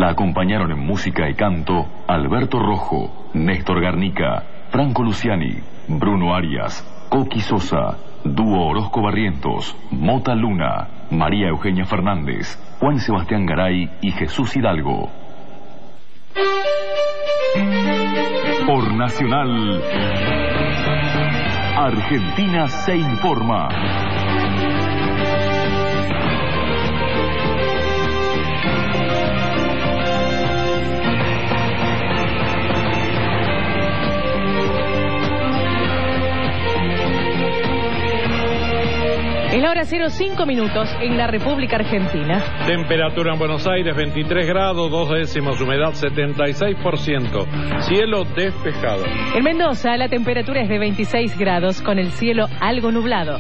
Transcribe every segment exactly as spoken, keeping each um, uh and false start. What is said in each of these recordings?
La acompañaron en música y canto Alberto Rojo, Néstor Garnica, Franco Luciani, Bruno Arias, Coqui Sosa, Dúo Orozco Barrientos, Mota Luna, María Eugenia Fernández, Juan Sebastián Garay y Jesús Hidalgo. Por Nacional, Argentina se informa. Es la hora cero cinco minutos en la República Argentina. Temperatura en Buenos Aires veintitrés grados, dos décimos, humedad setenta y seis por ciento, cielo despejado. En Mendoza la temperatura es de veintiséis grados con el cielo algo nublado.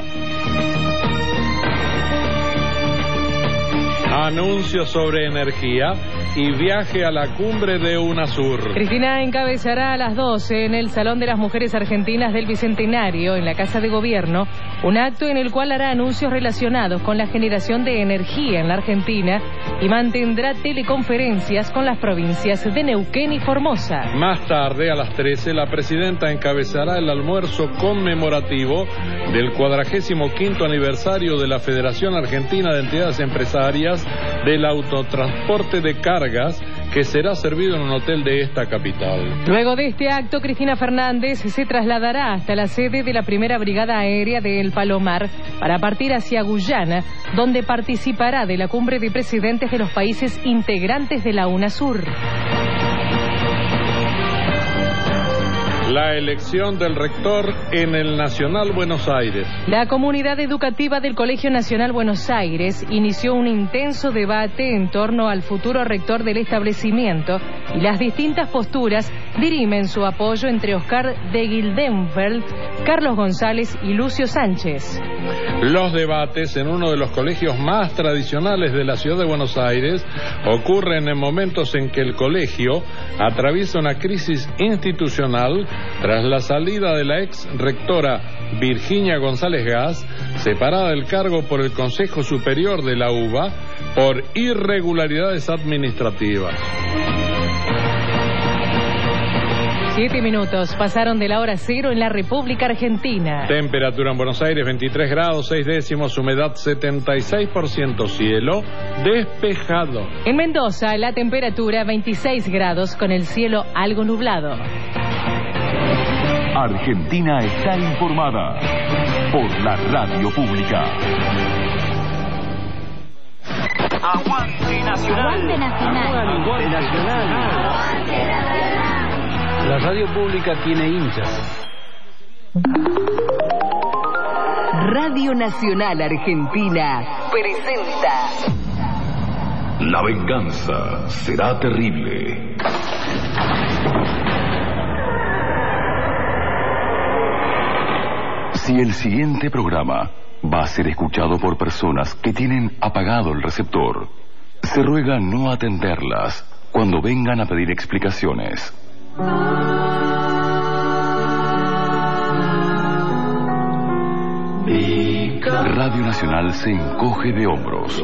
Anuncios sobre energía y viaje a la cumbre de UNASUR. Cristina encabezará a las doce en el Salón de las Mujeres Argentinas del Bicentenario, en la Casa de Gobierno, un acto en el cual hará anuncios relacionados con la generación de energía en la Argentina y mantendrá teleconferencias con las provincias de Neuquén y Formosa. Más tarde, a las trece, la presidenta encabezará el almuerzo conmemorativo del cuadragésimo quinto aniversario de la Federación Argentina de Entidades Empresarias del Autotransporte de Cargas, que será servido en un hotel de esta capital. Luego de este acto, Cristina Fernández se trasladará hasta la sede de la Primera Brigada Aérea de El Palomar para partir hacia Guyana, donde participará de la cumbre de presidentes de los países integrantes de la UNASUR. La elección del rector en el Nacional Buenos Aires. La comunidad educativa del Colegio Nacional Buenos Aires inició un intenso debate en torno al futuro rector del establecimiento y las distintas posturas dirimen su apoyo entre Oscar de Guildenfeld, Carlos González y Lucio Sánchez. Los debates en uno de los colegios más tradicionales de la ciudad de Buenos Aires ocurren en momentos en que el colegio atraviesa una crisis institucional tras la salida de la ex rectora Virginia González Gas, separada del cargo por el Consejo Superior de la U B A por irregularidades administrativas. Siete minutos pasaron de la hora cero en la República Argentina. Temperatura en Buenos Aires veintitrés grados, seis décimos, humedad setenta y seis por ciento, cielo despejado. En Mendoza la temperatura veintiséis grados con el cielo algo nublado. Argentina está informada por la radio pública. Aguante Nacional. Aguante Nacional. Aguante Nacional. Aguante Nacional. La radio pública tiene hinchas. Radio Nacional Argentina presenta La venganza será terrible. Si el siguiente programa va a ser escuchado por personas que tienen apagado el receptor, se ruega no atenderlas cuando vengan a pedir explicaciones. Radio Nacional se encoge de hombros.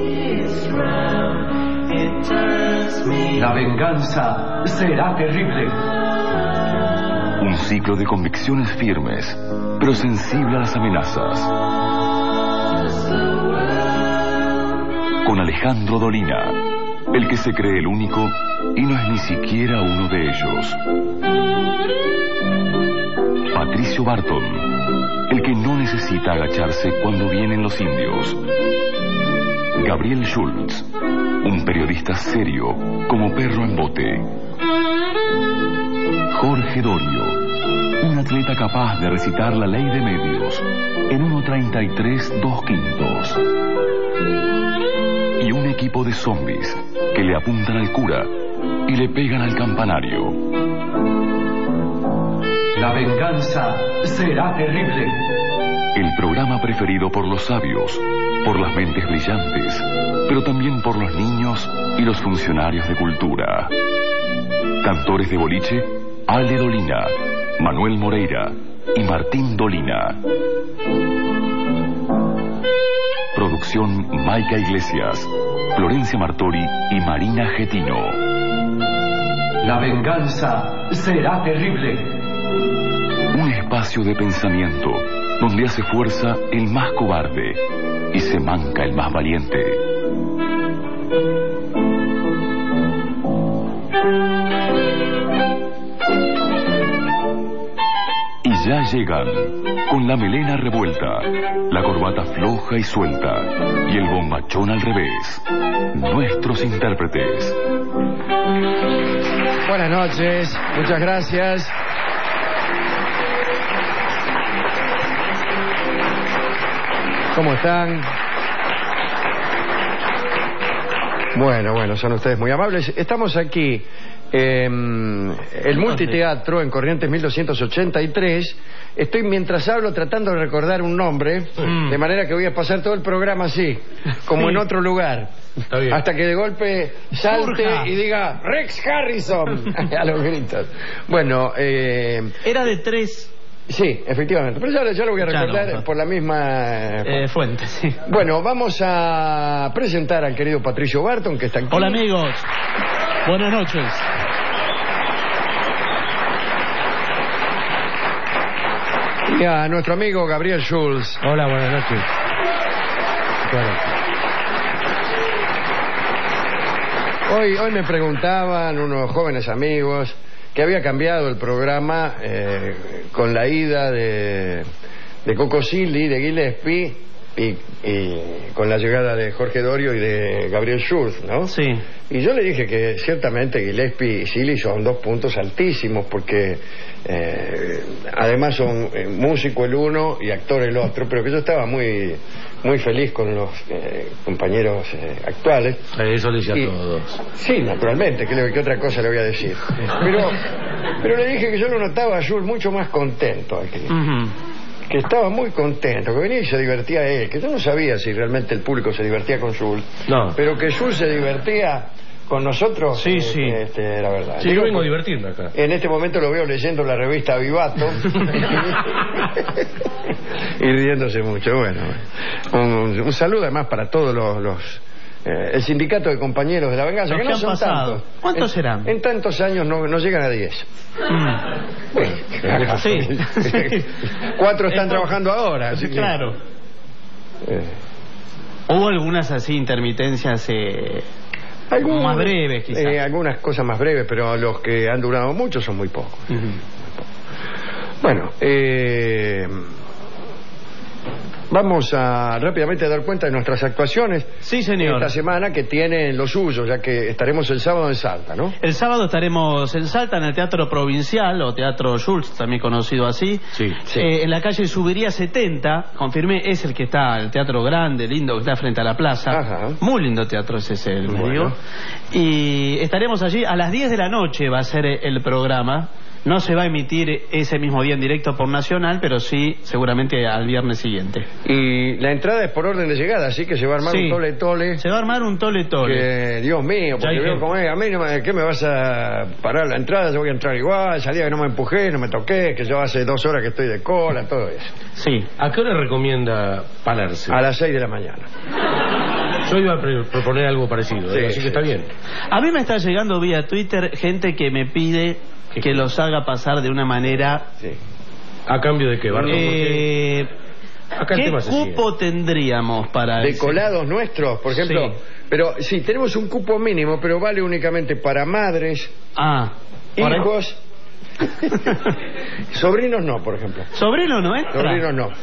La venganza será terrible. Un ciclo de convicciones firmes, pero sensible a las amenazas. Con Alejandro Dolina, el que se cree el único y no es ni siquiera uno de ellos. Patricio Barton, el que no necesita agacharse cuando vienen los indios. Gabriel Schultz, un periodista serio como perro en bote. Jorge Dorio, un atleta capaz de recitar la ley de medios en uno treinta y tres dos quintos. Y un equipo de zombies que le apuntan al cura y le pegan al campanario. La venganza será terrible. El programa preferido por los sabios, por las mentes brillantes, pero también por los niños y los funcionarios de cultura. Cantores de boliche, Ale Dolina, Manuel Moreira y Martín Dolina. Producción Maica Iglesias, Florencia Martori y Marina Getino. La venganza será terrible. Un espacio de pensamiento donde hace fuerza el más cobarde y se manca el más valiente. Y ya llegan, con la melena revuelta, la corbata floja y suelta y el bombachón al revés, nuestros intérpretes. Buenas noches, muchas gracias. ¿Cómo están? Bueno, bueno, son ustedes muy amables. Estamos aquí en el Multiteatro en Corrientes mil doscientos ochenta y tres. Estoy mientras hablo tratando de recordar un nombre, mm. de manera que voy a pasar todo el programa así, como sí. en otro lugar. Está bien. Hasta que de golpe salte Surja. Y diga Rex Harrison a los gritos. Bueno, eh... era de tres. Sí, efectivamente. Pero ya, ya lo voy a recordar claro, por la misma eh, fuente. Sí. Bueno, vamos a presentar al querido Patricio Barton, que está aquí. Hola, amigos. Buenas noches. Y a nuestro amigo Gabriel Schulz. Hola, buenas noches. Hoy, hoy me preguntaban unos jóvenes amigos que había cambiado el programa eh, con la ida de, de Coco Silly, de Gillespie y, y con la llegada de Jorge Dorio y de Gabriel Schulz, ¿no? Sí. Y yo le dije que ciertamente Gillespie y Silly son dos puntos altísimos porque eh, además son eh, músico el uno y actor el otro, pero que yo estaba muy muy feliz con los eh, compañeros eh, actuales. Eso le decía y, a todos. Sí, naturalmente, ¿qué, qué otra cosa le voy a decir? Pero, pero le dije que yo lo notaba a Jules mucho más contento aquí. Uh-huh. Que estaba muy contento, que venía y se divertía él, que yo no sabía si realmente el público se divertía con Jules, no. pero que Jules se divertía con nosotros, sí, eh, sí. Este, era verdad. Sí, Digo, yo vengo a divertirme acá. En este momento lo veo leyendo la revista Vivato y riéndose mucho. Bueno, un, un saludo además para todos los... los eh, el sindicato de compañeros de la venganza, los que no que son pasado. tantos. ¿Cuántos en, serán? En tantos años no, no llegan a diez. Mm. Bueno, sí. Cuatro están Esto, trabajando ahora. Así que, claro. Eh. Hubo algunas así intermitencias eh, Algún, más breves, quizás. Eh, algunas cosas más breves, pero los que han durado mucho son muy pocos. Uh-huh. Muy pocos. Bueno, eh... vamos a rápidamente a dar cuenta de nuestras actuaciones. Sí, señor. Esta semana que tienen lo suyo, ya que estaremos el sábado en Salta, ¿no? El sábado estaremos en Salta, en el Teatro Provincial, o Teatro Schulz, también conocido así. Sí. sí. Eh, en la calle Subiría setenta, confirmé, es el que está, el teatro grande, lindo, que está frente a la plaza. Ajá. Muy lindo teatro ese es el, bueno. me digo. Y estaremos allí a las diez de la noche, va a ser el programa. No se va a emitir ese mismo día en directo por Nacional, pero sí seguramente al viernes siguiente. Y la entrada es por orden de llegada, así que se va a armar sí. un tole tole. Se va a armar un tole tole. Que, Dios mío, porque veo como es, a mí no me, ¿qué me vas a parar la entrada? Yo voy a entrar igual, salía que no me empujé, no me toqué, que yo hace dos horas que estoy de cola, todo eso. Sí. ¿A qué hora recomienda pararse? A las seis de la mañana. Yo iba a proponer algo parecido, sí, ¿eh? Así sí. que está bien. A mí me está llegando vía Twitter gente que me pide que los haga pasar de una manera... Sí. ¿A cambio de qué, Barton? Eh, Acá ¿Qué cupo tendríamos para de ese? Colados nuestros, por ejemplo? Sí. Pero sí, tenemos un cupo mínimo, pero vale únicamente para madres, ah, hijos... Sobrinos no, por ejemplo. ¿Sobrinos no entra? Sobrinos no.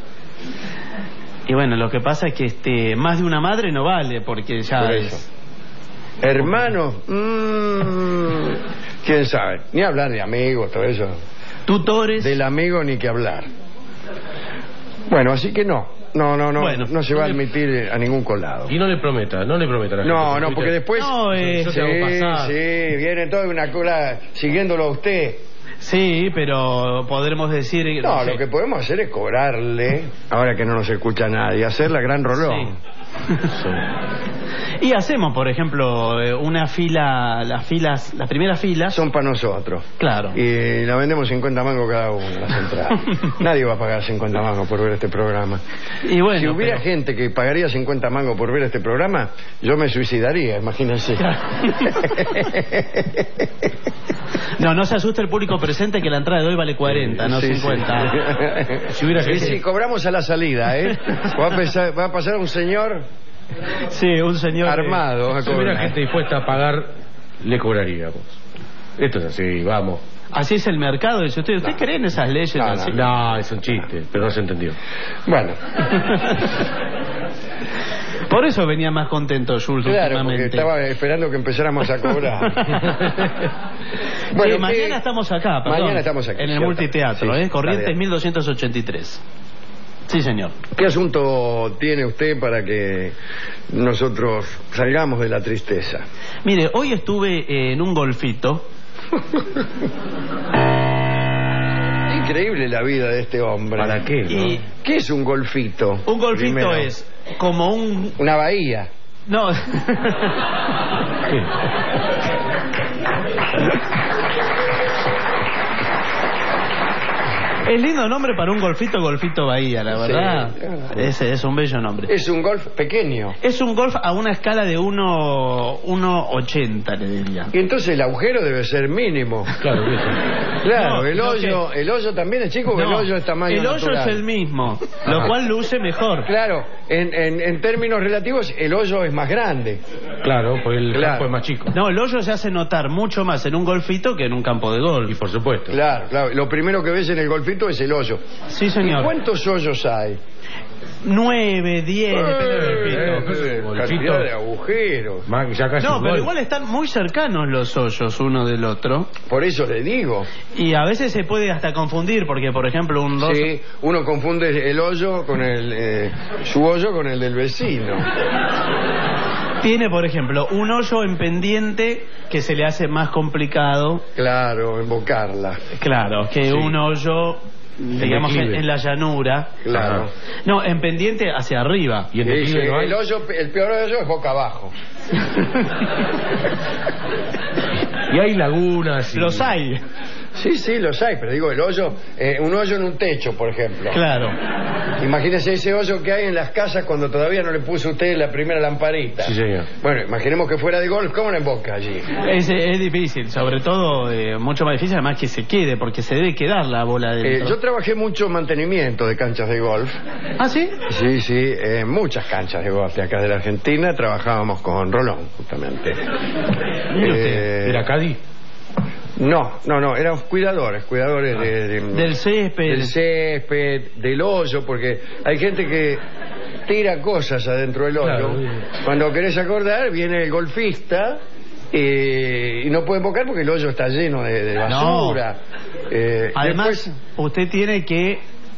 Y bueno, lo que pasa es que este más de una madre no vale, porque ya por es... eso. Hermanos, mmm, quién sabe, ni hablar de amigos, todo eso. Tutores. Del amigo ni que hablar. Bueno, así que no, no, no, no, bueno, no se va a admitir a ningún colado. Y no le prometa, no le prometa a la gente. No, no, porque después... No, eh, sí, sí, viene todo una cola siguiéndolo a usted. Sí, pero podremos decir... No, no sé. Lo que podemos hacer es cobrarle, ahora que no nos escucha nadie, hacer la gran rolón. Sí. Sí. Y hacemos, por ejemplo, una fila, las filas, las primeras filas... Son para nosotros. Claro. Y la vendemos cincuenta mangos cada una, las entradas. Nadie va a pagar cincuenta mangos por ver este programa. Y bueno, si hubiera pero... gente que pagaría cincuenta mangos por ver este programa, yo me suicidaría, imagínense. Claro. No, no se asuste el público presente que la entrada de hoy vale cuarenta, no Sí, cincuenta. Sí, Si hubiera sí, sido- sí, cobramos a la salida, ¿eh? Va a, pesar- va a pasar un señor Sí, un señor... armado. a Si hubiera cobrar. gente dispuesta a pagar, le cobraríamos. Esto es así, vamos. Así es el mercado, dice usted. ¿Usted No. cree en esas leyes? No, así? No, es un chiste, pero no se entendió. Bueno, Por eso venía más contento Jules claro, porque últimamente. estaba esperando que empezáramos a cobrar. Bueno, ¿qué- mañana estamos acá, perdón. Mañana estamos aquí, En el cierto. multiteatro, Sí, ¿eh? está Corrientes bien. mil doscientos ochenta y tres. Sí, señor. ¿Qué asunto tiene usted para que nosotros salgamos de la tristeza? Mire, hoy estuve en un golfito. Increíble la vida de este hombre. ¿Para qué, no? Y ¿Qué es un golfito? un golfito Primero. es como un... Una bahía. No. Es lindo nombre para un golfito, Golfito Bahía, la verdad. Sí, claro. Ese es un bello nombre. Es un golf pequeño. Es un golf a una escala de uno ochenta, le diría. Y entonces el agujero debe ser mínimo. Claro, eso. Claro, No, el lo hoyo, el hoyo también es chico, o el No, hoyo es tamaño el hoyo natural. es el mismo, lo cual luce mejor. Claro, en, en, en términos relativos, el hoyo es más grande. Claro, pues el Claro. campo es más chico. No, el hoyo se hace notar mucho más en un golfito que en un campo de Y golf. por supuesto. Claro, claro. Lo primero que ves en el golfito es el hoyo. Sí, ¿Y señor. cuántos hoyos hay? Nueve, diez, depende del golfito. Eh, golfito. cantidad de agujeros. Más- ya casi No, un pero gol. igual están muy cercanos los hoyos uno del otro. Por eso le digo. Y a veces se puede hasta confundir, porque por ejemplo un dos... Sí, uno confunde el hoyo con el eh, su hoyo con el del vecino. tiene, por ejemplo, un hoyo en pendiente que se le hace más complicado, Claro, invocarla. claro, que Sí. un hoyo, digamos, en, declive. en la llanura. Claro. No, en pendiente hacia arriba. Y en Sí, declive sí, no hay. el hoyo, el peor hoyo es boca abajo. Y hay lagunas. y- Los hay, Sí, sí, los hay, pero digo, el hoyo, eh, un hoyo en un techo, por ejemplo. claro. Imagínese ese hoyo que hay en las casas cuando todavía no le puso usted la primera lamparita. Sí, señor. Bueno, imaginemos que fuera de golf, ¿cómo la emboca allí? Es, es difícil, sobre todo eh, mucho más difícil además que se quede, porque se debe quedar la bola Eh, dentro. yo trabajé mucho mantenimiento de canchas de golf. ¿Ah, sí? Sí, sí, eh, muchas canchas de golf de acá de la Argentina. Trabajábamos con Rolón, justamente. Mire usted, Eh, ¿Era Cádiz? No, no, no, eran cuidadores, cuidadores de, de- Del césped. del césped, del hoyo, porque hay gente que tira cosas adentro del hoyo. Claro. Cuando querés acordar, viene el golfista eh, y no puede embocar porque el hoyo está lleno de, de basura. Eh, Además, después- usted tiene que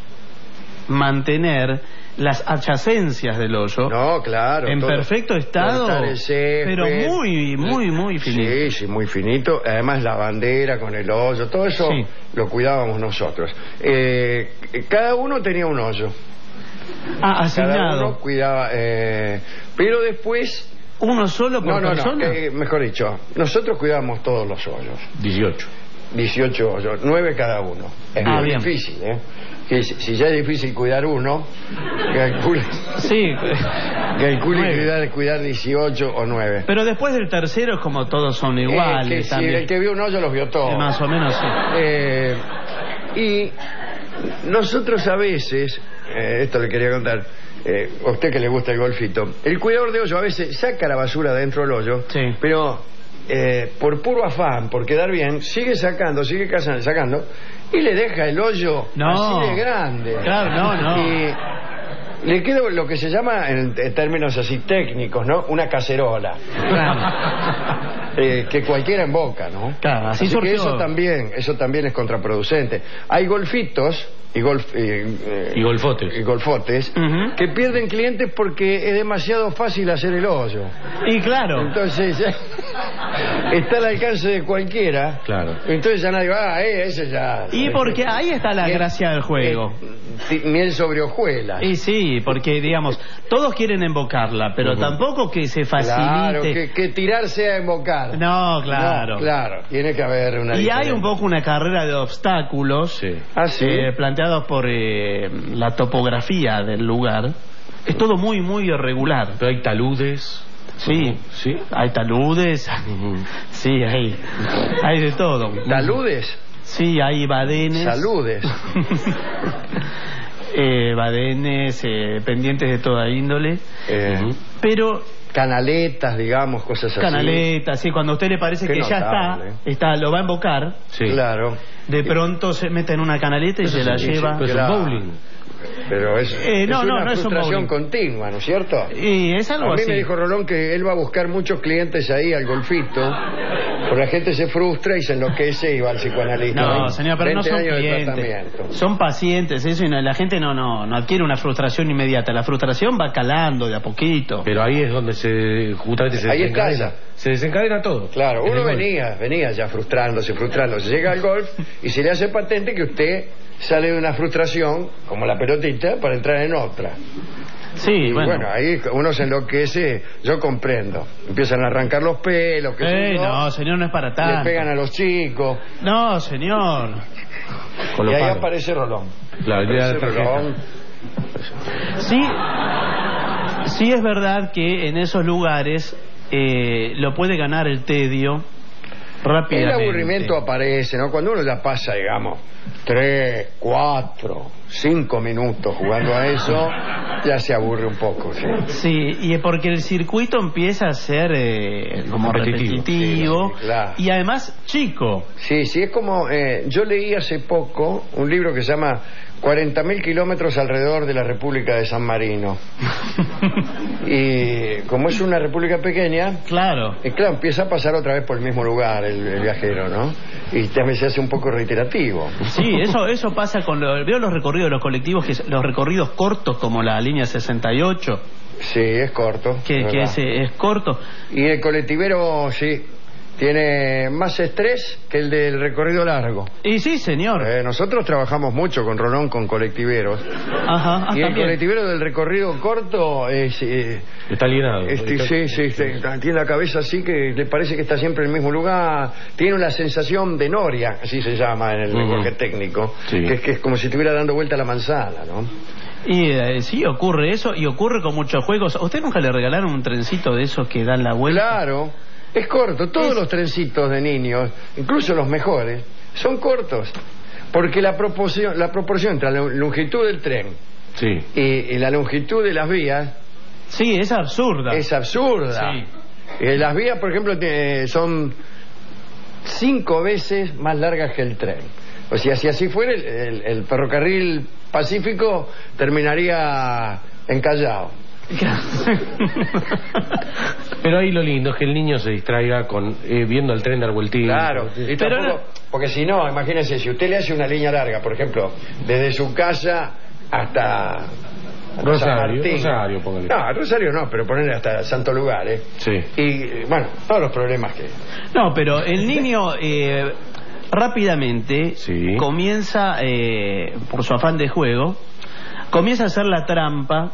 mantener las adyacencias del hoyo no, claro. en todo. perfecto estado, Cortar el césped. pero muy, muy, muy finito. Sí, sí, muy finito. Además la bandera con el hoyo, todo eso Sí. lo cuidábamos nosotros. Eh, cada uno tenía un hoyo. Ah, Cada uno asignado. cuidaba. eh, pero después... ¿Uno solo por No, no, no. persona? eh, mejor dicho, nosotros cuidábamos todos los hoyos. dieciocho. dieciocho hoyos, nueve cada uno. Es Ah, muy bien. difícil, ¿eh? Que si, si ya es difícil cuidar uno, calcule, Sí, calcule Nueve. cuidar, cuidar dieciocho o nueve. pero después del tercero es como todos son iguales. Eh, que si también. el que vio un hoyo los vio todos. Eh, Más o menos sí. Eh, y nosotros a veces, eh, esto le quería contar, eh, a usted que le gusta el golfito, el cuidador de hoyo a veces saca la basura dentro del hoyo, Sí. pero eh, por puro afán, por quedar bien, sigue sacando, sigue casa- sacando y le deja el hoyo No. así de grande. Claro, no, no. Y le queda lo que se llama, en, en términos así técnicos, ¿no? Una cacerola. Claro. Eh, que cualquiera emboca, ¿no? Claro, así Así que surgió. eso también, eso también es contraproducente. Hay golfitos y golf eh, eh, Y golfotes. y golfotes Ujú. que pierden clientes porque es demasiado fácil hacer el hoyo. Y claro, Entonces está al alcance de cualquiera. Claro. Entonces ya nadie va, ah, eh, ese ya. y porque ahí está la Miel- gracia del juego. eh, ti- miel sobre hojuelas. Y sí, porque digamos, todos quieren embocarla, pero tampoco que se facilite. Claro, que, que tirar sea embocar. No, claro. No, claro, tiene que haber una Y hay diferencia. un poco una carrera de obstáculos Sí. Ah, sí. eh, planteados por eh, la topografía del lugar. Es todo muy, muy irregular. Pero hay taludes. Sí, sí. Hay taludes, Uh-huh. sí, hay, hay de todo. ¿Taludes? Sí, hay badenes. Saludes. eh, badenes, eh, pendientes de toda índole. Eh, Uh-huh. Pero Canaletas, digamos, cosas así. canaletas, sí, cuando a usted le parece Qué que ya notable. está, está, lo va a embocar, Sí. Claro. de pronto se mete en una canaleta y Eso se la sí, lleva. sí, pero es Claro. un bowling. Pero es, Eh, no, es no, una no es un frustración bowling. continua, ¿no es cierto? Y es algo A mí así. me dijo Rolón que él va a buscar muchos clientes ahí al golfito, porque la gente se frustra y se enloquece y va al psicoanalista. No, señor, pero no veinte son años de clientes. tratamiento. Son pacientes, eso, y no, la gente no, no, no adquiere una frustración inmediata. La frustración va calando de a poquito. Pero ahí es donde se justamente se Ahí está desencadena. ella. Se desencadena todo. Claro, En el uno golf. venía, venía ya frustrándose, frustrándose. Llega al golf y se le hace patente que usted sale de una frustración, como la pelotita, para entrar en otra. Sí, Y bueno. bueno, ahí uno se enloquece, yo comprendo. Empiezan a arrancar los pelos, que Eh, no, señor, no es para le tanto. pegan a los chicos. No, señor. Con Y los ahí palos. aparece Rolón. La idea de Aparece tarjeta. Rolón. Sí, sí es verdad que en esos lugares eh, lo puede ganar el tedio El rápidamente. aburrimiento aparece, ¿no? Cuando uno ya pasa, digamos, tres, cuatro, cinco minutos jugando a eso, ya se aburre un poco, ¿sí? Sí, y es porque el circuito empieza a ser eh, como Repetitivo. repetitivo, Sí, sí, claro. y además chico. Sí, sí, es como... eh, yo leí hace poco un libro que se llama cuarenta mil kilómetros alrededor de la República de San Marino. Y como es una república pequeña, Claro. eh, claro, empieza a pasar otra vez por el mismo lugar el, el viajero, ¿no? Y también se hace un poco reiterativo. Sí, eso eso pasa con lo, veo los recorridos de los colectivos, que es- los recorridos cortos como la línea sesenta y ocho, Sí, es corto. que, es que verdad. es, eh, es corto. Y el colectivero, sí, tiene más estrés que el del recorrido largo. Y sí, señor. Eh, nosotros trabajamos mucho con Rolón, con colectiveros. Ajá, ah, Y el también. colectivero del recorrido corto es... eh, Está alienado. este, Está- sí, sí, está- tiene la cabeza así que le parece que está siempre en el mismo lugar. Tiene una sensación de noria, así se llama en el Ujú. lenguaje técnico. Sí. Que es que es como si estuviera dando vuelta a la manzana, ¿no? Y eh, sí, ocurre eso, y ocurre con muchos juegos. ¿A usted nunca le regalaron un trencito de esos que dan la vuelta? Claro, es corto. Todos Es- los trencitos de niños, incluso los mejores, son cortos. Porque la proporción, la proporción entre la longitud del tren Sí. y, y la longitud de las vías Sí, es absurda. es absurda. Sí. Eh, las vías, por ejemplo, tiene- son cinco veces más largas que el tren. O sea, si así fuera, el, el- el ferrocarril Pacífico terminaría encallado. Pero ahí lo lindo es que el niño se distraiga con eh, viendo al tren dar vueltito. Claro, y Pero tampoco- porque si no, imagínense, si usted le hace una línea larga, por ejemplo, desde su casa hasta... hasta San Rosario, Martín. Rosario, póngale. No, Rosario no, pero ponerle hasta Santo Lugar, ¿eh? Sí. Y, bueno, todos los problemas que... No, pero el niño eh, rápidamente Sí. comienza, eh, por su afán de juego, comienza a hacer la trampa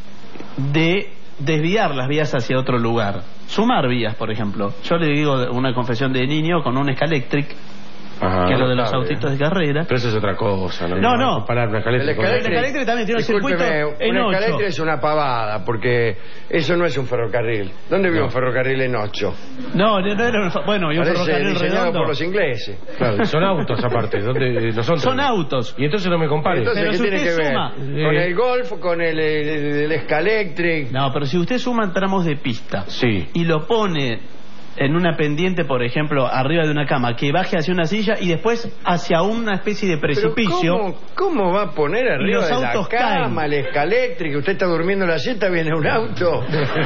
de desviar las vías hacia otro lugar. Sumar vías, por ejemplo. Yo le digo una confesión de niño con un Scalectric, Ajá. que es lo de los notable. autitos de carrera. Pero eso es otra cosa, ¿no? No, no. Comparar una escalera El con- escalera- Escalectric también tiene un discúlpeme, circuito en un ocho. Escalectric es una pavada, porque eso no es un ferrocarril. ¿Dónde vio No. un ferrocarril en ocho? No, no, no era un fa- bueno, y un Parece ferrocarril diseñado redondo. por los ingleses. Claro, son autos aparte, donde no son Son trenes. autos. Y entonces no me compare. Entonces, Pero ¿qué si tiene usted que ver? suma- Con Eh. el Golf, con el, el, el Scalectric. No, pero si usted suma tramos de pista Sí. y lo pone en una pendiente, por ejemplo, arriba de una cama, que baje hacia una silla y después hacia una especie de Pero precipicio. ¿cómo, cómo va a poner arriba los de la autos cama caen. el Scalectric? Usted está durmiendo la siesta, viene un auto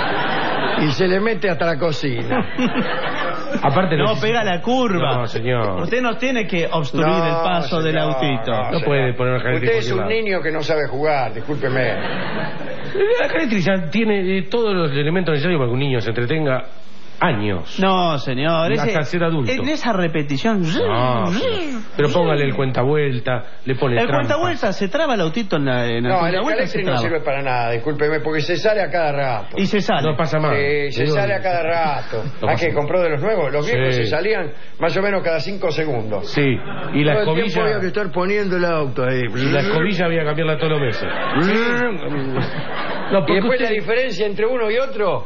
y se le mete hasta la cocina. Aparte No, necesita- pega la curva. No, señor. Usted no tiene que obstruir No, el paso del señor, autito. No señor. puede poner un Scalectric Usted es por un cualquier niño que no sabe jugar, discúlpeme. La Scalectric ya tiene eh, todos los elementos necesarios para que un niño se entretenga años. No, señor. Hasta ser adulto. En esa repetición. No, pero, pero póngale el cuentavuelta, le pone El trampa. cuentavuelta se traba el autito en, la, en el No, el cuentavuelta, se Scalectric no traba. sirve para nada, discúlpeme, porque se sale a cada rato. Y se sale. No pasa más. Sí, se Digo, sale a cada rato. No ¿Ah, pasa que nada. compró de los nuevos? Los viejos Sí. se salían más o menos cada cinco segundos. Sí, y la Todo el tiempo había que escobilla, estar poniendo el auto ahí. y la escobilla había que cambiarla todos los meses. No, Y porque después usted- la diferencia entre uno y otro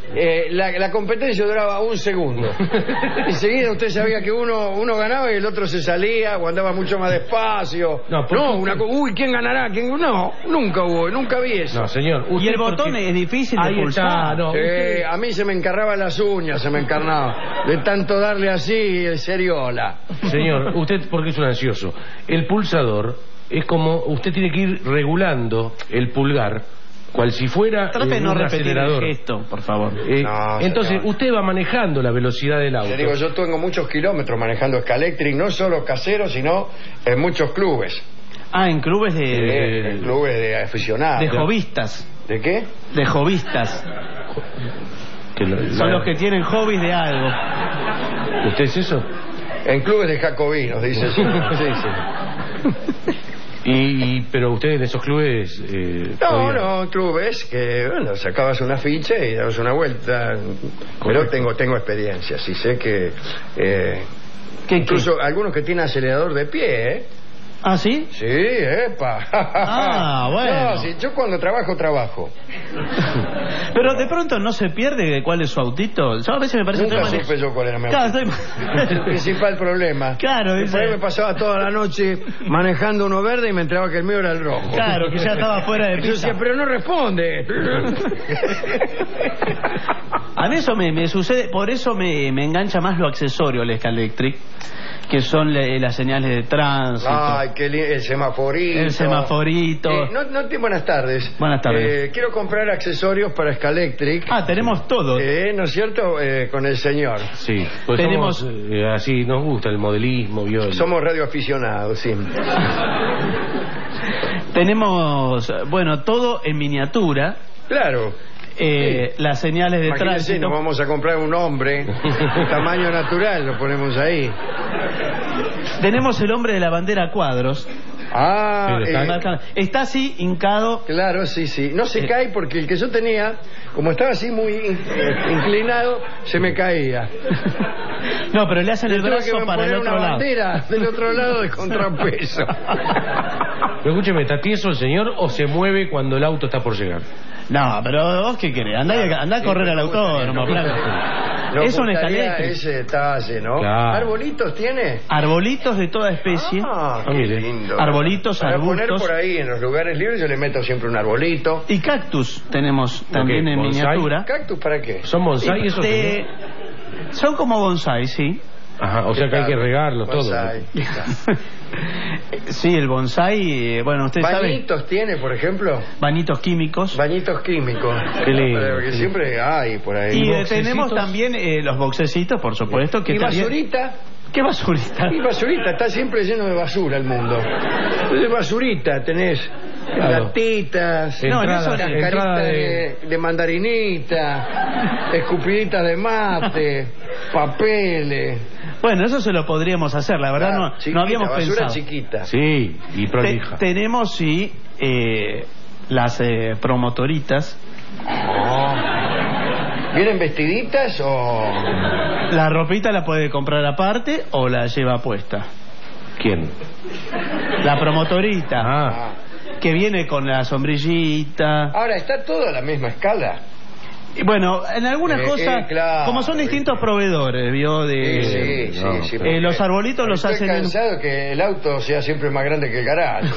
eh, la, la competencia duraba un segundo. Enseguida usted sabía que uno, uno ganaba y el otro se salía o andaba mucho más despacio. No, no una, uy, ¿quién ganará? ¿Quién? No, nunca hubo, nunca vi eso. No, señor. Y el botón es difícil de Ahí pulsar. está, no. Sí, usted- a mí se me encarnaban las uñas, se me encarnaba. De tanto darle así, de seriola. Señor, usted porque es un ansioso. El pulsador es como usted tiene que ir regulando el pulgar, cual si fuera Trate de eh, no un repetir acelerador. el gesto, por favor. Eh, No, entonces, señor. usted va manejando la velocidad del auto. Le digo, yo tengo muchos kilómetros manejando Scalectric, no solo casero, sino en muchos clubes. Ah, en clubes de... Eh, en clubes de aficionados. de jovistas. ¿De qué? De jovistas. Que lo- Son la- los que tienen hobbies de algo. ¿Usted es eso? En clubes de jacobinos, dice. Sí, sí. Y, y- pero usted en esos clubes... eh, No, podía- no, clubes que, bueno, sacabas una ficha y dabas una vuelta. Pero Correcto. tengo tengo experiencia, sí sé que... eh, ¿Qué, incluso algunos que tienen acelerador de pie, ¿eh? ¿Ah, sí? Sí, epa. Ah, bueno. No, sí, yo cuando trabajo, trabajo. Pero de pronto no se pierde cuál es su autito. Yo a veces me parece que Nunca estoy supe yo cuál era mi Claro, auto. estoy- Es el principal problema. Claro, Y por ahí ese- me pasaba toda la noche manejando uno verde y me enteraba que el mío era el rojo. Claro, que ya estaba fuera de Yo pista. decía, pero no responde. A mí eso me, me sucede, por eso me, me engancha más lo accesorio al Scalectric, que son le- las señales de tránsito. Ay, qué lindo. El semaforito. El semaforito. Eh, no, no, te- buenas tardes. Buenas tardes. Eh, quiero comprar accesorios para Scalectric. Ah, tenemos todo. Eh, ¿No es cierto? Eh, con el señor. Sí, pues Tenemos- somos, eh, así, nos gusta el modelismo, vio el- Somos radioaficionados, sí. Tenemos, bueno, todo en miniatura. Claro. Eh, las señales de Imagínense, tránsito. nos vamos a comprar un hombre de tamaño natural, lo ponemos ahí. Tenemos el hombre de la bandera a cuadros. Ah, Pero está- eh, Marca- Está así, hincado. claro, sí, sí. No se Eh. cae porque el que yo tenía, como estaba así muy in- eh, inclinado, se me caía. No, pero le hacen el Tuve que brazo para el poner otro una lado. bandera del otro lado de contrapeso. Pero escúcheme, ¿está tieso el señor o se mueve cuando el auto está por llegar? No, pero vos qué querés, andá, a- andá a correr al autódromo, Blanco. Nos Es un gustaría Scalectric. ese detalle, ¿no? Claro. ¿Arbolitos tiene? Arbolitos de toda especie. Ah, Ah, qué mire. lindo. Arbolitos, Para poner arbustos. por ahí en los lugares libres yo le meto siempre un arbolito. Y cactus tenemos también Ok, en bonsai. miniatura. ¿Cactus para qué? ¿Son bonsai esos? Este, señor? son como bonsai, sí. Ajá, o sea que hay que regarlos todos. Bonsai. Sí, el bonsai, eh, bueno, usted sabe, ¿Bañitos tiene, por ejemplo? bañitos químicos. Bañitos químicos. Qué lindo. Porque siempre hay por ahí. Y eh, boxecitos. tenemos también eh, los boxecitos, por supuesto. Que ¿Y también- basurita? ¿Qué basurita? Y basurita, está siempre lleno de basura el mundo. De basurita tenés Claro. latitas, No, en Entrada- eso- caritas entrada de, de- de mandarinita, escupiditas de mate, papeles. Bueno, eso se lo podríamos hacer, la verdad Claro, no, chiquita, no habíamos basura pensado. chiquita. Sí, y Te- prolija. tenemos, sí, eh, las eh, promotoritas. ¿Vienen vestiditas o...? La ropita la puede comprar aparte o la lleva puesta. ¿Quién? La promotorita, Ah, que viene con la sombrillita. Ahora, ¿está todo a la misma escala? Y bueno, en algunas Eh, cosas, eh, claro, como son distintos ¿viste? proveedores, ¿vio? Sí, De, sí, sí, no, sí, pero- porque eh, los arbolitos los estoy hacen en- cansado que el auto sea siempre más grande que el garaje.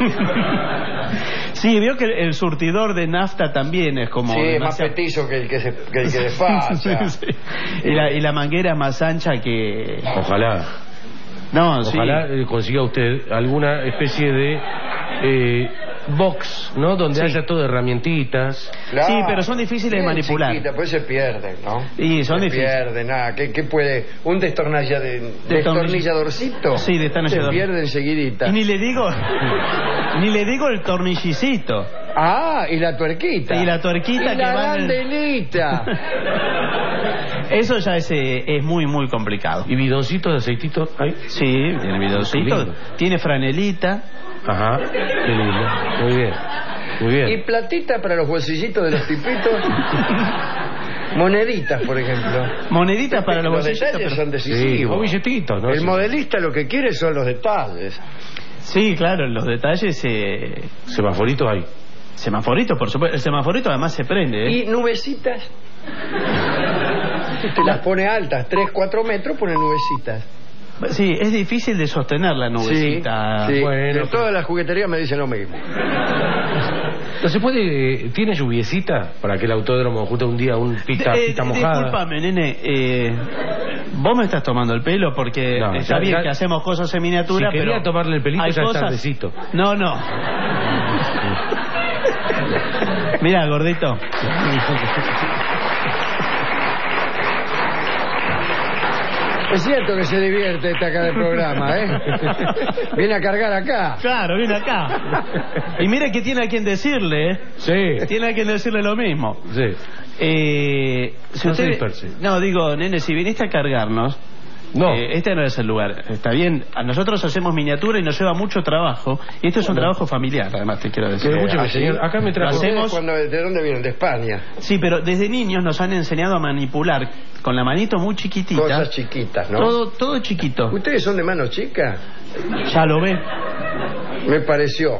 Sí, vio que el surtidor de nafta también es como... Sí, es más demasiado- petizo que el que, se, que, el que despacha. Sí, sí. Y, la, y la manguera es más ancha que... ojalá. No, sí. Ojalá eh, consiga usted alguna especie de eh, box, ¿no? Donde Sí. haya todo de herramientitas. Claro. Sí, pero son difíciles de Bien manipular. chiquita, pues se pierden, ¿no? Y son se difíciles. pierden, nada. ¿Qué, qué puede? ¿Un destornilla de, Destornill- destornilladorcito? Sí, destornillador. Se pierde enseguidita. Y ni le digo... ni le digo el tornillicito. Ah, y la tuerquita. Y la tuerquita Y que la va en el- bandelita. Eso ya es, eh, es muy, muy complicado. ¿Y bidoncitos de aceitito? ¿Hay? Sí, tiene bidoncito, Lindo. tiene franelita. Ajá, qué lindo. Muy bien, muy bien. Y platita para los bolsillitos de los tipitos. Moneditas, por ejemplo. Moneditas para los Los bolsillitos. detalles pero- son Sí, decisivos. o billetitos, ¿no? El Sí. modelista lo que quiere son los detalles. Sí, claro, los detalles... Eh... Semaforitos hay. Semaforito, por supuesto. El semaforito además se prende, ¿eh? ¿Y nubecitas? Usted las pone altas, tres, cuatro metros, pone nubecitas. Sí, es difícil de sostener la nubecita. Sí, sí. Bueno, de todas las jugueterías me dicen lo mismo. ¿No se puede? ¿Tiene lluviecita para que el autódromo justo un día un pista, Eh, pista mojada? Discúlpame, nene. Eh, vos me estás tomando el pelo porque No, está ya- bien ya- que hacemos cosas en miniatura, Si quería pero tomarle el pelito, hay ya es cosas... tardecito. No, no. Mira, gordito. Es cierto que se divierte este acá del programa, ¿eh? Viene a cargar acá. Claro, viene acá. Y mira que tiene a quien decirle, ¿eh? Sí. Tiene a quien decirle lo mismo. Sí. Eh, si No se usted- disperse. no, digo, nene, si viniste a cargarnos, No. eh, este no es el lugar. Está bien, a nosotros hacemos miniatura y nos lleva mucho trabajo. Y esto es un trabajo familiar, además, te quiero decir. Pero escúcheme, ¿Ah, sí? señor, acá me trajo... Hacemos- Cuando, ¿de dónde vienen? De España. Sí, pero desde niños nos han enseñado a manipular con la manito muy chiquitita. Cosas chiquitas, ¿no? Todo, todo chiquito. ¿Ustedes son de mano chica? Ya lo ve. Me pareció.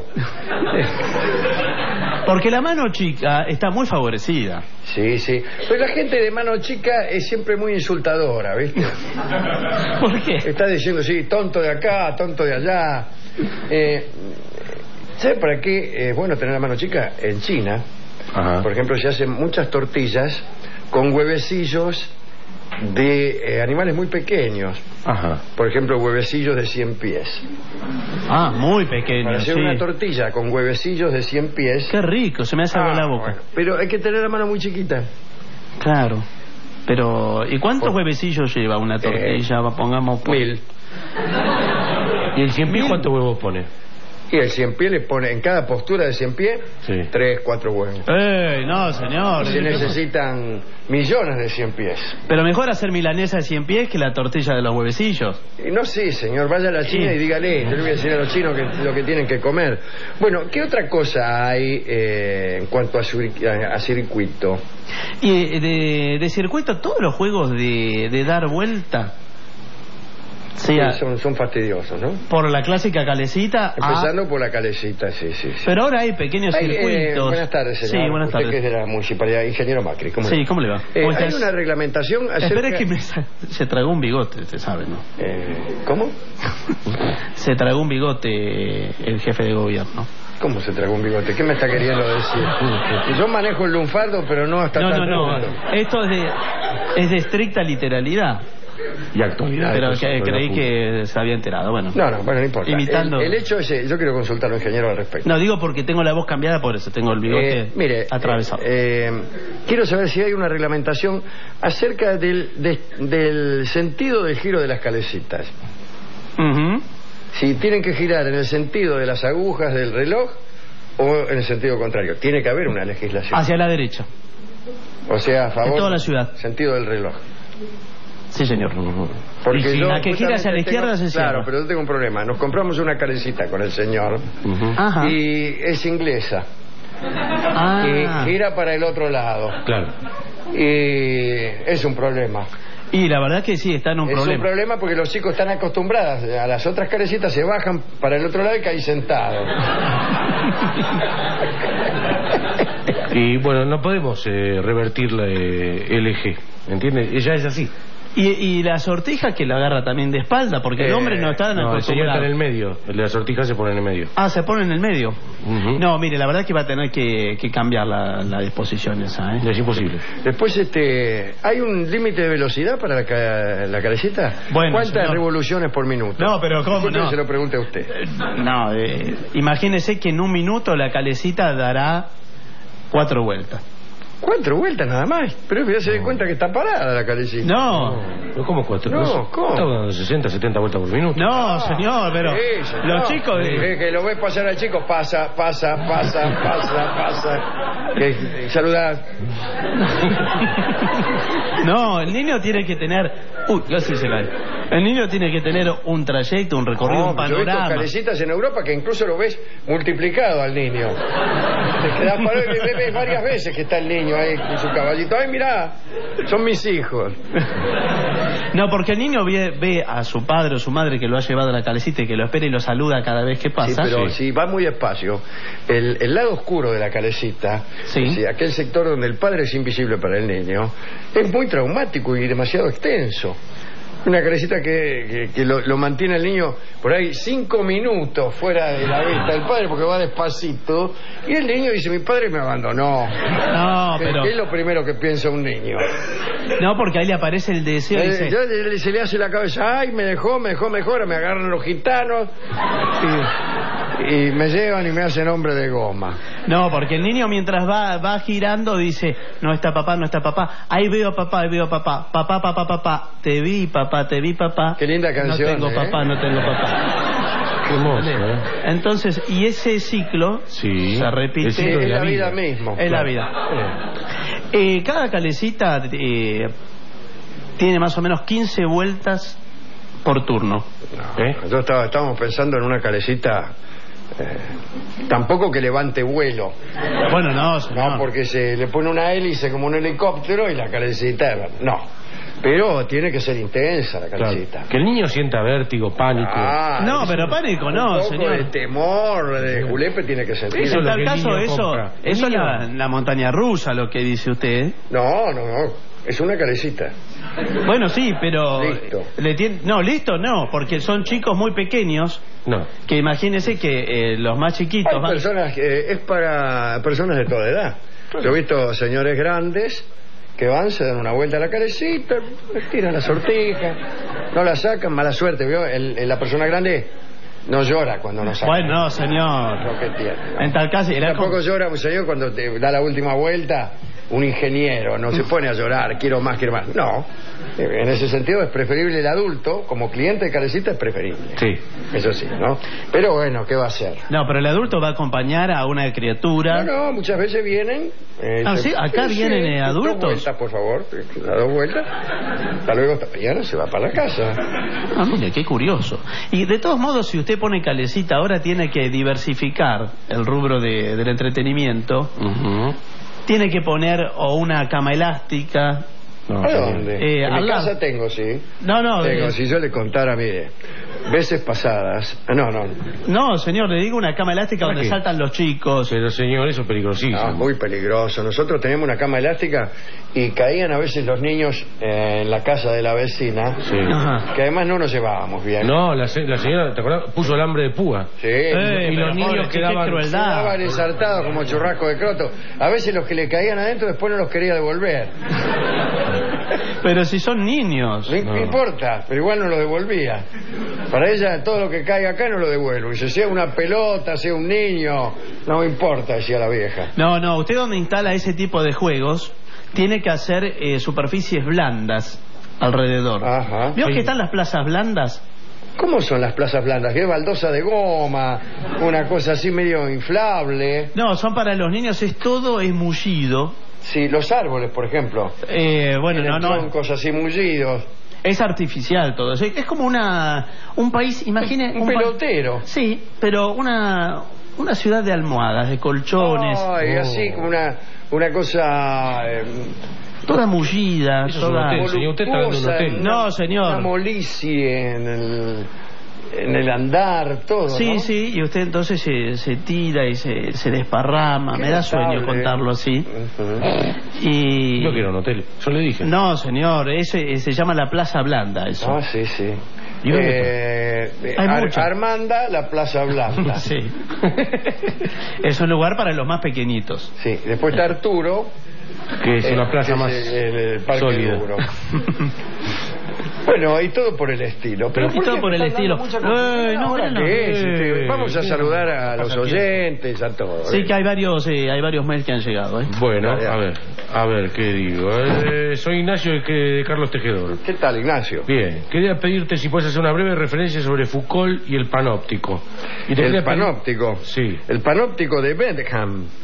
Porque la mano chica está muy favorecida. Sí, sí. Pero la gente de mano chica es siempre muy insultadora, ¿viste? ¿Por qué? Está diciendo, sí, tonto de acá, tonto de allá. Eh, ¿Sabe para qué es bueno tener la mano chica? En China, Ajá. por ejemplo, se hacen muchas tortillas con huevecillos de eh, animales muy pequeños. Ajá. Por ejemplo, huevecillos de cien pies. Ah, muy pequeño, Para hacer sí. una tortilla con huevecillos de cien pies. Qué rico, se me hace agua Ah, la boca. bueno. Pero hay que tener la mano muy chiquita. Claro. Pero, ¿y cuántos Por- huevecillos lleva una tortilla? Va, pongamos por... Mil. ¿Y el cien pies Mil. cuántos huevos pone? Y el cien pie le pone, en cada postura de cien pie, Sí. tres, cuatro huevos. ¡Ey, no, señor! Se necesitan millones de cien pies. Pero mejor hacer milanesa de cien pies que la tortilla de los huevecillos. Y no sé, señor, vaya a la China Sí. y dígale, yo le voy a decir a los chinos que, lo que tienen que comer. Bueno, ¿qué otra cosa hay eh, en cuanto a, sur- a, a circuito? Y eh, de, de circuito, todos los juegos de, de dar vuelta, sea Sí, son, son fastidiosos, ¿no? por la clásica calecita, a- Empezando por la calecita, sí, sí, sí. pero ahora hay pequeños Hay, eh, circuitos. buenas tardes, señor. Sí, buenas Usted que es tardes. de la municipalidad, ingeniero Macri. ¿Cómo le Sí, va? ¿cómo le va? Eh, ¿Cómo hay estás? una reglamentación acerca... Espera que me sa- se tragó un bigote, usted sabe, ¿no? Eh, ¿Cómo? Se tragó un bigote el jefe de gobierno. ¿Cómo se tragó un bigote? ¿Qué me está queriendo decir? Yo manejo el lunfardo, pero no hasta No, no, tanto no. punto. Esto es de, es de estricta literalidad. Y actualidad. Pero pues, que, sobre creí la que se había enterado. Bueno. No, no, bueno, no importa. Imitando. El, el hecho es, eh, yo quiero consultar a un ingeniero al respecto. No, digo porque tengo la voz cambiada, por eso tengo el bigote Eh, mire, atravesado. eh, eh, quiero saber si hay una reglamentación acerca del, de- del sentido del giro de las calecitas. Ujú. Si tienen que girar en el sentido de las agujas del reloj o en el sentido contrario. Tiene que haber una legislación. Hacia la derecha. O sea, a favor En toda la ciudad. sentido del reloj. Sí, señor. Porque Y si yo la que gira hacia la justamente izquierda tengo- se cierra. Claro, pero yo tengo un problema. Nos compramos una calecita con el señor Ajá. y es inglesa. Ah. Y gira para el otro lado. Claro. Y es un problema. Y la verdad que sí, está en un es problema. un problema porque los chicos están acostumbrados a las otras calecitas, se bajan para el otro lado y caen sentados. Y bueno, no podemos eh, revertir la, eh, el eje, ¿entiendes? Ella es así. Y, y la sortija que la agarra también de espalda, porque el Eh, hombre no está No, el señor está acostumbrado. en el medio. El de la sortija se pone en el medio. Ah, se pone en el medio. Ujú. No, mire, la verdad que va a tener que, que cambiar la, la disposición esa, ¿eh? Es imposible. Después, este, ¿hay un límite de velocidad para la, ca- la calecita? Bueno, ¿Cuántas señor. revoluciones por minuto? No, pero ¿cómo Disculpe no? que se lo pregunte a usted. No, eh, imagínese que en un minuto la calecita dará cuatro vueltas. Cuatro vueltas nada más. Pero ya se dé cuenta que está parada la calecita. No, No, ¿cómo cuatro? No, ¿cómo? Estamos dando sesenta, setenta vueltas por minuto. no, señor, pero Sí, señor. los chicos... Sí, de- que lo ves pasar al chico, pasa, pasa, pasa, pasa, pasa. Que, que saludar. No, el niño tiene que tener... Uy, casi se cae. El niño tiene que tener un trayecto, un recorrido, No, un yo he visto panorama. calecitas en Europa que incluso lo ves multiplicado al niño. Te quedás parado y le ves varias veces que está el niño ahí con su caballito. Ay, mirá, son mis hijos. No, porque el niño ve, ve a su padre o su madre que lo ha llevado a la calecita y que lo espera y lo saluda cada vez que Sí, pasa. pero Sí. si va muy despacio, el, el lado oscuro de la calecita, Sí. sí, aquel sector donde el padre es invisible para el niño, es muy traumático y demasiado extenso. Una calecita que, que, que lo, lo mantiene el niño por ahí cinco minutos fuera de la vista del padre porque va despacito y el niño dice, mi padre me abandonó. No, ¿Qué, pero... qué es lo primero que piensa un niño? No, porque ahí le aparece el deseo y Eh, dice... ya le- se le hace la cabeza, ay, me dejó, me dejó, me dejó, ahora me agarran los gitanos y, y me llevan y me hacen hombre de goma. No, porque el niño mientras va va girando dice, no está papá, no está papá, ahí veo a papá, ahí veo a papá, papá, papá, papá, te vi papá, te vi papá. Qué linda canción, No tengo ¿eh? papá, no tengo papá. Qué hermoso, ¿eh? Entonces, y ese ciclo Sí. se repite. El ciclo de Es la la vida vida. mismo. Es la vida. Eh, cada calecita eh, tiene más o menos quince vueltas por turno. No, ¿Eh? yo estaba, estábamos pensando en una calecita eh, tampoco que levante vuelo, Bueno, no, señor. no, porque se le pone una hélice como un helicóptero y la calecita, no, pero tiene que ser intensa la Claro. calecita. Que el niño sienta vértigo, pánico. Ah, No, pero pánico un no, poco señor. de temor, de julepe tiene que sentir. Eso es En lo tal que el caso, niño eso, compra. El eso es niño- la, la montaña rusa, lo que dice usted. No, no, no, es una calecita. Bueno, sí, pero... Listo. Le tien- No, listo no, porque son chicos muy pequeños, No. que imagínese que eh, los más chiquitos Hay van... personas que es para personas de toda edad. Yo he visto señores grandes que van, se dan una vuelta a la calecita, les tiran la sortija, no la sacan, mala suerte, ¿vio? El- el- la persona grande no llora cuando no saca. Bueno, no, señor. Lo que tiene, ¿no? En tal caso, era Tampoco como- llora un señor cuando te da la última vuelta, un ingeniero, no se pone a llorar, quiero más, quiero más. No, en ese sentido es preferible el adulto, como cliente de calecita es preferible. Sí. Eso sí, ¿no? Pero bueno, ¿qué va a hacer? No, pero el adulto va a acompañar a una criatura. No, no, muchas veces vienen. eh, Ah, se- ¿sí? ¿Acá vienen, eh, adultos? Dos vueltas, por favor. Las dos vueltas. Hasta luego, hasta mañana, se va para la casa. Ah, mire, qué curioso. Y de todos modos, si usted pone calecita, ahora tiene que diversificar el rubro de- del entretenimiento. Ujú. Tiene que poner o una cama elástica. No, ¿A sí. dónde? Eh, en al mi lado. casa tengo, sí. No, no. Tengo, eh, si yo le contara, mire, veces pasadas. ah, No, no. No, señor, le digo una cama elástica ¿Para donde qué? saltan los chicos. Pero señor, eso es peligrosísimo. Ah, muy peligroso. Nosotros tenemos una cama elástica y caían a veces los niños eh, en la casa de la vecina, Sí. Ajá. que además no nos llevábamos bien. No, la, se- la señora, ¿te acordás? Puso alambre de púa. Sí. Eh, y pero los niños pobre, qué- quedaban- qué crueldad. Quedaban ensartados como churrasco de croto. A veces los que le caían adentro después no los quería devolver. Pero si son niños. No, No. no importa, pero igual no lo devolvía. Para ella todo lo que caiga acá no lo devuelvo. Y si sea una pelota, sea un niño, no me importa, decía la vieja. No, no, usted donde instala ese tipo de juegos tiene que hacer eh, superficies blandas alrededor. Ajá. ¿Vio Sí. que están las plazas blandas? ¿Cómo son las plazas blandas? ¿Qué baldosa de goma? Una cosa así medio inflable. No, son para los niños, es todo es mullido. Sí, los árboles, por ejemplo. Eh, bueno, no, Tienen no, troncos así mullidos. es artificial todo. Es es como una un país, imagine Un pa- pelotero. Sí, pero una una ciudad de almohadas, de colchones, Ay, Oh. así como una, una cosa... eh, toda mullida, Eso es un toda hotel, señor. Usted está hablando de un voluptuosa, hotel. No, señor. Una molicie en el, en el andar, todo, Sí, ¿no? sí, y usted entonces se, se tira y se, se desparrama. Qué Me da sueño notable. contarlo así. Ujú. Y... Yo quiero un hotel. Yo le dije. No, señor, ese, se llama la Plaza Blanda, eso. Ah, sí, sí. ¿Y dónde Eh, eh, Hay Ar- mucho. Armanda, la Plaza Blanda. Sí. Es un lugar para los más pequeñitos. Sí, después está Arturo. Que es eh, una plaza que más es el, el Parque sólida. Duro. Bueno, y todo por el estilo. Pero Y ¿por todo qué por me el están dando estilo. mucha confusión Eh, no, ahora? bueno, ¿Qué es? eh, Este, Vamos a eh, saludar a los pasa tiempo. oyentes, a todos. Sí, que hay varios, eh, hay varios mails que han llegado, ¿eh? Bueno, Dale, a dale. ver, a ver, ¿qué digo? Eh, soy Ignacio de, que- de Carlos Tejedor. ¿Qué tal, Ignacio? Bien, quería pedirte si puedes hacer una breve referencia sobre Foucault y el panóptico. Y te El quería pedir- panóptico. Sí. El panóptico de Bedham.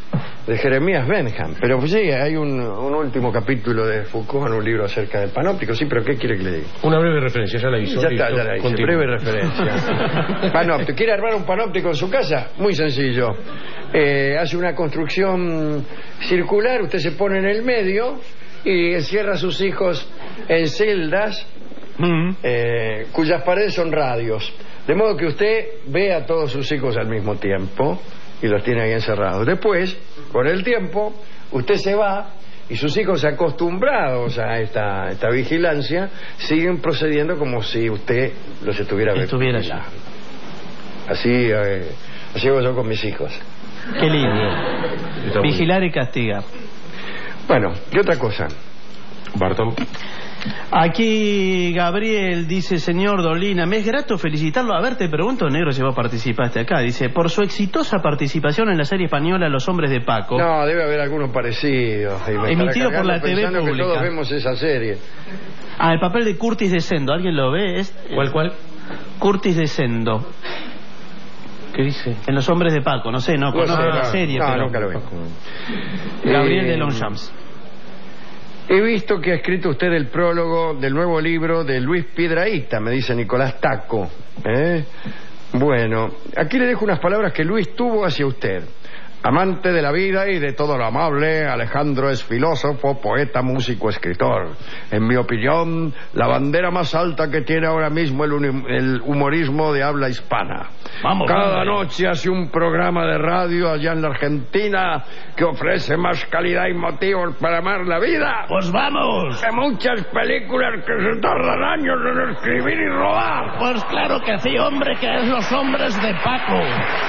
de Jeremías Bentham. Pero pues, sí, hay un, un último capítulo de Foucault en un libro acerca del panóptico. Sí, pero ¿qué quiere que le diga? Una breve referencia, ya la hizo. Ya está, ya la hice. Breve referencia. Panóptico. ¿Quiere armar un panóptico en su casa? Muy sencillo. Eh, hace una construcción circular, usted se pone en el medio y encierra a sus hijos en celdas mm. eh, cuyas paredes son radios. De modo que usted ve a todos sus hijos al mismo tiempo y los tiene ahí encerrados. Después, con el tiempo, usted se va y sus hijos, acostumbrados a esta, esta vigilancia, siguen procediendo como si usted los estuviera estuviera allá. Así, eh, así hago yo con mis hijos. Qué lindo. Vigilar y castigar. Bueno, ¿qué otra cosa? Barton. Aquí Gabriel dice: señor Dolina, me es grato felicitarlo. A ver, te pregunto, negro, si vos participaste acá. Dice: por su exitosa participación en la serie española Los Hombres de Paco. No, debe haber algunos parecidos. Emitido por la T V pública. Que todos vemos esa serie. Ah, el papel de Curtis de Sendo. ¿Alguien lo ve? ¿Es... ¿Cuál, cuál? Curtis de Sendo. ¿Qué dice? En Los Hombres de Paco. No sé, no conozco no, la serie. No, pero... nunca lo vi. Gabriel eh... de Longchamps. He visto que ha escrito usted el prólogo del nuevo libro de Luis Piedrahita, me dice Nicolás Taco. ¿Eh? Bueno, aquí le dejo unas palabras que Luis tuvo hacia usted. Amante de la vida y de todo lo amable, Alejandro es filósofo, poeta, músico, escritor. En mi opinión, la bandera más alta que tiene ahora mismo el, el humorismo de habla hispana. Vamos, Cada hombre. noche hace un programa de radio allá en la Argentina que ofrece más calidad y motivos para amar la vida. Pues vamos. Que muchas películas que se tardan años en escribir y rodar. Pues claro que sí, hombre, que es Los Hombres de Paco.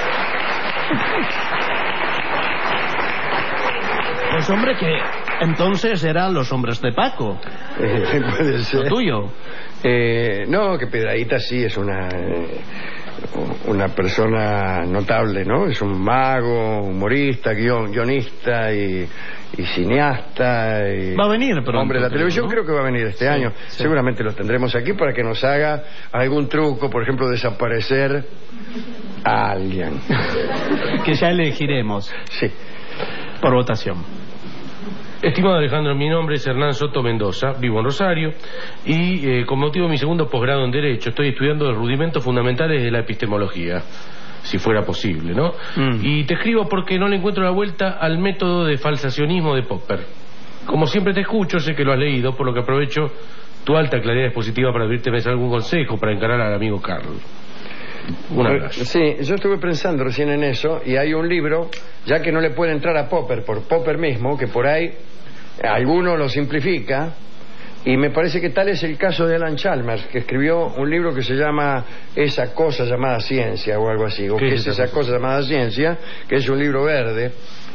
Pues hombre, que entonces eran Los Hombres de Paco. Eh, puede ser. Lo tuyo. Eh, no, que Piedrahita sí es una eh, una persona notable, ¿no? Es un mago, humorista, guion, guionista y, y cineasta. Y va a venir pronto. Hombre de la televisión, ¿no? Creo que va a venir este sí, año. Sí. Seguramente lo tendremos aquí para que nos haga algún truco, por ejemplo, desaparecer a alguien. Que ya elegiremos. Sí. Por votación. Estimado Alejandro, mi nombre es Hernán Soto Mendoza, vivo en Rosario y eh, con motivo de mi segundo posgrado en Derecho estoy estudiando los rudimentos fundamentales de la epistemología, si fuera posible, ¿no? Mm. Y te escribo porque no le encuentro la vuelta al método de falsacionismo de Popper. Como siempre te escucho, sé que lo has leído, por lo que aprovecho tu alta claridad expositiva para pedirte algún consejo para encarar al amigo Carl. Un abrazo. Sí, yo estuve pensando recién en eso y hay un libro, ya que no le puede entrar a Popper por Popper mismo, que por ahí alguno lo simplifica, y me parece que tal es el caso de Alan Chalmers, que escribió un libro que se llama Esa cosa llamada ciencia o algo así, o ¿qué es esa cosa llamada ciencia? Que es un libro verde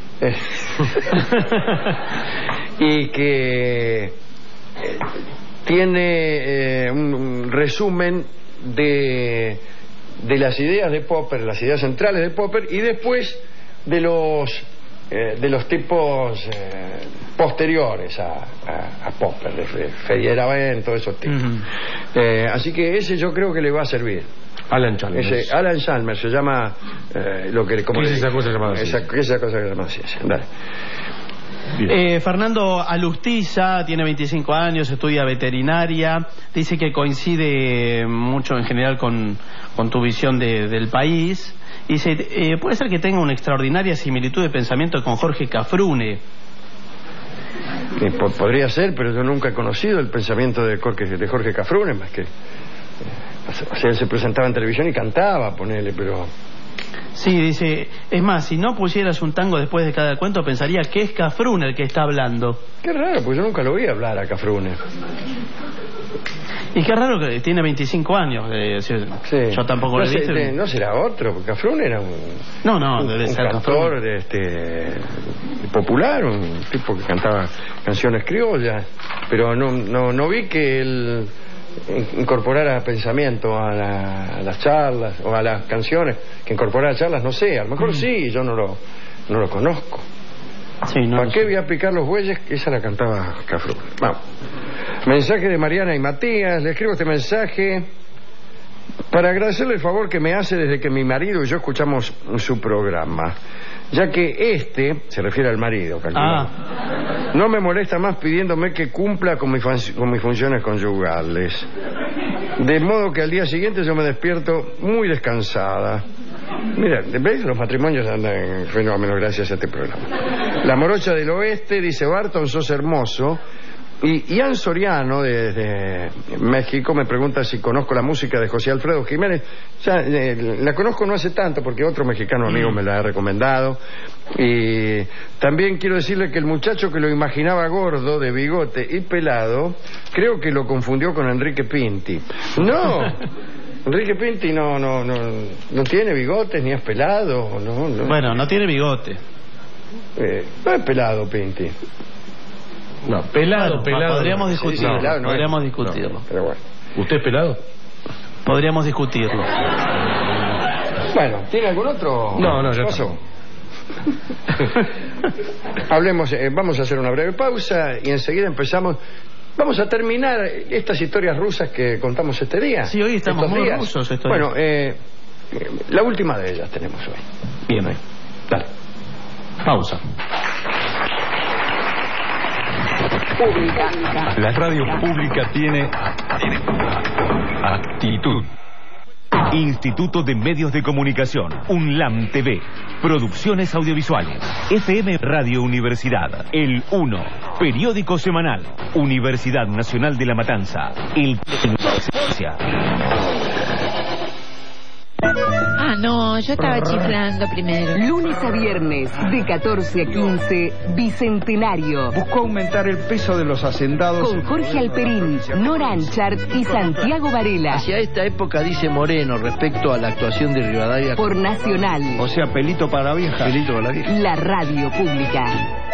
y que tiene eh, un, un resumen de de las ideas de Popper, las ideas centrales de Popper, y después de los eh, de los tipos eh, posteriores a, a, a Popper, de Feyerabend, todos esos tipos. Uh-huh. eh, así que ese yo creo que le va a servir. Alan Chalmers. Ese, Alan Chalmers se llama eh, lo que como ¿Qué es le, esa cosa llamada esa, ciencia? esa cosa que se llama ciencia. Dale. Eh, Fernando Alustiza tiene veinticinco años, estudia veterinaria, dice que coincide mucho en general con, con tu visión de, del país. Dice, eh, puede ser que tenga una extraordinaria similitud de pensamiento con Jorge Cafrune. Eh, po podría ser, pero yo nunca he conocido el pensamiento de Jorge, de Jorge Cafrune, más que eh, o sea, él se presentaba en televisión y cantaba, ponele, pero... Sí, dice, es más, si no pusieras un tango después de cada cuento, pensaría que es Cafrune el que está hablando. Qué raro, pues yo nunca lo oí hablar a Cafrune. Y qué raro que tiene veinticinco años. Eh, sí. Yo tampoco no lo he visto. Sé, no será otro, porque Cafrune era un... No, no, un, debe un ser cantor de este, popular, un tipo que cantaba canciones criollas, pero no, no, no vi que él incorporara pensamiento a, la, a las charlas o a las canciones, que incorporara charlas, no sé, a lo mejor mm. sí, yo no lo, no lo conozco. Sí, no ¿Para lo qué sé. voy a picar los bueyes? Esa la cantaba Cafrune. Vamos. Mensaje de Mariana y Matías. Le escribo este mensaje para agradecerle el favor que me hace desde que mi marido y yo escuchamos su programa, ya que este, se refiere al marido, calculado, ah. no me molesta más pidiéndome que cumpla con, mi con mis funciones conyugales. De modo que al día siguiente yo me despierto muy descansada. Mira, ¿ves? Los matrimonios andan en fenómenos gracias a este programa. La morocha del oeste dice: Barton, sos hermoso. Y Ian Soriano, desde de México, me pregunta si conozco la música de José Alfredo Jiménez. Ya, eh, la conozco no hace tanto porque otro mexicano amigo me la ha recomendado. Y también quiero decirle que el muchacho que lo imaginaba gordo, de bigote y pelado, creo que lo confundió con Enrique Pinti. No, Enrique Pinti no, no, no, no tiene bigotes ni es pelado. No, no. Bueno, no tiene bigote. Eh, no es pelado Pinti. No, pelado, bueno, pelado. Podríamos discutirlo. Sí, sí, pelado no podríamos es. discutirlo. No, pero bueno. ¿Usted es pelado? Podríamos discutirlo. Bueno, ¿tiene algún otro? No, no, ya paso. Hablemos, eh, vamos a hacer una breve pausa y enseguida empezamos. Vamos a terminar estas historias rusas que contamos este día. Sí, hoy estamos muy días. rusos. Estoy... Bueno, eh, la última de ellas tenemos hoy. Bien, hoy. Dale. Pausa. Pública. La radio pública tiene actitud. Instituto de Medios de Comunicación, UNLAM T V, Producciones Audiovisuales, F M Radio Universidad, El uno, Periódico Semanal, Universidad Nacional de La Matanza, El Ah, no, yo estaba chiflando primero. Lunes a viernes, de catorce a quince, Bicentenario. Buscó aumentar el peso de los hacendados. Con Jorge Alperín, Nora Anchart y Santiago Varela. Hacia esta época dice Moreno respecto a la actuación de Rivadavia. Por Nacional. O sea, pelito para la vieja. Pelito para la vieja. La radio pública.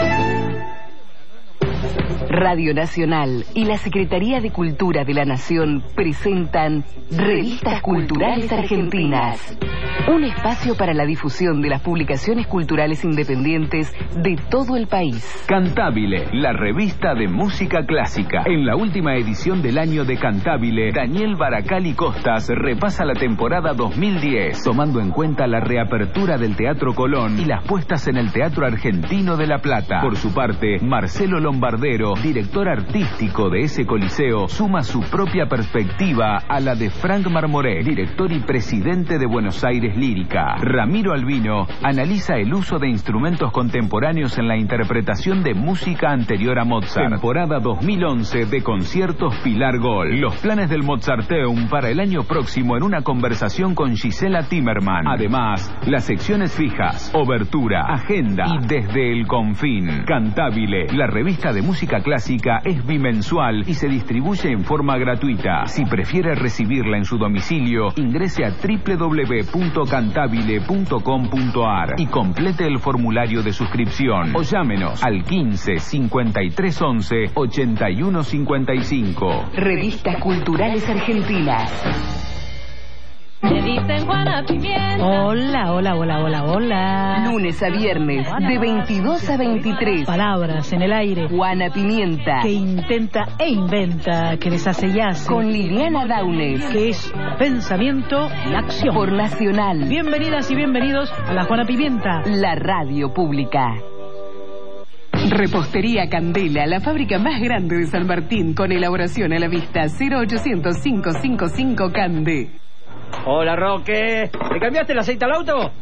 Radio Nacional y la Secretaría de Cultura de la Nación presentan Revistas Culturales Argentinas, un espacio para la difusión de las publicaciones culturales independientes de todo el país. Cantabile, la revista de música clásica. En la última edición del año de Cantabile, Daniel Baracali Costas repasa la temporada dos mil diez, tomando en cuenta la reapertura del Teatro Colón y las puestas en el Teatro Argentino de La Plata. Por su parte, Marcelo Lombardero, director artístico de ese coliseo, suma su propia perspectiva a la de Frank Marmoré, director y presidente de Buenos Aires Lírica. Ramiro Albino analiza el uso de instrumentos contemporáneos en la interpretación de música anterior a Mozart. Temporada dos mil once de Conciertos Pilar Gol. Los planes del Mozarteum para el año próximo en una conversación con Gisela Timerman. Además, las secciones fijas, obertura, agenda y Desde el Confín. Cantabile, la revista de música clásica, es bimensual y se distribuye en forma gratuita. Si prefiere recibirla en su domicilio, ingrese a doble u doble u doble u punto cantabile punto com punto a r y complete el formulario de suscripción o llámenos al quince, cincuenta y tres once, ochenta y uno cincuenta y cinco. Revistas Culturales Argentinas. Me dicen Juana Pimienta. Hola, hola, hola, hola, hola. Lunes a viernes, de veintidós a veintitrés. Palabras en el aire. Juana Pimienta. Que intenta e inventa, que deshace y hace. Con Liliana Daunes. Que es pensamiento y acción. Por Nacional. Bienvenidas y bienvenidos a la Juana Pimienta. La radio pública. Repostería Candela, la fábrica más grande de San Martín, con elaboración a la vista. Cero ochocientos, cinco cinco cinco Cande. Hola, Roque. ¿Le cambiaste el aceite al auto?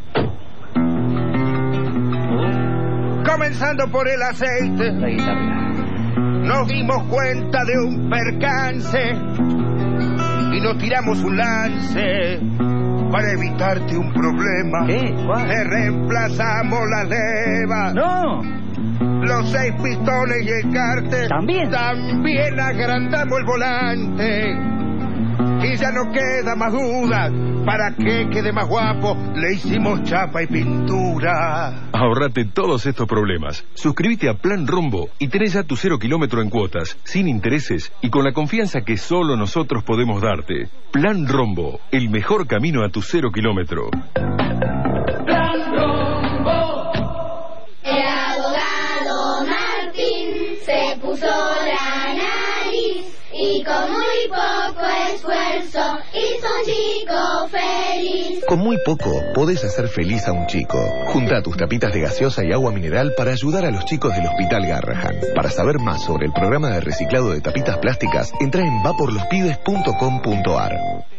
Comenzando por el aceite, la guitarra. Nos dimos cuenta de un percance y nos tiramos un lance para evitarte un problema. ¿Qué? ¿Cuál? Te reemplazamos la leva. ¡No! Los seis pistones y el cárter. ¿También? También agrandamos el volante. Y ya no queda más duda, para que quede más guapo, le hicimos chapa y pintura. Ahorrate todos estos problemas. Suscríbete a Plan Rombo y tenés ya tu cero kilómetro en cuotas, sin intereses y con la confianza que solo nosotros podemos darte. Plan Rombo, el mejor camino a tu cero kilómetro. Plan Rombo. El abogado Martín se puso la nariz y con muy poco esfuerzo, hizo un chico feliz. Con muy poco podés hacer feliz a un chico. Junta tus tapitas de gaseosa y agua mineral para ayudar a los chicos del Hospital Garrahan. Para saber más sobre el programa de reciclado de tapitas plásticas, entra en va por los pibes punto com punto ar.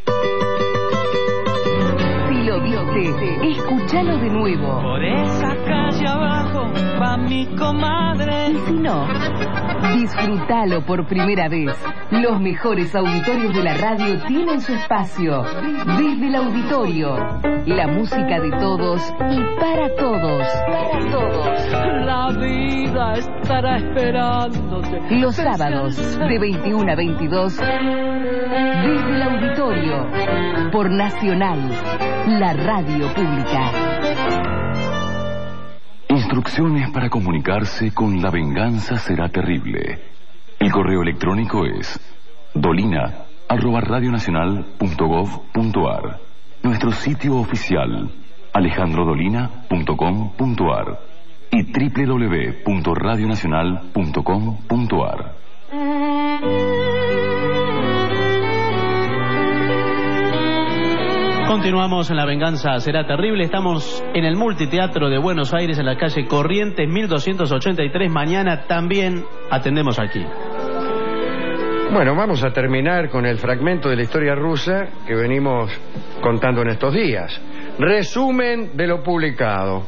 Si lo viste, escúchalo de nuevo. Por esa calle abajo va mi comadre. Y si no, disfrútalo por primera vez. Los mejores auditorios de la radio tienen su espacio. Desde el auditorio, la música de todos y para todos. Para todos. La vida estará esperándote. Los sábados, de veintiuno a veintidós, desde el auditorio, por Nacional, la radio pública. Instrucciones para comunicarse con La Venganza Será Terrible. El correo electrónico es dolina arroba radionacional punto gov punto ar. Nuestro sitio oficial alejandro dolina punto com punto ar y doble u doble u doble u punto radionacional punto com punto ar. Continuamos en La Venganza Será Terrible. Estamos en el Multiteatro de Buenos Aires, en la calle Corrientes mil doscientos ochenta y tres. Mañana también atendemos aquí. Bueno, vamos a terminar con el fragmento de la historia rusa que venimos contando en estos días. Resumen de lo publicado.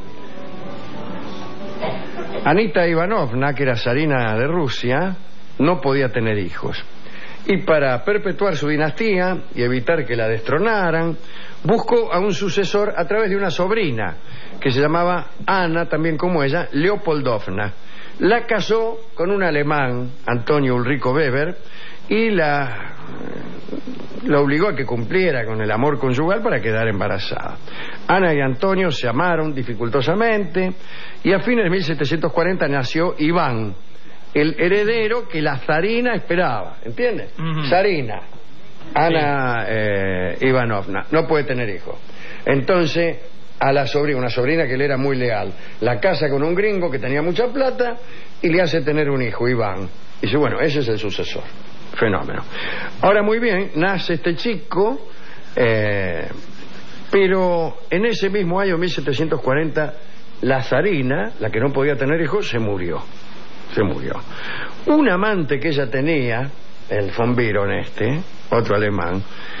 Anita Ivanovna, que era zarina de Rusia, no podía tener hijos. Y para perpetuar su dinastía y evitar que la destronaran, buscó a un sucesor a través de una sobrina que se llamaba Ana, también como ella, Leopoldovna. La casó con un alemán, Antonio Ulrico Weber, y la, la obligó a que cumpliera con el amor conyugal para quedar embarazada. Ana y Antonio se amaron dificultosamente y a fines de mil setecientos cuarenta nació Iván, el heredero que la zarina esperaba, ¿entiendes? Uh-huh. Zarina, Ana sí. eh, Ivanovna, no puede tener hijos. Entonces, a la sobrina, una sobrina que le era muy leal, la casa con un gringo que tenía mucha plata y le hace tener un hijo, Iván. Y dice, bueno, ese es el sucesor. Fenómeno. Ahora, muy bien, nace este chico, eh, pero en ese mismo año, mil setecientos cuarenta, la zarina, la que no podía tener hijos, se murió. Se murió. Un amante que ella tenía, el von Biron este, otro alemán,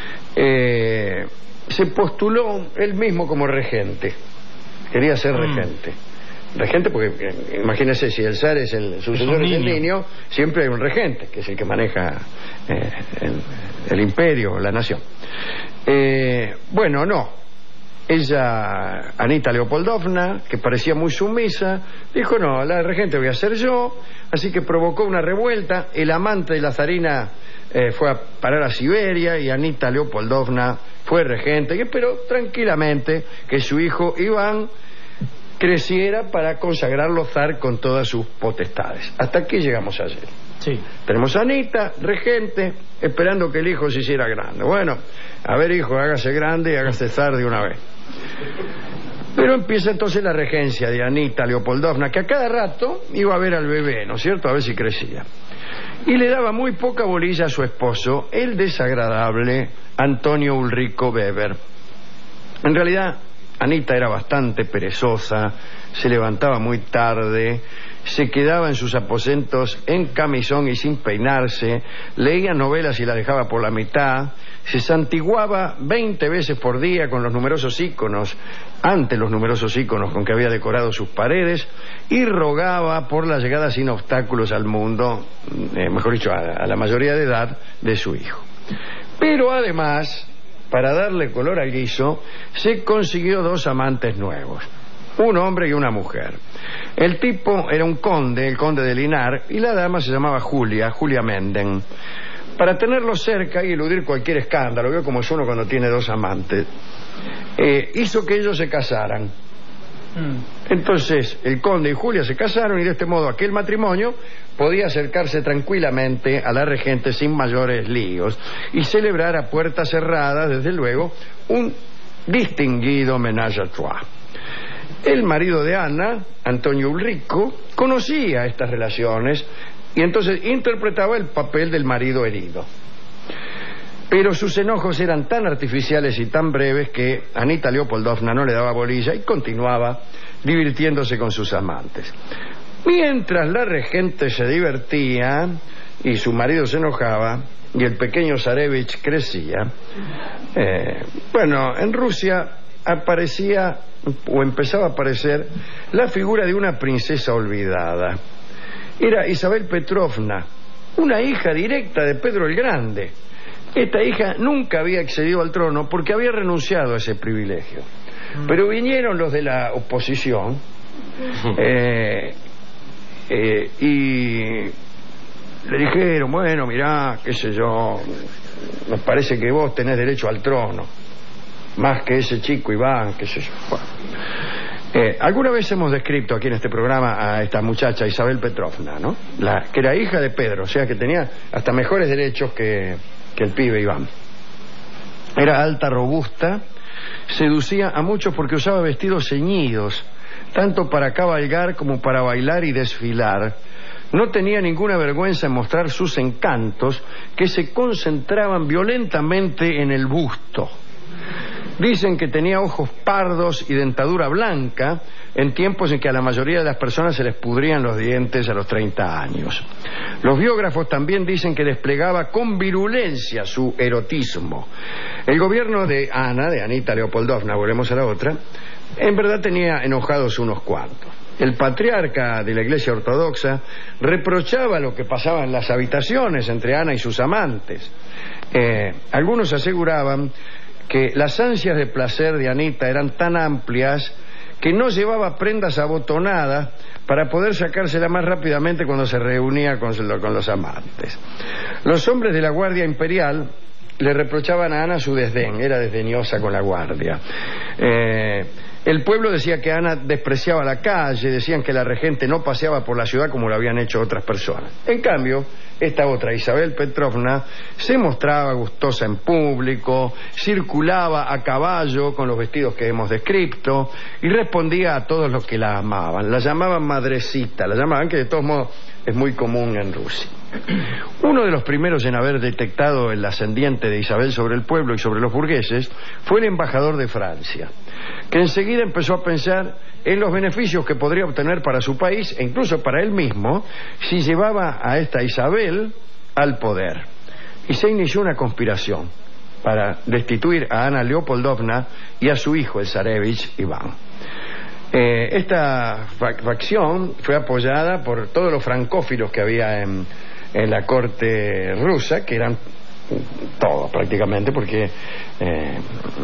eh, se postuló él mismo como regente. Quería ser mm. regente. Regente porque, eh, imagínese, si el zar es el sucesor del niño. niño, siempre hay un regente, que es el que maneja eh, el, el imperio, la nación. Eh, bueno, no. Ella, Anita Leopoldovna, que parecía muy sumisa, dijo, no, la regente voy a ser yo, así que provocó una revuelta. El amante de la zarina eh, fue a parar a Siberia y Anita Leopoldovna fue regente, y esperó tranquilamente que su hijo Iván creciera para consagrarlo zar con todas sus potestades. Hasta aquí llegamos ayer. Sí. Tenemos a Anita, regente, esperando que el hijo se hiciera grande. Bueno, a ver, hijo, hágase grande y hágase zar de una vez. Pero empieza entonces la regencia de Anita Leopoldovna, que a cada rato iba a ver al bebé, ¿no es cierto?, a ver si crecía. Y le daba muy poca bolilla a su esposo, el desagradable Antonio Ulrico Weber. En realidad, Anita era bastante perezosa, se levantaba muy tarde, se quedaba en sus aposentos en camisón y sin peinarse, leía novelas y las dejaba por la mitad, se santiguaba veinte veces por día con los numerosos íconos, ante los numerosos íconos con que había decorado sus paredes, y rogaba por la llegada sin obstáculos al mundo, eh, mejor dicho, a, a la mayoría de edad de su hijo. Pero además, para darle color al guiso, se consiguió dos amantes nuevos, un hombre y una mujer. El tipo era un conde, el conde de Linar, y la dama se llamaba Julia, Julia Menden. Para tenerlo cerca y eludir cualquier escándalo, veo como es uno cuando tiene dos amantes, eh, hizo que ellos se casaran. Mm. Entonces el conde y Julia se casaron, y de este modo aquel matrimonio podía acercarse tranquilamente a la regente sin mayores líos y celebrar a puertas cerradas, desde luego, un distinguido ménage à trois. El marido de Ana, Antonio Ulrico, conocía estas relaciones y entonces interpretaba el papel del marido herido. Pero sus enojos eran tan artificiales y tan breves que Anita Leopoldovna no le daba bolilla y continuaba divirtiéndose con sus amantes. Mientras la regente se divertía y su marido se enojaba y el pequeño Zarevich crecía, eh, bueno, en Rusia aparecía o empezaba a aparecer la figura de una princesa olvidada. Era Isabel Petrovna, una hija directa de Pedro el Grande. Esta hija nunca había accedido al trono porque había renunciado a ese privilegio. Pero vinieron los de la oposición eh, eh, y le dijeron, bueno, mirá, qué sé yo, me parece que vos tenés derecho al trono, más que ese chico Iván, qué sé yo. Bueno. Eh, alguna vez hemos descrito aquí en este programa a esta muchacha Isabel Petrovna, ¿no? La, que era hija de Pedro, o sea que tenía hasta mejores derechos que, que el pibe Iván. Era alta, robusta, seducía a muchos porque usaba vestidos ceñidos, tanto para cabalgar como para bailar y desfilar. No tenía ninguna vergüenza en mostrar sus encantos, que se concentraban violentamente en el busto. Dicen que tenía ojos pardos y dentadura blanca en tiempos en que a la mayoría de las personas se les pudrían los dientes a los treinta años. Los biógrafos también dicen que desplegaba con virulencia su erotismo. El gobierno de Ana, de Anita Leopoldovna, volvemos a la otra, en verdad tenía enojados unos cuantos. El patriarca de la Iglesia Ortodoxa reprochaba lo que pasaba en las habitaciones entre Ana y sus amantes. Eh, algunos aseguraban que las ansias de placer de Anita eran tan amplias que no llevaba prendas abotonadas para poder sacársela más rápidamente cuando se reunía con, con los amantes. Los hombres de la Guardia Imperial le reprochaban a Ana su desdén, era desdeñosa con la guardia. Eh, el pueblo decía que Ana despreciaba la calle, decían que la regente no paseaba por la ciudad como lo habían hecho otras personas. En cambio, esta otra, Isabel Petrovna, se mostraba gustosa en público, circulaba a caballo con los vestidos que hemos descrito y respondía a todos los que la amaban. La llamaban madrecita, la llamaban, que de todos modos es muy común en Rusia. Uno de los primeros en haber detectado el ascendiente de Isabel sobre el pueblo y sobre los burgueses fue el embajador de Francia, que enseguida empezó a pensar en los beneficios que podría obtener para su país e incluso para él mismo si llevaba a esta Isabel al poder. Y se inició una conspiración para destituir a Ana Leopoldovna y a su hijo, el zarevich Iván. Eh, esta facción fue apoyada por todos los francófilos que había en, en la corte rusa, que eran todos prácticamente, porque eh,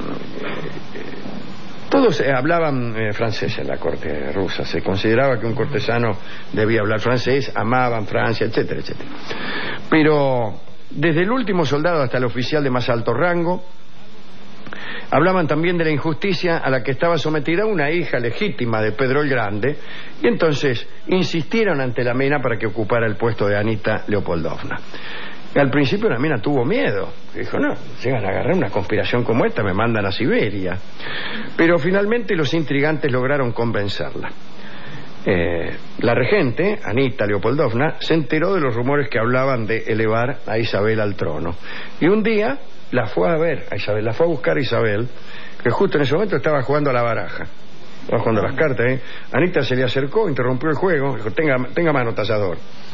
todos eh, hablaban eh, francés en la corte rusa. Se consideraba que un cortesano debía hablar francés, amaban Francia, etcétera, etcétera. Pero desde el último soldado hasta el oficial de más alto rango hablaban también de la injusticia a la que estaba sometida una hija legítima de Pedro el Grande, y entonces insistieron ante la mina para que ocupara el puesto de Anita Leopoldovna. Al principio la mina tuvo miedo, dijo, no, llegan a agarrar una conspiración como esta, me mandan a Siberia. Pero finalmente los intrigantes lograron convencerla. Eh, la regente, Anita Leopoldovna, se enteró de los rumores que hablaban de elevar a Isabel al trono, y un día la fue a ver a Isabel, la fue a buscar a Isabel, que justo en ese momento estaba jugando a la baraja, estaba jugando a las cartas, ¿eh? Anita se le acercó, interrumpió el juego, dijo, tenga, tenga mano, tallador.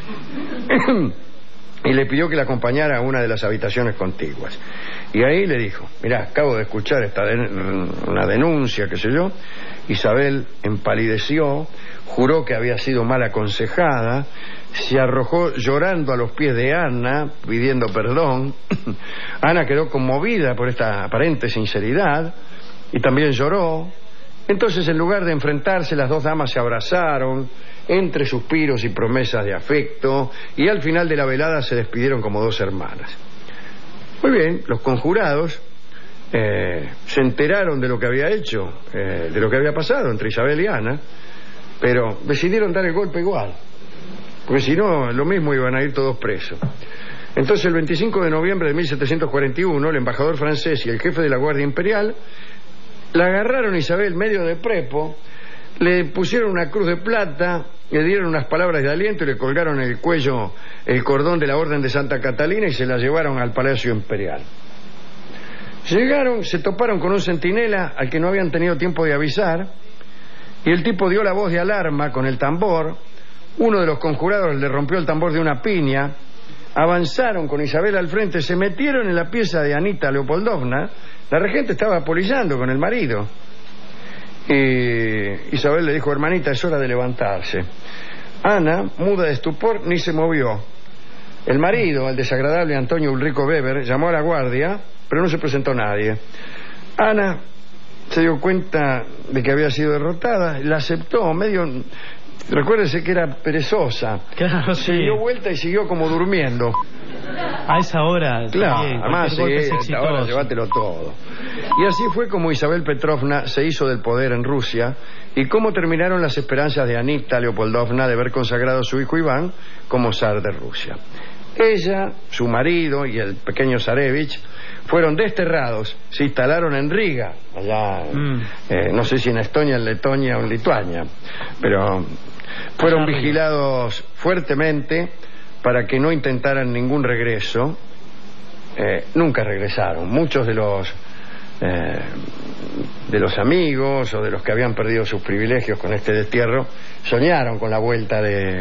Y le pidió que la acompañara a una de las habitaciones contiguas. Y ahí le dijo, mirá, acabo de escuchar esta den- una denuncia, qué sé yo. Isabel empalideció, juró que había sido mal aconsejada, se arrojó llorando a los pies de Ana, pidiendo perdón. Ana quedó conmovida por esta aparente sinceridad y también lloró. Entonces, en lugar de enfrentarse, las dos damas se abrazaron entre suspiros y promesas de afecto, y al final de la velada se despidieron como dos hermanas. Muy bien, los conjurados eh, se enteraron de lo que había hecho, eh, de lo que había pasado entre Isabel y Ana, pero decidieron dar el golpe igual, porque si no, lo mismo iban a ir todos presos. Entonces, el veinticinco de noviembre de mil setecientos cuarenta y uno, el embajador francés y el jefe de la Guardia Imperial la agarraron a Isabel medio de prepo, le pusieron una cruz de plata, le dieron unas palabras de aliento y le colgaron el cuello el cordón de la Orden de Santa Catalina y se la llevaron al Palacio Imperial. Llegaron, se toparon con un centinela al que no habían tenido tiempo de avisar, y el tipo dio la voz de alarma con el tambor. Uno de los conjurados le rompió el tambor de una piña. Avanzaron con Isabel al frente, se metieron en la pieza de Anita Leopoldovna. La regente estaba apolillando con el marido. Y Isabel le dijo: hermanita, es hora de levantarse. Ana, muda de estupor, ni se movió. El marido, el desagradable Antonio Ulrico Weber, llamó a la guardia, pero no se presentó nadie. Ana se dio cuenta de que había sido derrotada, la aceptó, medio... Recuérdese que era perezosa. Claro, sí. Se dio vuelta y siguió como durmiendo. A esa hora. Claro, también, además sí, golpe es a esta hora exitoso. llévatelo todo. Y así fue como Isabel Petrovna se hizo del poder en Rusia, y cómo terminaron las esperanzas de Anita Leopoldovna de ver consagrado a su hijo Iván como zar de Rusia. Ella, su marido y el pequeño zarevich fueron desterrados, se instalaron en Riga, allá, mm. eh, no sé si en Estonia, en Letonia o en Lituania, pero fueron allá vigilados fuertemente para que no intentaran ningún regreso. Eh, nunca regresaron. Muchos de los eh, de los amigos o de los que habían perdido sus privilegios con este destierro soñaron con la vuelta de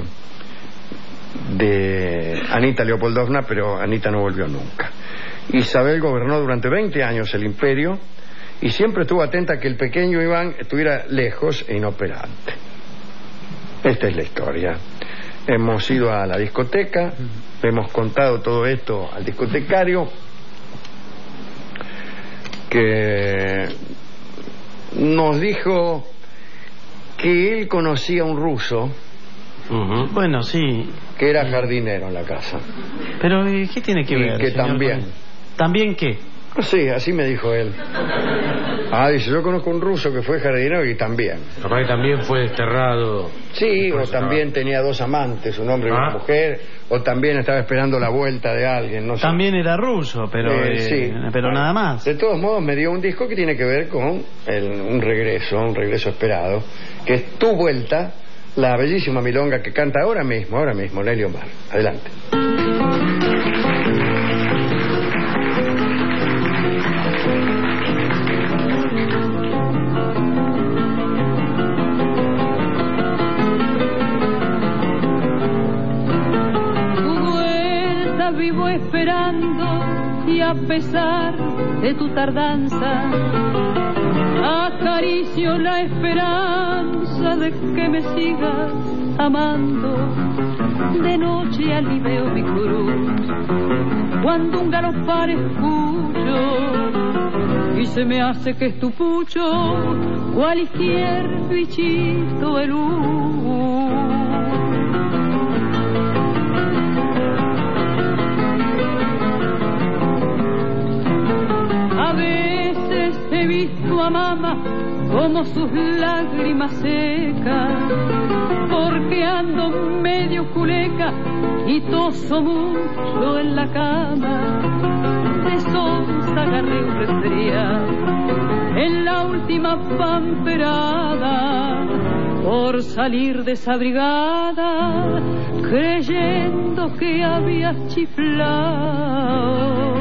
de Anita Leopoldovna, pero Anita no volvió nunca. Isabel gobernó durante veinte años el imperio y siempre estuvo atenta a que el pequeño Iván estuviera lejos e inoperante. Esta es la historia. Hemos ido a la discoteca, hemos contado todo esto al discotecario, que nos dijo que él conocía a un ruso. Uh-huh. Bueno, sí. Que era jardinero en la casa. Pero, ¿qué tiene que y ver? que señor? también. ¿También qué? Sí, así me dijo él. Ah, dice, yo conozco un ruso que fue jardinero y también. Capaz que también fue desterrado. Sí, o también tenía dos amantes, un hombre y una Ah. mujer, o también estaba esperando la vuelta de alguien, no sé. También era ruso, pero, Eh, eh, sí. pero Bueno, nada más. De todos modos, me dio un disco que tiene que ver con el- un regreso, un regreso esperado, que es Tu Vuelta, la bellísima milonga que canta ahora mismo, ahora mismo, Nelly Omar. Adelante. Tu vuelta vivo esperando, y a pesar de tu tardanza acaricio la esperanza de que me sigas amando. De noche aliveo mi cruz cuando un galopar escucho, y se me hace que es tu pucho cualquier bichito de luz. A veces he visto a mamá como sus lágrimas secas, porque ando medio culeca y toso mucho en la cama. De sonsa agarré un resfriado en la última pamperada, por salir desabrigada creyendo que habías chiflado.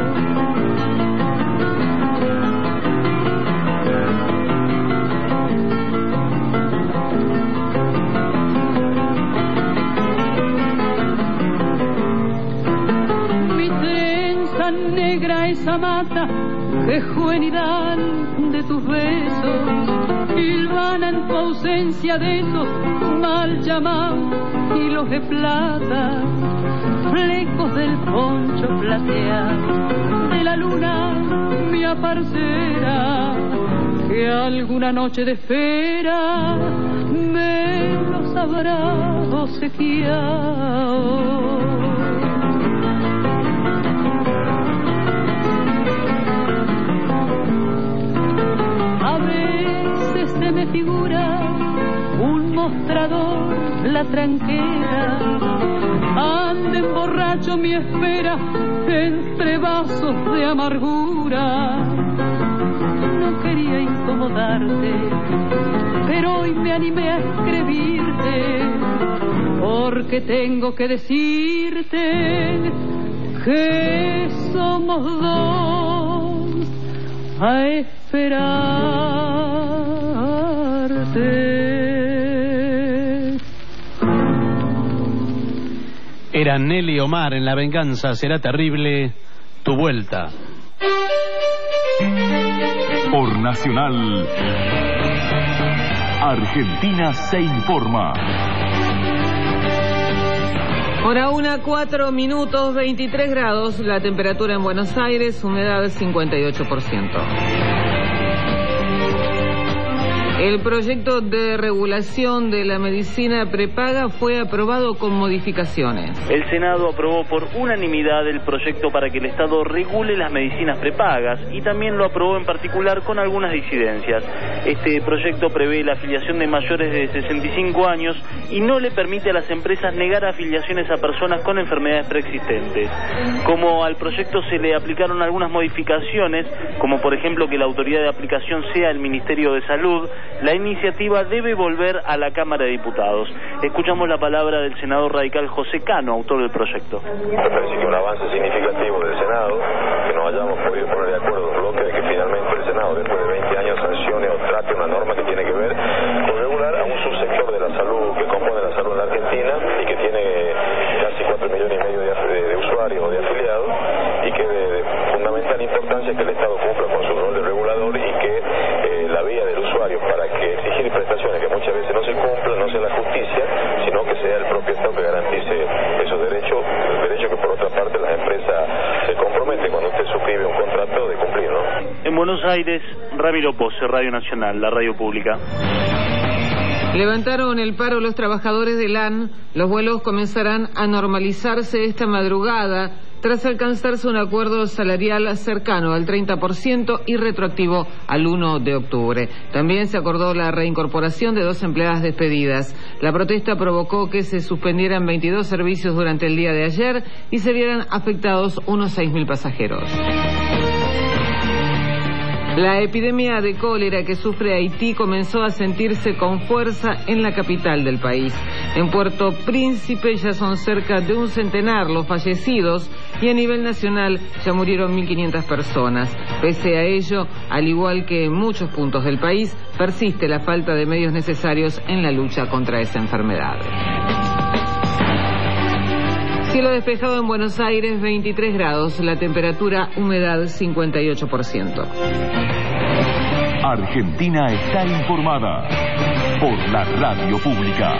Negra esa mata que juvenidad de tus besos, hilvana en tu ausencia de esos mal llamados hilos de plata, flecos del poncho plateado de la luna mía parcera, que alguna noche de espera me los habrá obsequiado. Se me figura un mostrador, la tranquera, anden borracho mi espera entre vasos de amargura. No quería incomodarte, pero hoy me animé a escribirte, porque tengo que decirte que somos dos a esperarte. Era Nelly Omar en La Venganza Será Terrible, Tu Vuelta. Por Nacional, Argentina se informa. Hora una, cuatro minutos, veintitrés grados, la temperatura en Buenos Aires, humedad cincuenta y ocho por ciento. El proyecto de regulación de la medicina prepaga fue aprobado con modificaciones. El Senado aprobó por unanimidad el proyecto para que el Estado regule las medicinas prepagas y también lo aprobó en particular con algunas disidencias. Este proyecto prevé la afiliación de mayores de sesenta y cinco años y no le permite a las empresas negar afiliaciones a personas con enfermedades preexistentes. Como al proyecto se le aplicaron algunas modificaciones, como por ejemplo que la autoridad de aplicación sea el Ministerio de Salud, la iniciativa debe volver a la Cámara de Diputados. Escuchamos la palabra del senador radical José Cano, autor del proyecto. Me parece que un avance significativo del Senado, que nos hayamos podido poner de acuerdo en bloque de que finalmente el Senado, después de veinte años, sancione o trate una norma que tiene que ver con regular a un subsector de la salud que compone la salud en la Argentina y que tiene casi cuatro millones y medio de, de, de usuarios o de afiliados, y que de, de fundamental importancia es que el Estado cumpla con su rol de regulador y que eh, la vía del usuario para que exigir prestaciones que muchas veces no se cumplan no sea la justicia, sino que sea el propio Estado que garantice esos derechos, el derecho que por otra parte las empresas se comprometen cuando usted suscribe un contrato de cumplir, ¿no? En Buenos Aires, Ramiro Pose, Radio Nacional, la radio pública. Levantaron el paro los trabajadores de L A N. Los vuelos comenzarán a normalizarse esta madrugada tras alcanzarse un acuerdo salarial cercano al treinta por ciento y retroactivo al uno de octubre. También se acordó la reincorporación de dos empleadas despedidas. La protesta provocó que se suspendieran veintidós servicios durante el día de ayer y se vieran afectados unos seis mil pasajeros. La epidemia de cólera que sufre Haití comenzó a sentirse con fuerza en la capital del país. En Puerto Príncipe ya son cerca de un centenar los fallecidos y a nivel nacional ya murieron mil quinientas personas. Pese a ello, al igual que en muchos puntos del país, persiste la falta de medios necesarios en la lucha contra esa enfermedad. Cielo despejado en Buenos Aires, veintitrés grados, la temperatura, humedad cincuenta y ocho por ciento. Argentina está informada por la radio pública.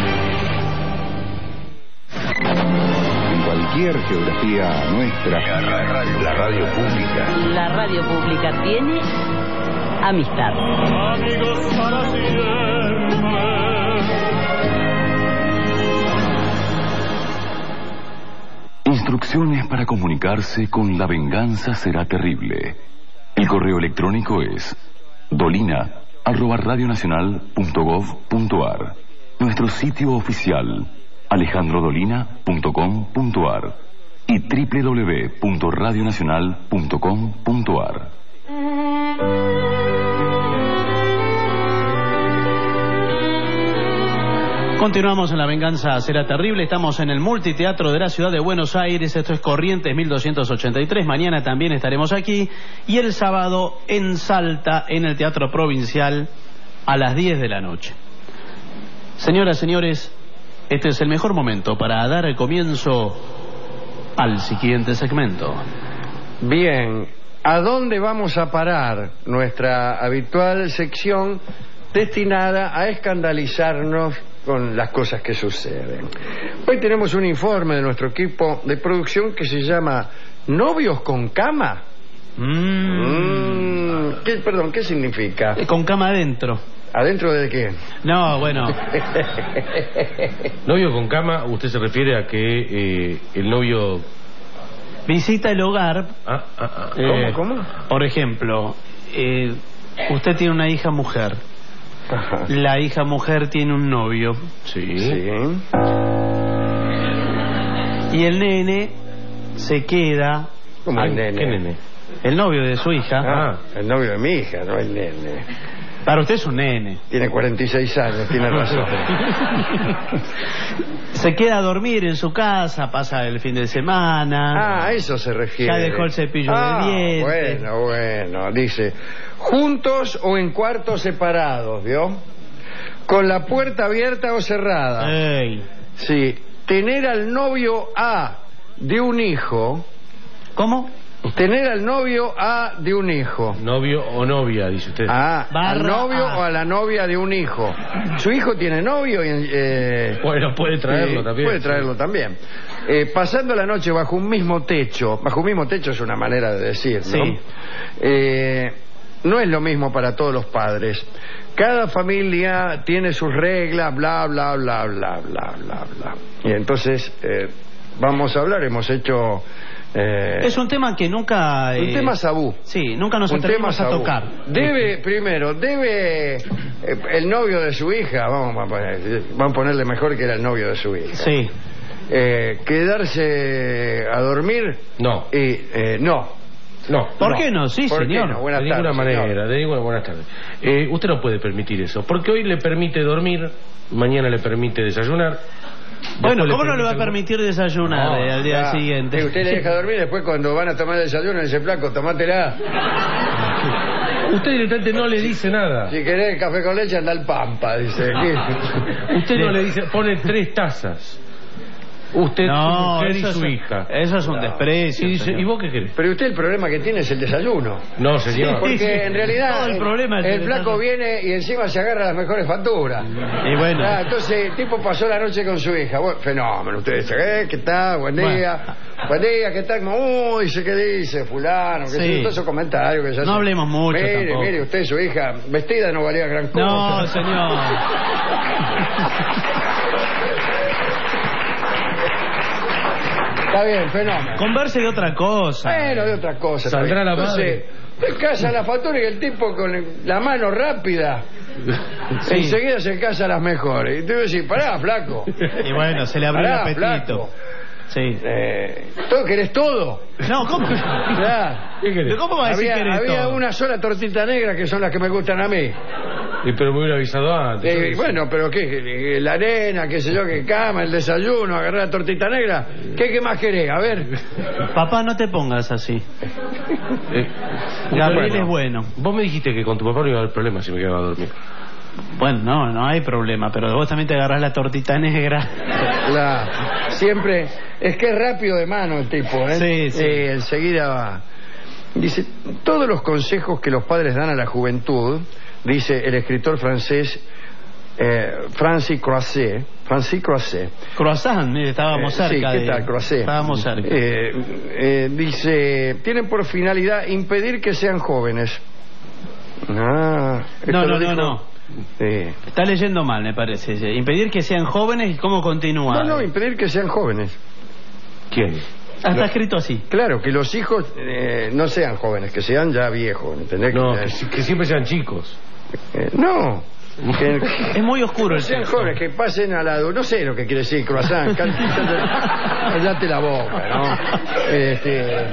En cualquier geografía nuestra, la radio, la radio pública. La radio pública tiene amistad. Amigos para siempre. Instrucciones para comunicarse con La Venganza Será Terrible. El correo electrónico es dolina arroba radionacional punto gov punto ar. Nuestro sitio oficial alejandro dolina punto com punto ar y doble u doble u doble u punto radionacional punto com punto ar. Continuamos en La Venganza Será Terrible. Estamos en el Multiteatro de la Ciudad de Buenos Aires. Esto es Corrientes mil doscientos ochenta y tres. Mañana también estaremos aquí. Y el sábado en Salta, en el Teatro Provincial, a las diez de la noche. Señoras, señores, este es el mejor momento para dar el comienzo al siguiente segmento. Bien, ¿a dónde vamos a parar? Nuestra habitual sección destinada a escandalizarnos con las cosas que suceden. Hoy tenemos un informe de nuestro equipo de producción que se llama ¿Novios con cama? Mm. Mm, ¿qué, perdón, ¿qué significa? Eh, con cama adentro. ¿Adentro de qué? No, bueno. Novio con cama, usted se refiere a que eh, el novio visita el hogar. Ah, ah, ah. Eh, ¿Cómo, cómo? Por ejemplo, eh, usted tiene una hija mujer. Ajá. La hija mujer tiene un novio. Sí. Sí. Y el nene se queda. ¿Cómo el nene? ¿Qué nene? El novio de su hija. Ah, el novio de mi hija, no el nene. Para usted es un nene. Tiene cuarenta y seis años, tiene razón. Se queda a dormir en su casa, pasa el fin de semana. Ah, a eso se refiere. Ya dejó el cepillo ah, de dientes. Bueno, bueno, dice, juntos o en cuartos separados, ¿vio? Con la puerta abierta o cerrada. Ey. Sí, tener al novio A de un hijo. ¿Cómo? Tener al novio A de un hijo. Novio o novia, dice usted. Ah, Barra al novio A. o a la novia de un hijo. Su hijo tiene novio y... Eh, bueno, puede traerlo sí, también. Puede traerlo sí. también. Eh, pasando la noche bajo un mismo techo. Bajo un mismo techo es una manera de decir, ¿no? Sí. Eh, no es lo mismo para todos los padres. Cada familia tiene sus reglas, bla, bla, bla, bla, bla, bla, bla. Y entonces, eh, vamos a hablar, hemos hecho... Eh, es un tema que nunca... Un eh, tema tabú. Sí, nunca nos un atrevimos tema a tabú. tocar. Debe, primero, debe eh, el novio de su hija, vamos a poner, van a ponerle mejor que era el novio de su hija. Sí. Eh, quedarse a dormir. No. Y, eh, no. No. ¿Por no. qué no? Sí, ¿Por señor. qué no? Buenas de tardes, ninguna manera, señor. de ninguna buenas tardes. Eh, usted no puede permitir eso, porque hoy le permite dormir, mañana le permite desayunar. Bueno, después ¿cómo no le va a permite- permitir desayunar No, eh, al día ya. siguiente? Eh, usted le deja dormir, después cuando van a tomar el desayuno le dice, flaco, tomátela. Usted directamente no le dice nada. Si querés café con leche, anda al Pampa, dice. Usted no le dice, pone tres tazas. Usted, su No, mujer y eso su es, hija. eso es un No. desprecio. Y, dice, señor. ¿y vos qué querés? Pero usted el problema que tiene es el desayuno. No, señor. Porque Sí, sí. en realidad Todo el problema es el el flaco desayuno. viene y encima se agarra las mejores facturas. Y bueno. Ah, entonces el tipo pasó la noche con su hija. Bueno, fenómeno. Usted dice, eh, ¿qué tal? Buen día. Buen día, ¿qué tal? Como, uy, sé qué dice fulano. Que Sí. sí. Todos esos comentarios que se No hacen. hablemos mucho Mire, tampoco. mire, usted, su hija, vestida no valía gran cosa. No, señor. Está bien, fenómeno. Converse de otra cosa. Bueno, de otra cosa. Saldrá la Entonces, te casa la factura y el tipo con la mano rápida Sí. enseguida se casa las mejores. Y tú decís, pará, flaco. Y bueno, se le abrió Pará, el apetito. flaco. Sí. Eh, ¿Todo querés todo? No, ¿cómo? Ya. ¿Qué querés? ¿Cómo va a decir Había, que eres había todo? una sola tortita negra que son las que me gustan a mí. Y pero me hubiera avisado antes. Eh, yo qué sé. bueno, pero ¿qué? La arena, qué sé yo, qué cama, el desayuno, agarrar la tortita negra. ¿Qué, qué más querés? A ver. Papá, no te pongas así. Eh, Gabriel bueno, es bueno. Vos me dijiste que con tu papá no iba a haber problema si me quedaba a dormir. Bueno, no, no hay problema, pero vos también te agarrás la tortita negra. La, siempre, es que es rápido de mano el tipo, ¿eh? Sí, sí. Eh, enseguida va. Dice, todos los consejos que los padres dan a la juventud, dice el escritor francés eh, Francis Croisset, Francis Croisset. Croissant, mire, estábamos Eh, cerca sí, ¿qué de... tal, Croisset? Estábamos cerca. Eh, eh, dice, tienen por finalidad impedir que sean jóvenes. Ah, esto No, lo no, no, dijo- no. Sí. Está leyendo mal, me parece. Impedir que sean jóvenes y cómo continúa. No, no, impedir que sean jóvenes. ¿Quién? Ah, está Lo- escrito así. Claro, que los hijos eh, no sean jóvenes, que sean ya viejos, ¿entendés? No, que, que, que siempre sean chicos. eh, no, que, Es muy oscuro que el sean texto. jóvenes, que pasen a la... No sé lo que quiere decir croissant, cal- cállate la boca, ¿no? Este,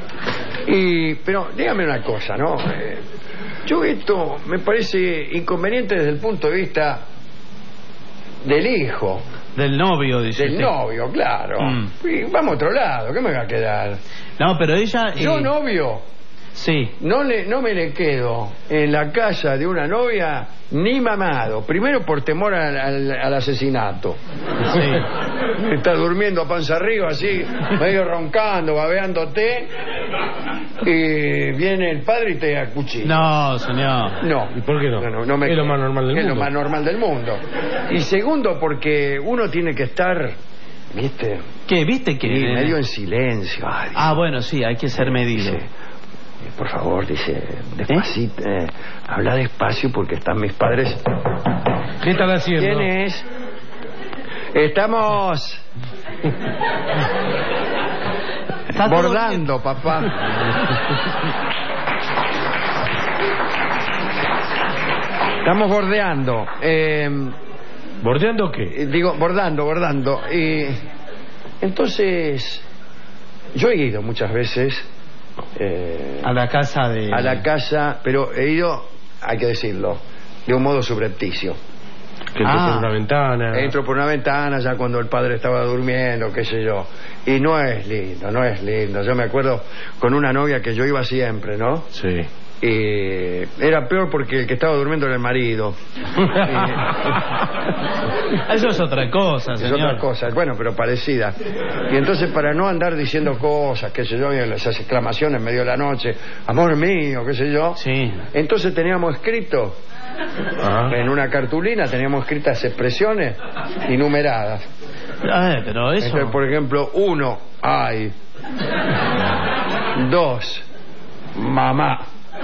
y, pero dígame una cosa, ¿no? Eh, yo esto me parece inconveniente desde el punto de vista del hijo, Del novio, dice del usted. novio, claro. Mm. Y vamos a otro lado, ¿qué me va a quedar? No, pero ella... Yo eh, novio... Sí. No, le, no me le quedo en la casa de una novia ni mamado. Primero por temor al, al- al asesinato. Sí. Está durmiendo a panza arriba así, medio roncando, babeándote. Y viene el padre y te acuchilla. No, señor. No. ¿Y por qué no? No, no, no me Es lo quedo. más normal del Es mundo. lo más normal del mundo. Y segundo porque uno tiene que estar, ¿viste? ¿Qué? ¿Viste que...? Sí, medio en silencio. Ay, Ah, bueno, sí, hay que ser medido. dice, por favor, dice, despacito, eh, habla despacio porque están mis padres. ¿Qué están haciendo? ¿Quién es? Estamos Está todo bordando, papá. Estamos bordeando. Eh, ¿Bordeando qué? eh, digo, bordando, bordando. Y entonces, yo he ido muchas veces eh, A la casa de... a la casa, pero he ido, hay que decirlo, de un modo subrepticio. Que entró ah. por una ventana. Entro por una ventana ya cuando el padre estaba durmiendo, qué sé yo. Y no es lindo, no es lindo. Yo me acuerdo con una novia que yo iba siempre, ¿no? Sí. Y era peor porque el que estaba durmiendo era el marido. Eso es otra cosa, señor. Es otra cosa, bueno, pero parecida. Y entonces, para no andar diciendo cosas, qué sé yo, esas exclamaciones en medio de la noche, amor mío, qué sé yo. Sí. Entonces teníamos escrito, ah. en una cartulina, teníamos escritas expresiones y numeradas. A ver, pero eso... Entonces, por ejemplo, uno, ay. Dos, mamá.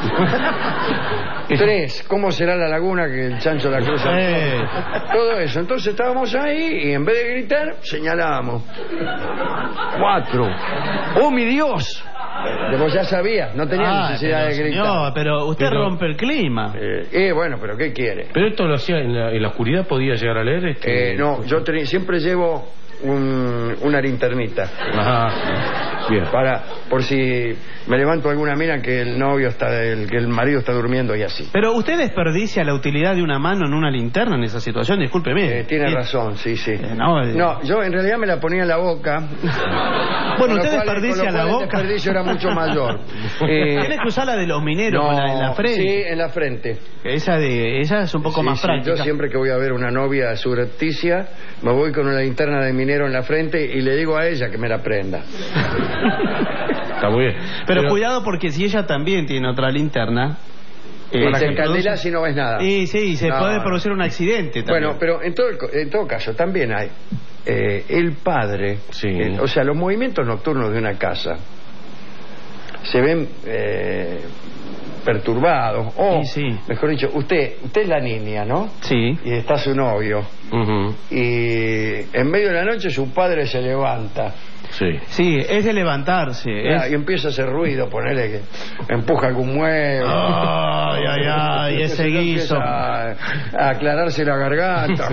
Tres, ¿cómo será la laguna que el chancho la cruza? Eh. Todo eso. Entonces estábamos ahí y en vez de gritar, señalábamos. Cuatro. ¡Oh, mi Dios! Vos ya sabía, no tenía ah, necesidad pero, de gritar. No, pero usted pero, rompe el clima. Eh, eh, bueno, pero ¿qué quiere? Pero esto lo hacía en la, en la oscuridad, ¿podía llegar a leer? Este... Eh, no, yo siempre llevo un, una linternita. Ajá. Bien. Para, por si me levanto alguna mina que el novio está, el, que el marido está durmiendo y así. Pero usted desperdicia la utilidad de una mano en una linterna en esa situación, discúlpeme. Eh, tiene ¿Qué? razón, sí, sí. Eh, no, eh... no, yo en realidad me la ponía en la boca. Bueno, usted cual, desperdicia la boca. El desperdicio era mucho mayor. eh, Tiene que usar la de los mineros, no, la, en la frente. Sí, en la frente. Esa de esa es un poco sí, más sí, práctica. Yo siempre que voy a ver una novia subrepticia, me voy con una linterna de minero en la frente y le digo a ella que me la prenda. Está muy bien. Pero, Pero cuidado, porque si ella también tiene otra linterna... Eh, te encandelas y no ves nada. Sí, sí, se no, puede producir un accidente también. Bueno, pero en todo, en todo caso también hay eh, el padre, sí. el, o sea, los movimientos nocturnos de una casa se ven eh, perturbados. O, sí, sí. mejor dicho, usted usted es la niña, ¿no? Sí. Y está su novio. Uh-huh. Y en medio de la noche su padre se levanta. Sí. Sí, es de levantarse. Ya, es... Y empieza a hacer ruido, ponerle que empuja algún mueble. Ay, ay, ay, ese guiso. A, a aclararse la garganta.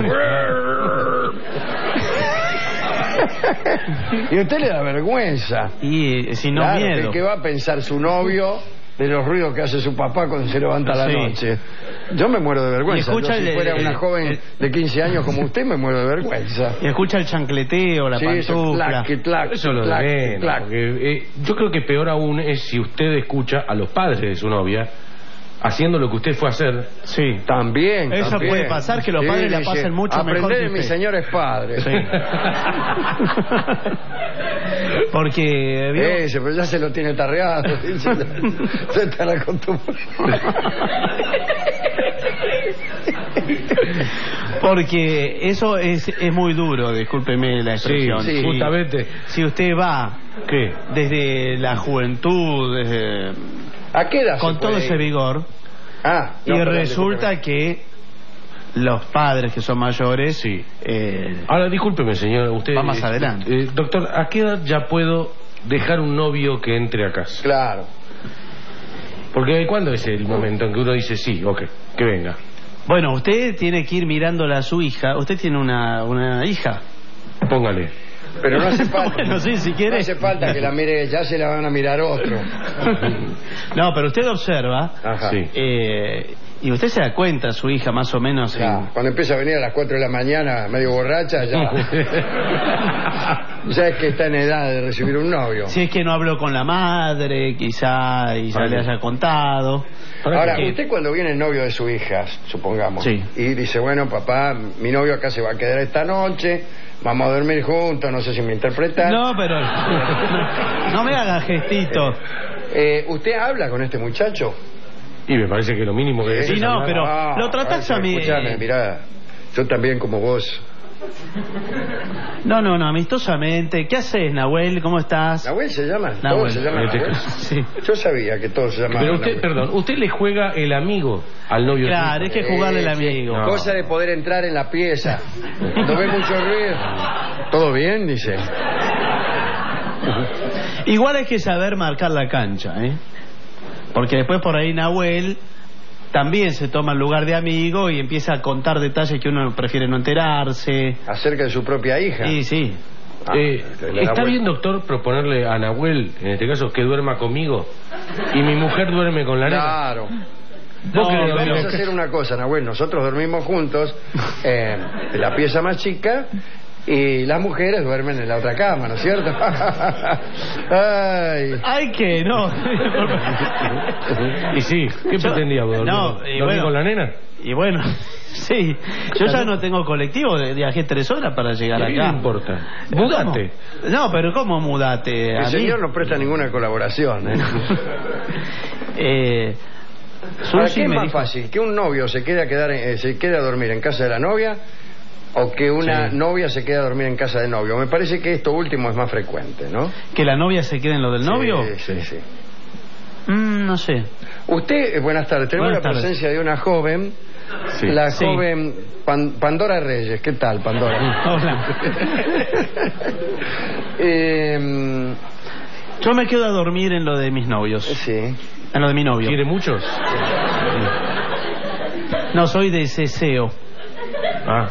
Y a usted le da vergüenza. Y si no, claro, miedo. ¿qué va a pensar su novio de los ruidos que hace su papá cuando se levanta a la sí. noche? Yo me muero de vergüenza. Yo, si el, fuera el, una joven el, de quince años como usted, me muero de vergüenza. Y escucha el chancleteo, la sí, pantufla. Eso, clac, eso lo clac, de clac. Porque, eh, yo creo que peor aún es si usted escucha a los padres de su novia haciendo lo que usted fue a hacer. Sí. También. Eso también. puede pasar, que los sí, padres la dice, pasen mucho mejor que aprender usted. mis señores padres. Sí. Porque... ¿vio? Ese, pero ya se lo tiene tarreado. Se está la costumbre. Porque eso es, es muy duro, discúlpeme la expresión. Sí, sí. Justamente. Si usted va... ¿Qué? Desde la juventud, desde... ¿A qué edad con todo ese vigor. Ah, no, y resulta que los padres que son mayores... Sí. Eh, Ahora, discúlpeme, señor. Usted, va más eh, adelante. Eh, doctor, ¿a qué edad ya puedo dejar un novio que entre a casa? Claro. Porque ¿cuándo es el momento en que uno dice sí, ok, que venga? Bueno, usted tiene que ir mirándola a su hija. Usted tiene una, una hija. Póngale. Pero no hace falta. Bueno, sí, si quiere. No hace falta que la mire, ya se la van a mirar otro. No, pero usted observa. Ajá. Sí. Eh, y usted se da cuenta, su hija más o menos. Ya, en... Cuando empieza a venir a las cuatro de la mañana, medio borracha, ya. Ya es que está en edad de recibir un novio. Si es que no habló con la madre, quizá, y ya vale. le haya contado. Ahora, que... usted cuando viene el novio de su hija, supongamos, sí. y dice, bueno, papá, mi novio acá se va a quedar esta noche, vamos a dormir juntos, no sé si me interpretan. No, pero no, no me haga gestito. Eh, ¿Usted habla con este muchacho? Y me parece que lo mínimo que... Sí, no, pero ah, lo tratás a mí... Escuchame, mirá, yo también como vos... No, no, no, amistosamente. ¿Qué haces, Nahuel? ¿Cómo estás? ¿Nahuel se llama? Nahuel. ¿Todos se llaman Nahuel? Sí. Yo sabía que todos se llamaban Pero usted, Nahuel. perdón, usted le juega el amigo al novio. Claro, es que jugarle el amigo. No. Cosa de poder entrar en la pieza. Cuando ve mucho ruido. ¿Todo bien? Dice. Igual hay que saber marcar la cancha, ¿eh? Porque después por ahí Nahuel también se toma el lugar de amigo y empieza a contar detalles que uno prefiere no enterarse. Acerca de su propia hija. Sí, sí. Ah, eh, ¿Está bien, doctor, proponerle a Nahuel, en este caso, que duerma conmigo y mi mujer duerme con la nena? Claro. No, vamos a hacer una cosa, Nahuel. Nosotros dormimos juntos eh, en la pieza más chica y las mujeres duermen en la otra cama, ¿no es cierto? Ay, Ay, que no. Y sí, ¿qué pretendía? ¿Dormir, No, y dormir bueno. con la nena? Y bueno, sí, yo ya no tengo colectivo, viajé tres horas para llegar ¿Qué acá. le importa? Mudate. ¿Cómo? No, pero ¿cómo mudate? el a señor mí? no presta ninguna colaboración, ¿eh? Eh, ¿Para Susi qué es me más dijo- fácil? ¿Que un novio se quede a, quedar en- eh, se quede a dormir en casa de la novia o que una Sí. novia se quede a dormir en casa del novio? Me parece que esto último es más frecuente, ¿no? ¿Que la novia se quede en lo del novio? Sí, sí, sí. Mm, no sé. Usted, eh, buenas tardes, tenemos Buenas la tardes. presencia de una joven, Sí. la Sí. joven Pan- Pandora Reyes. ¿Qué tal, Pandora? Hola. Eh, Yo me quedo a dormir en lo de mis novios. sí. En lo de mi novio. ¿Quiere muchos? No, soy de Ceseo. Ah,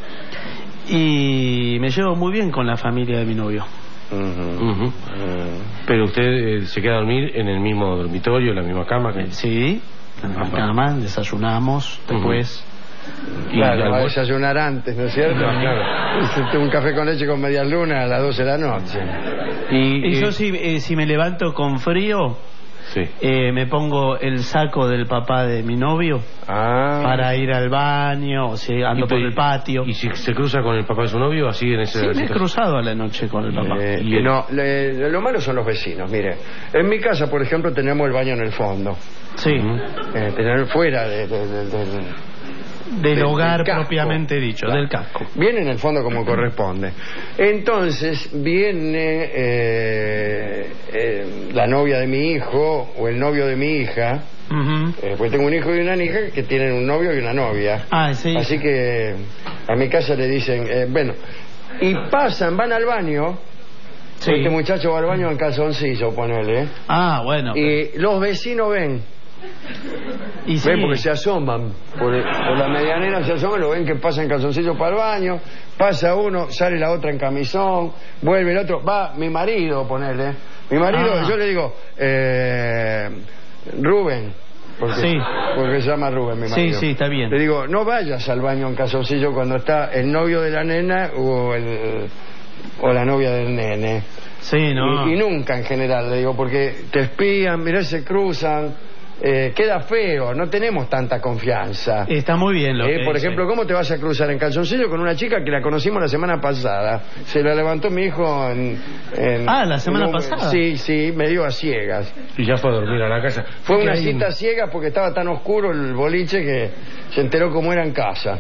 Y me llevo muy bien con la familia de mi novio. Ujú. ujú. Pero usted eh, se queda a dormir en el mismo dormitorio, en la misma cama. Que... Sí, en la cama, desayunamos, después... Y Claro, va a almuer- desayunar antes, ¿no es cierto? Claro. Un café con leche con medias lunas a las doce de la noche. Y, Y eh, yo si, eh, si me levanto con frío, sí. eh, me pongo el saco del papá de mi novio Ah. para ir al baño, o si ando Y por pe- el patio. ¿Y si se cruza con el papá de su novio, así en ese Sí, me he situación? cruzado a la noche con el papá. Eh, Y el- no, le- lo malo son los vecinos, mire. En mi casa, por ejemplo, tenemos el baño en el fondo. Sí, Eh, tener fuera de, de- de- de- del del- hogar del casco. propiamente dicho, Claro. del casco. Viene en el fondo como corresponde. Entonces viene eh, eh, la novia de mi hijo o el novio de mi hija. Ujú. Eh, pues tengo un hijo y una hija que tienen un novio y una novia. Ah, sí. Así que a mi casa le dicen, eh, bueno, y pasan, van al baño. Sí. Este muchacho va al baño en calzoncillo, ponele. ¿eh? Ah, bueno. Y los vecinos ven. Y sí. Ven porque se asoman. Por, el- por la medianera se asoman, lo ven que pasa en calzoncillo para el baño. Pasa uno, sale la otra en camisón. Vuelve el otro. Va mi marido, ponele. Mi marido, Ah. yo le digo, eh, Rubén. Porque, Sí. porque se llama Rubén, mi Sí, marido. sí, está bien. Le digo, no vayas al baño en calzoncillo cuando está el novio de la nena o, el, o la novia del nene. Sí, no. Y, y nunca en general, le digo, porque te espían, mirá, se cruzan, eh, queda feo, no tenemos tanta confianza. Está muy bien lo Eh, que por dice. ejemplo, ¿cómo te vas a cruzar en calzoncillo con una chica que la conocimos la semana pasada? Se la levantó mi hijo en... en- Ah, ¿la semana en un- pasada? Sí, sí, me dio a ciegas. Y ya fue a dormir a la casa. Fue Que una hay un- cita ciega porque estaba tan oscuro el boliche que se enteró cómo era en casa.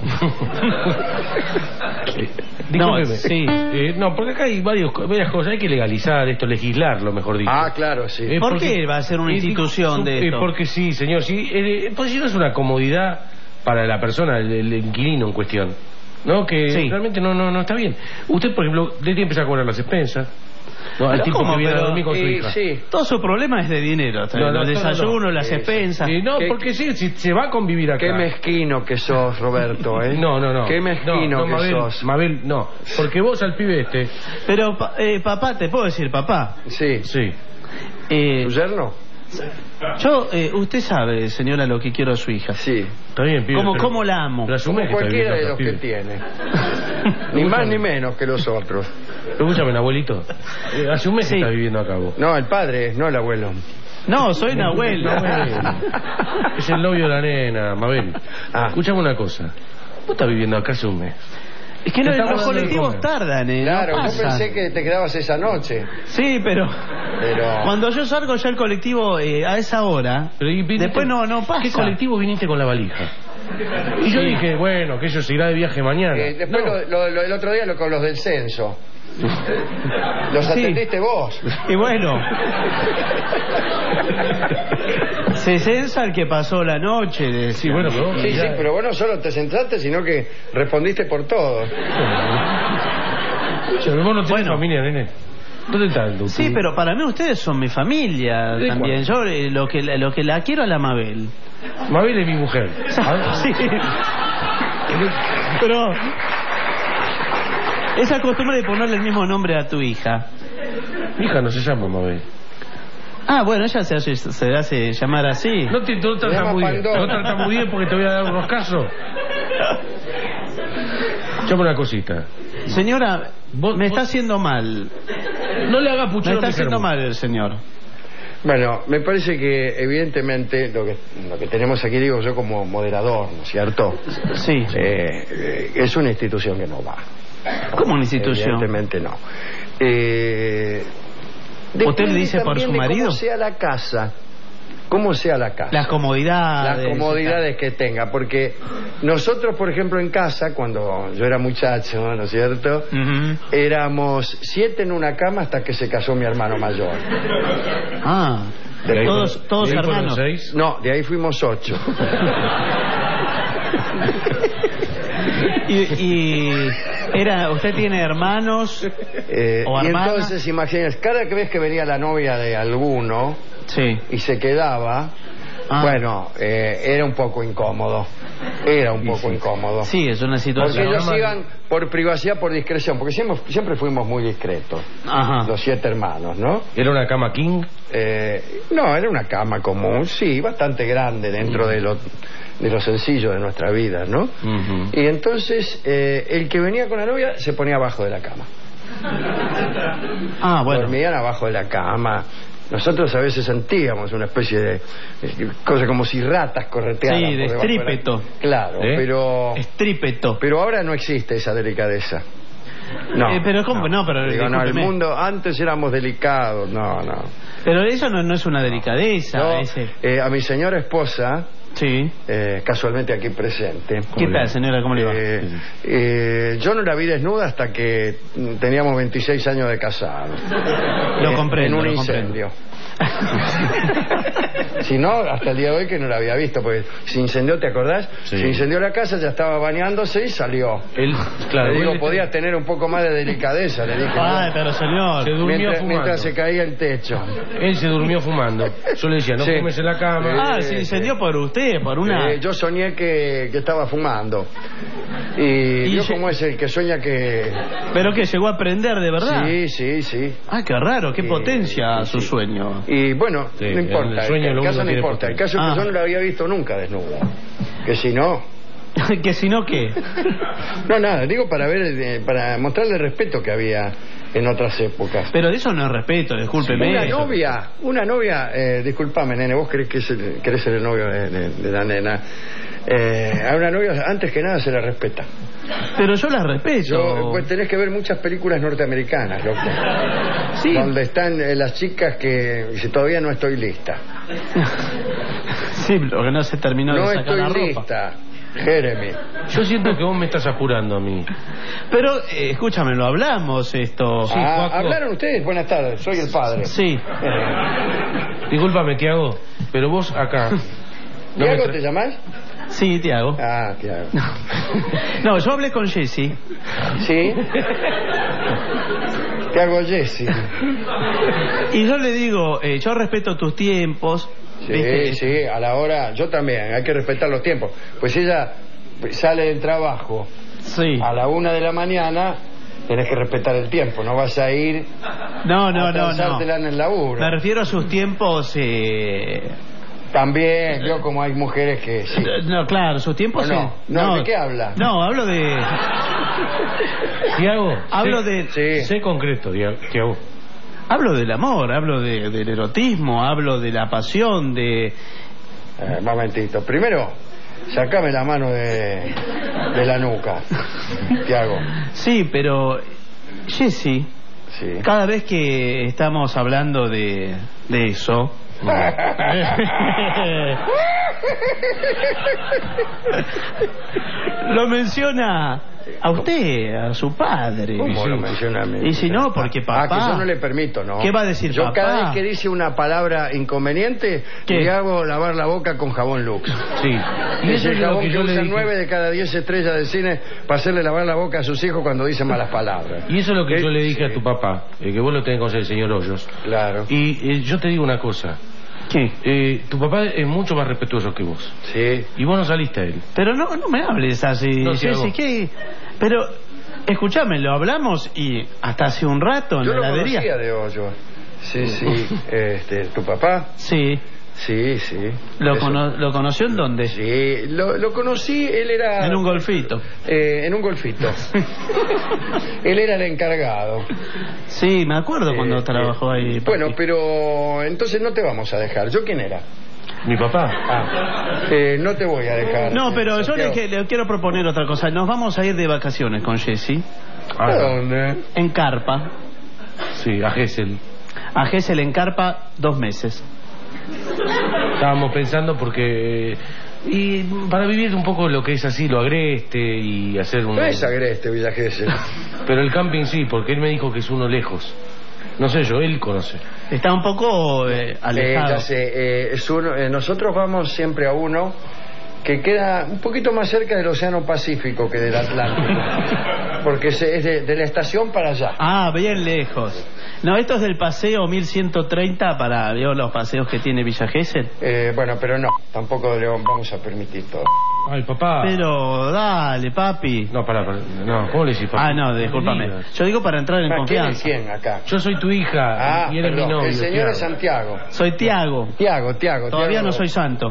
Discúlpeme. sí. Eh, no, porque acá hay varios, varias cosas. Hay que legalizar esto, legislarlo, mejor dicho. Ah, claro, sí. Eh, ¿Por porque- qué va a ser una eh, institución digo, de eh, esto? porque sí, señor. Sí, eh, pues si no es una comodidad para la persona, el, el inquilino en cuestión. ¿No? Que Sí. realmente no, no, no está bien. Usted, por ejemplo, le tiene que empezar a cobrar las expensas. No, al Pero tipo ¿cómo? que viene a Pero, dormir con su eh, hija. sí. Todo su problema es de dinero. No, no, el no, desayuno, no. las Sí, sí. expensas. Eh, no, ¿Qué- porque sí, si se va a convivir acá. Qué mezquino que sos, Roberto, ¿eh? No, no, no. Qué mezquino no, no, que Mabel, sos. Mabel, no. Porque vos al pibe este. Pero, pa- eh, papá, te puedo decir, papá. Sí. Sí. Eh, ¿Tu yerno? yo, eh, usted sabe, señora, lo que quiero a su hija. Sí. Está bien, pibe. ¿Cómo, pero- cómo la amo? pero asume Como que está cualquiera de viviendo los acá, que pibe. tiene. Ni más ni menos que los otros. Pero escúchame, abuelito. Eh, hace un mes Sí. que está viviendo acá vos. No, el padre, no el abuelo. No, soy Nahuel. Nahuel. Es el novio de la nena, Mabel. Ah. Escuchame una cosa. Vos estás viviendo acá hace un mes. Es que Te no, estamos los dando de colectivos comer. tardan, ¿eh? Claro, no yo pasan. pensé que te quedabas esa noche. Sí, pero... Pero. Cuando yo salgo ya el colectivo eh, a esa hora, Pero, y viniste- después no, no pasa. ¿Qué colectivo viniste con la valija? Y yo Sí. dije, bueno, que ellos se irá de viaje mañana. Eh, después No. lo, lo- lo- el otro día lo, con los del censo. Los Sí. atendiste vos. Y bueno, se censa el que pasó la noche. decía. Sí, bueno, pero vos Sí, sí, mirá. pero vos no solo te centraste, sino que respondiste por todo. Escúchame, vos no tenés Bueno. familia, nene. ¿Dónde estás? tú? Sí, pero para mí ustedes son mi familia ¿De también. Yo eh, lo que lo que la quiero a la Mabel. Mabel es mi mujer. Sí. Pero esa costumbre de ponerle el mismo nombre a tu hija. Mi hija no se llama Mabel. Ah, bueno, ella se hace, se hace llamar así. No te no trata muy bien. No trata muy bien porque te voy a dar unos casos. Llama una cosita. Señora, vos, me vos... está haciendo mal. No le haga puchero. Me está haciendo mal el señor. Bueno, me parece que evidentemente lo que, lo que tenemos aquí, digo yo como moderador, ¿no es cierto? Sí. Eh, eh, es una institución que no va. ¿Cómo una institución? Evidentemente no. Eh, ¿Usted le dice por su marido? Cómo sea la casa. Cómo sea la casa. Las comodidades. Las comodidades que tenga. Porque nosotros, por ejemplo, en casa, cuando yo era muchacho, ¿no es cierto? Uh-huh. Éramos siete en una cama hasta que se casó mi hermano mayor. Ah. De todos todos de hermanos. Seis? No, de ahí fuimos ocho. y, y era, ¿usted tiene hermanos eh, o y hermanas? Entonces, imagínense, cada vez que venía la novia de alguno, sí, y se quedaba, ah. bueno, eh, era un poco incómodo. Era un poco sí, incómodo. Sí, es una situación. Porque ellos iban por privacidad, por discreción, porque siempre, siempre fuimos muy discretos. Ajá. Los siete hermanos, ¿no? ¿Era una cama king? Eh, no, era una cama común, sí, bastante grande dentro uh-huh. de lo, de lo sencillo de nuestra vida, ¿no? Uh-huh. Y entonces, eh, el que venía con la novia se ponía abajo de la cama. Ah, bueno. Dormían abajo de la cama. Nosotros a veces sentíamos una especie de, de cosa como si ratas corretearan. Sí, de estrípeto. Claro, ¿Eh? pero... Estrípeto. Pero ahora no existe esa delicadeza. No. Eh, pero ¿cómo? No, no pero... Digo, no, el mundo... Antes éramos delicados, no, no. Pero eso no, no es una delicadeza. No, ese. Eh, a mi señora esposa... Sí. Eh, casualmente aquí presente. ¿Qué tal, señora? ¿Cómo le va? Eh, eh, yo no la vi desnuda hasta que teníamos veintiséis años de casados. Lo comprendo. En un lo incendio. Si no, hasta el día de hoy que no la había visto, porque se incendió, ¿te acordás? Sí. Se incendió la casa, ya estaba bañándose y salió. Él, claro, le digo, él podías tener un poco más de delicadeza, le dije. Ay, pero señor. Se durmió mientras, fumando. Mientras se caía el techo. Él se durmió fumando. Yo le decía, no sí. fumes en la cama. Ah, eh, se incendió por usted, por una... Eh, yo soñé que, que estaba fumando. Y, y yo se... como es el que sueña que... ¿Pero que llegó a aprender de verdad? Sí, sí, sí. Ah, qué raro, qué y, potencia sí, su sí. sueño. Y bueno, sí, no importa, el, sueño el, el caso no importa. El caso es que ah. yo no la había visto nunca desnuda. Que si no... ¿Que si no qué? No, nada, digo para ver, eh, para mostrarle el respeto que había en otras épocas. Pero de eso no es respeto, discúlpeme. Una eso. novia, una novia, eh, discúlpame, nene, vos crees que es el, querés ser el novio de, de, de la nena. Eh, a una novia, antes que nada, se la respeta. Pero yo la respeto. Yo, pues tenés que ver muchas películas norteamericanas, loco. Sí. Donde están eh, las chicas que dice, todavía no estoy lista. Sí, lo que no se terminó no de sacar la ropa. No estoy lista, Jeremy. Yo siento que vos me estás apurando a mí. Pero, eh, escúchame, lo hablamos esto. Sí, ah, ¿hablaron ustedes? Buenas tardes, soy el padre. Sí. Eh. Discúlpame, Tiago, pero vos acá... No ¿Tiago tra... te llamás? Sí, Tiago. Ah, Tiago. No, yo hablé con Jessy. ¿Sí? Tiago Jessy. Y yo le digo, eh, yo respeto tus tiempos. Sí, ¿viste? Sí, a la hora, yo también, hay que respetar los tiempos. Pues ella sale del trabajo sí. a la una de la mañana, tenés que respetar el tiempo, no vas a ir no, no, a no, no. en el laburo. Me refiero a sus tiempos... Eh... También, veo como hay mujeres que sí. No, claro, sus tiempos... No, no, no, ¿de qué habla? No, hablo de... Tiago, hablo sé, de... Sí. Sé concreto, Tiago. Hablo del amor, hablo de, del erotismo, hablo de la pasión, de... Eh, un momentito. Primero, sacame la mano de, de la nuca, Tiago. Sí, pero... Jessy, sí. Cada vez que estamos hablando de, de eso... Lo menciona a usted, a su padre. ¿Cómo lo menciona a mí? Y si no, porque papá... Ah, que yo no le permito, ¿no? ¿Qué va a decir yo papá? Yo cada vez que dice una palabra inconveniente, ¿qué? Le hago lavar la boca con jabón Lux. Sí. Y ese es el jabón que, que yo usan nueve de cada diez estrellas de cine para hacerle lavar la boca a sus hijos cuando dicen malas palabras. Y eso es lo que ¿Eh? yo le dije sí. a tu papá, eh, que vos lo tenés con el señor Hoyos. Claro. Y eh, yo te digo una cosa. ¿Qué? Eh, tu papá es mucho más respetuoso que vos. Sí. Y vos no saliste a él. Pero no, no me hables así. No, sí, sí, ¿qué? Pero, escúchame, lo hablamos y hasta hace un rato en yo la heladería. Yo lo conocía de Hoyos. Sí, sí. Este, ¿Tu papá? Sí. Sí, sí. ¿Lo, Eso. cono ¿Lo conoció en dónde? Sí, lo, lo conocí, él era... En un golfito. Eh, en un golfito. Él era el encargado. Sí, me acuerdo cuando Eh, trabajó eh, ahí. Bueno, pero entonces no te vamos a dejar. ¿Yo quién era? Mi papá. Ah, eh, no te voy a dejar. No, pero yo le, Santiago. que- le quiero proponer otra cosa. Nos vamos a ir de vacaciones con Jessy. ¿A dónde? En carpa. Sí, a Gessel. A Gessel en carpa dos meses. Estábamos pensando porque... Y para vivir un poco lo que es así, lo agreste y hacer un... No es agreste, Villa Gesell. Pero el camping sí, porque él me dijo que es uno lejos. No sé yo, él conoce. Está un poco eh, Eh, alejado. ya sé, eh, es uno, eh, nosotros vamos siempre a uno que queda un poquito más cerca del Océano Pacífico que del Atlántico. Porque es, es de, de la estación para allá. Ah, bien lejos. No, esto es del paseo mil ciento treinta para ¿vio los paseos que tiene Villa Gesell? Eh, bueno, pero no, tampoco le vamos a permitir todo. Ay, papá. Pero dale, papi. No, pará, pará. No, ¿cómo le decís, papá? Ah, no, discúlpame. Yo digo para entrar en Ah, ¿quién es confianza. quién acá? Yo soy tu hija Ah, y eres perdón, mi novio. el señor Tiago. es Santiago. Soy Tiago. Tiago, Tiago. Todavía Tiago. no soy santo.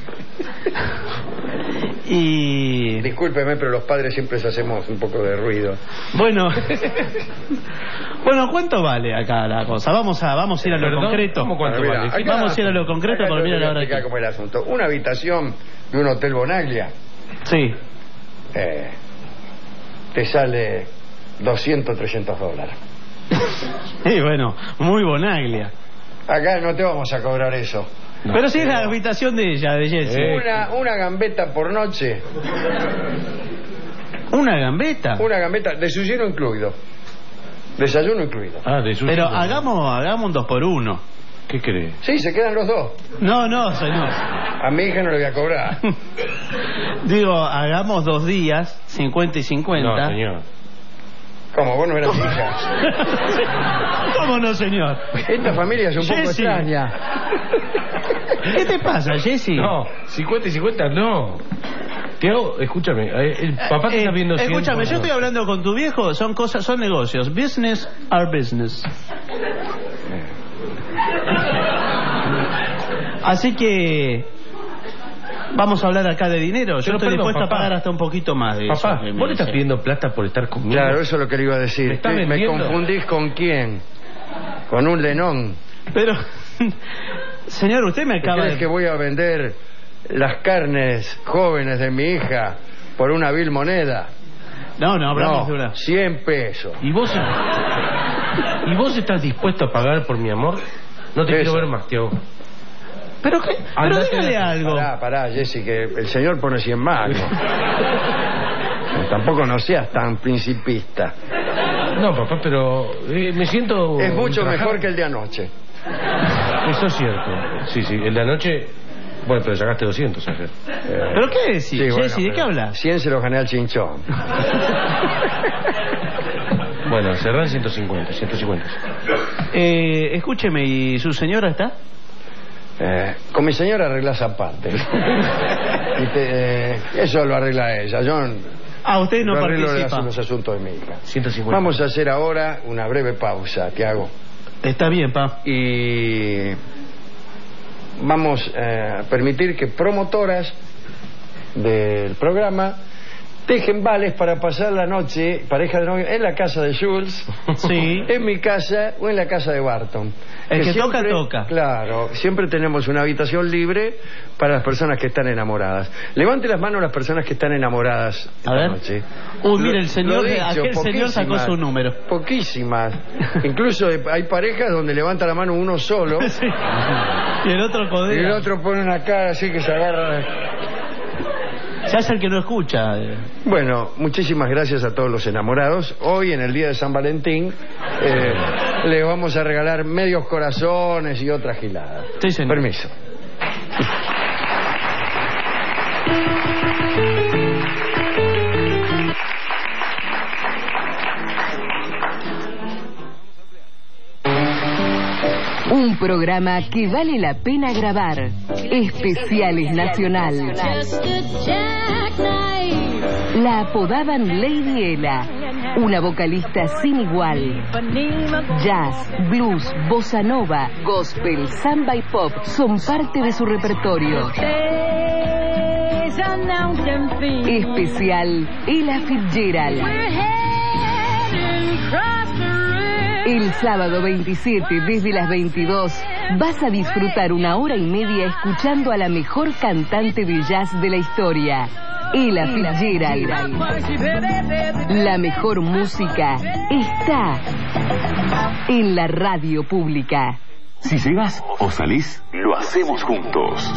Y... Discúlpeme, pero los padres siempre hacemos un poco de ruido. Bueno, bueno, ¿cuánto vale acá la cosa? Vamos a vamos a ir a lo ¿Perdón? concreto. ¿Cómo cuánto Bueno, vale? mira, acá- Vamos a ir a lo concreto acá porque te mira voy la a hora explicar que... cómo es el asunto. Una habitación de un hotel Bonaglia Sí. eh, te sale doscientos, trescientos dólares. Sí, bueno, muy bonaglia. Acá no te vamos a cobrar eso. Pero si es la habitación de ella, de Jessy. Una, una gambeta por noche. ¿Una gambeta? Una gambeta, desayuno incluido. Desayuno incluido. Ah, de sushi. Pero hagamos, hagamos un dos por uno. ¿Qué crees? Sí, se quedan los dos. No, no, señor. A mi hija no le voy a cobrar. Digo, hagamos dos días, cincuenta y cincuenta. No, señor. ¿Cómo? ¿Vos no eras hija? ¿Cómo no, señor? Esta familia es un poco Jessy. extraña. ¿Qué te pasa, Jessy? No, cincuenta y cincuenta no. Tiago, escúchame. eh, El papá te Eh, está viendo cien escúchame, por yo estoy noche. hablando con tu viejo, son cosas, son negocios. Business are business. Así que vamos a hablar acá de dinero. Yo Pero estoy perdón, dispuesto papá. a pagar hasta un poquito más de Papá, eso. que me ¿vos le estás dice. pidiendo plata por estar conmigo? Claro, eso es lo que le iba a decir. ¿Me está Sí, me vendiendo? confundís con quién. Con un Lenón. Pero, señor, usted me acaba ¿Crees de... que voy a vender las carnes jóvenes de mi hija por una vil moneda? No, no, hablamos No, de una... cien pesos. ¿Y vos, ¿Y vos estás dispuesto a pagar por mi amor? No te Eso. quiero ver más, Tiago. Pero, qué, pero Andate dígale de- algo. Pará, pará, Jessy, que el señor pone cien mangos. Tampoco no seas tan principista. No, papá, pero eh, me siento... Es mucho ultrajado. mejor que el de anoche. Eso es cierto. Sí, sí, el de anoche... Bueno, pero sacaste doscientos ayer. Eh, ¿Pero qué decís, sí, bueno, Jessy? ¿De pero qué hablas? cien se los gané al chinchón. Bueno, cerrán ciento cincuenta, ciento cincuenta. Eh, escúcheme, ¿y su señora está? Eh, con mi señora arreglás aparte. Y te- eh, eso lo arregla ella. Yo Ah, usted no yo arreglo participa. los asuntos de mi hija. ciento cincuenta. Vamos a hacer ahora una breve pausa, Tiago. Está bien, pa. Y vamos eh, a permitir que promotoras del programa dejen vales para pasar la noche, pareja de novio, en la casa de Jules, Sí. en mi casa o en la casa de Barton. El que toca, siempre- toca. Claro, siempre tenemos una habitación libre para las personas que están enamoradas. Levante las manos las personas que están enamoradas esta A ver. noche. Uy, mire, Lo- el señor, lo dicho, aquel señor sacó poquísimas, su número. Poquísimas. Incluso hay parejas donde levanta la mano uno solo. Sí. Y el otro Y el codea. otro pone una cara así que se agarra. Se hace el que no escucha. eh. Bueno, muchísimas gracias a todos los enamorados. Hoy, en el día de San Valentín, eh, le vamos a regalar medios corazones y otras giladas. Sí, señor. Permiso. Un programa que vale la pena grabar. Especiales Nacional. La apodaban Lady Ela. Una vocalista sin igual. Jazz, blues, bossa nova, gospel, samba y pop son parte de su repertorio. Especial Ella Fitzgerald. El sábado veintisiete, desde las veintidós, vas a disfrutar una hora y media escuchando a la mejor cantante de jazz de la historia, Ella Fitzgerald. La mejor música está en la radio pública. Si llegas o salís, lo hacemos juntos.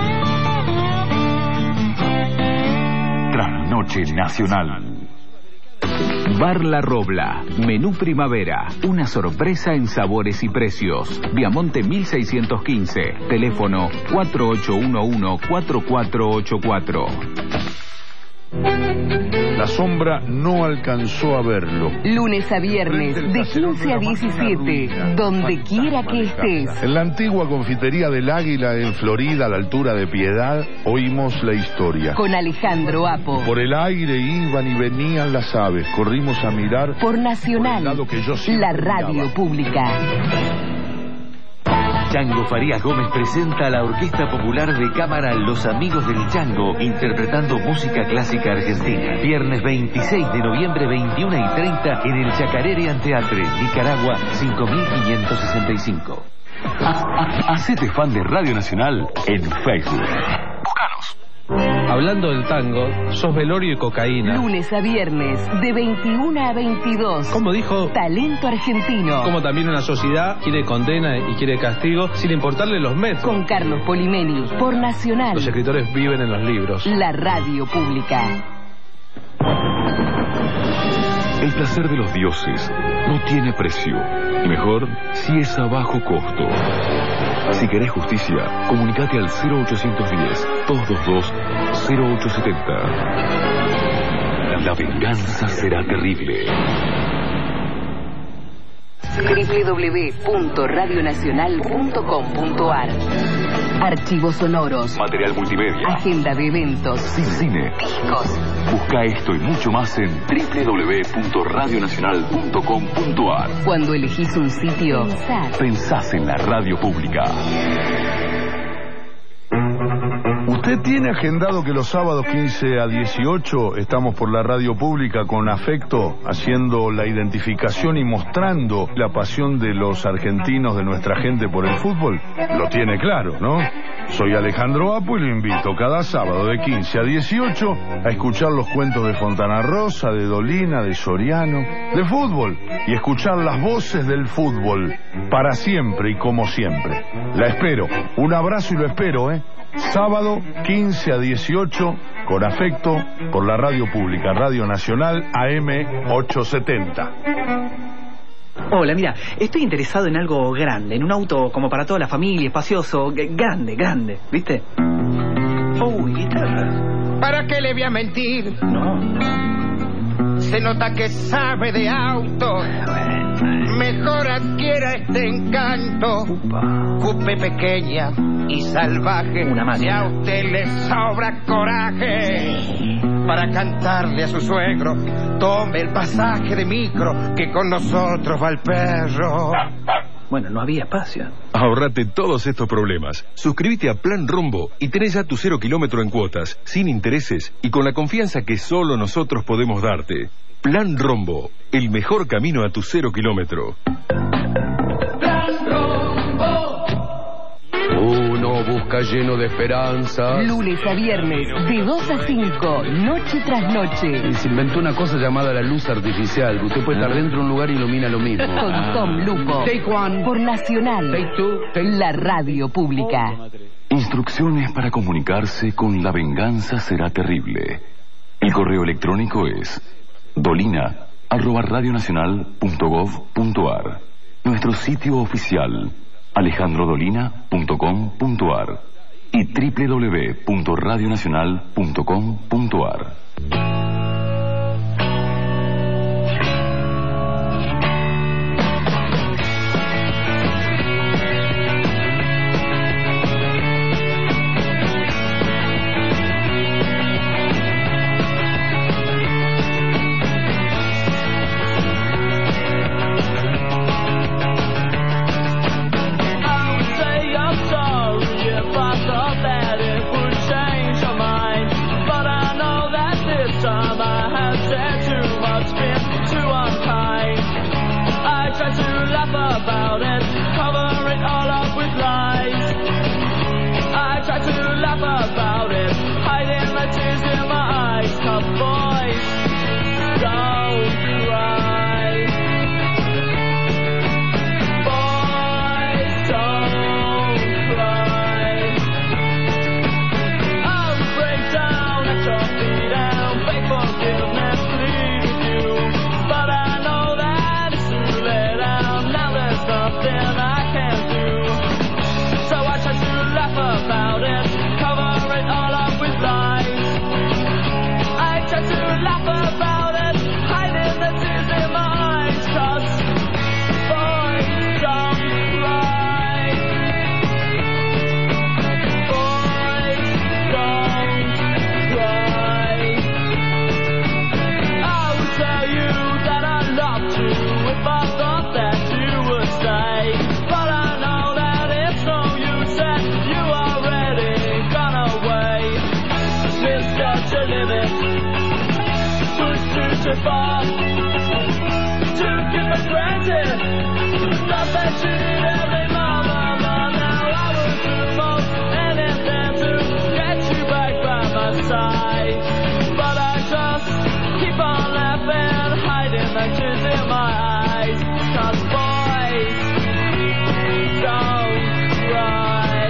Trasnoche Nacional. Bar La Robla, menú primavera, una sorpresa en sabores y precios. Viamonte mil seiscientos quince, teléfono cuatro ocho uno uno, cuatro cuatro ocho cuatro. La sombra no alcanzó a verlo. Lunes a viernes, de quince a diecisiete, donde quiera que estés. En la antigua confitería del Águila, en Florida, a la altura de Piedad, oímos la historia. Con Alejandro Apo. Por el aire iban y venían las aves. Corrimos a mirar. Por Nacional, por el lado que yo la radio miraba. pública. Chango Farías Gómez presenta a la Orquesta Popular de Cámara Los Amigos del Chango, interpretando música clásica argentina. Viernes veintiséis de noviembre, veintiuna y treinta, en el Chacarere Anteatre, Nicaragua, cinco mil quinientos sesenta y cinco. Hacete fan de Radio Nacional en Facebook. Búscanos. Hablando del tango, sos velorio y cocaína. Lunes a viernes, de veintiuna a veintidós. Como dijo, Talento argentino. como también una sociedad quiere condena y quiere castigo, sin importarle los metros. Con Carlos Polimeni, por Nacional. Los escritores viven en los libros. La radio pública. El placer de los dioses no tiene precio. Mejor si es a bajo costo. Si querés justicia, comunicate al cero ochocientos diez, doscientos veintidós, cero ochocientos setenta. La venganza será terrible. doble u doble u doble u punto radio nacional punto com punto a r. Archivos sonoros, Material multimedia, agenda de eventos, cine, discos. Busca esto y mucho más en doble u doble u doble u punto radio nacional punto com punto a r. Cuando elegís un sitio, Pensás en la radio pública. ¿Usted tiene agendado que los sábados quince a dieciocho estamos por la radio pública con Afecto, haciendo la identificación y mostrando la pasión de los argentinos, de nuestra gente por el fútbol? Lo tiene claro, ¿no? Soy Alejandro Apo y lo invito cada sábado de quince a dieciocho a escuchar los cuentos de Fontana Rosa, de Dolina, de Soriano, de fútbol, y escuchar las voces del fútbol para siempre y como siempre. La espero. Un abrazo y lo espero, ¿eh? Sábado quince a dieciocho con Afecto por la radio pública, Radio Nacional A M ochocientos setenta. Hola, mira, estoy interesado en algo grande, en un auto como para toda la familia, espacioso, g- grande, grande, ¿viste? Uy, guitarra. ¿Para qué le voy a mentir? No, no. Se nota que sabe de auto. Mejor adquiera este encanto. Coupe pequeña y salvaje. Una máquina. Si a usted le sobra coraje para cantarle a su suegro, tome el pasaje de micro que con nosotros va el perro. Bueno, no había espacio. Ahorrate todos estos problemas. Suscríbete a Plan Rombo y tenés ya tu cero kilómetro en cuotas, sin intereses y con la confianza que solo nosotros podemos darte. Plan Rombo, el mejor camino a tu cero kilómetro. Uno busca lleno de esperanza. Lunes a viernes, de dos a cinco, noche tras noche. Y se inventó una cosa llamada la luz artificial, que usted puede estar dentro de un lugar y ilumina lo mismo. Con Tom Lupo. Take one. Por Nacional. Take two. Take... La radio pública. Instrucciones para comunicarse con La venganza será terrible. El correo electrónico es dolina arroba radionacional punto gov punto a r. Nuestro sitio oficial alejandro dolina punto com punto a r y doble u doble u doble u punto radionacional punto com punto a r. time I have said too much, been too unkind. I try to laugh about it, cover it all up with lies. I try to laugh about it, hiding the tears in my eyes. Tough boys, don't cry. Boys, don't cry. I'll break down at your feet and beg forgiveness, plead with you. But I know that it's too late and now there's nothing I can do. So I try to laugh about it, cover it all up with lies. I try to laugh about it, hiding the tears in my eyes. 'Cause boys don't cry. Boys don't cry. I would tell you that I loved you if I thought that you would stay. But I know that it's no use and you already gone away. Missed such a limit, pushed too too far, took it for granted, thought that you did every moment. Now I would do most anything to get you back by my side. But I just keep on laughing, hiding the tears in my eyes. 'Cause boys don't cry.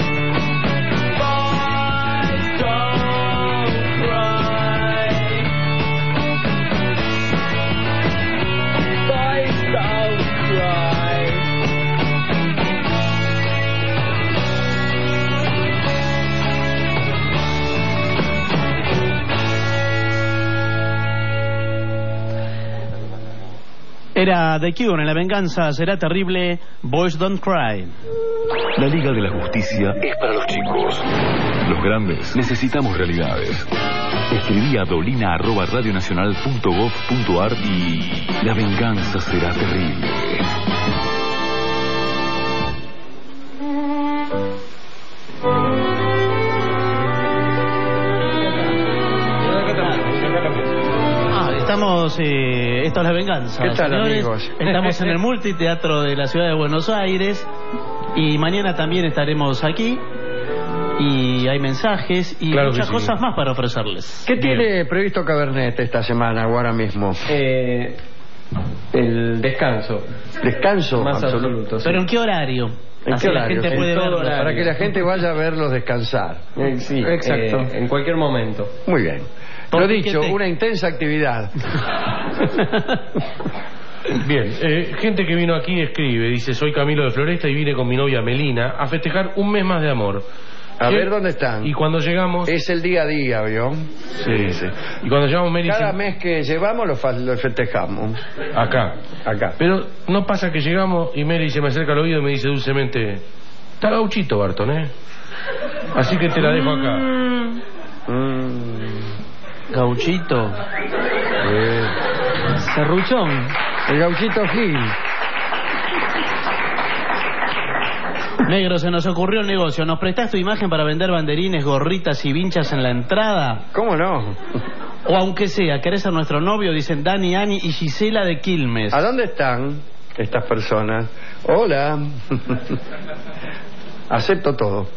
Boys don't cry. Boys don't cry. Era The Cure en La venganza será terrible, Boys Don't Cry. La Liga de la Justicia es para los chicos. Los grandes necesitamos realidades. Escribí a dolina arroba radionacional punto gov punto ar y la venganza será terrible. Ah, estamos, eh, esto es La venganza. ¿Qué tal, señores. amigos? Estamos en el Multiteatro de la Ciudad de Buenos Aires y mañana también estaremos aquí. Y hay mensajes y Claro que muchas sí. cosas más para ofrecerles. ¿Qué tiene previsto Cabernet esta semana o ahora mismo? Eh, el descanso. ¿Descanso? Más absoluto. absoluto, sí. ¿Pero en qué horario? ¿En Así qué la horario? gente En puede todo verlo. horario. Para que la gente vaya a verlos descansar. Eh, sí, Exacto. eh, en cualquier momento. Muy bien. ¿Por Lo qué dicho, te- una intensa actividad. Bien, eh, gente que vino aquí escribe, dice, soy Camilo de Floresta y vine con mi novia Melina a festejar un mes más de amor. A ¿Qué? ver dónde están. Y cuando llegamos... Es el día a día, ¿vio? Sí, sí. Y cuando llegamos Meli... Cada dice, mes que llevamos lo, fa- lo festejamos. acá. Acá. Pero no pasa que llegamos y Meli se me acerca al oído y me dice dulcemente, está gauchito, Barton, ¿eh? Así que te la dejo acá. Mm. Gauchito. Eh. Serruchón. El gauchito Gil. Negro, se nos ocurrió un negocio. ¿Nos prestás tu imagen para vender banderines, gorritas y vinchas en la entrada? ¿Cómo no? O aunque sea, ¿querés ser nuestro novio? Dicen Dani, Ani y Gisela de Quilmes. ¿A dónde están estas personas? Hola. Acepto todo.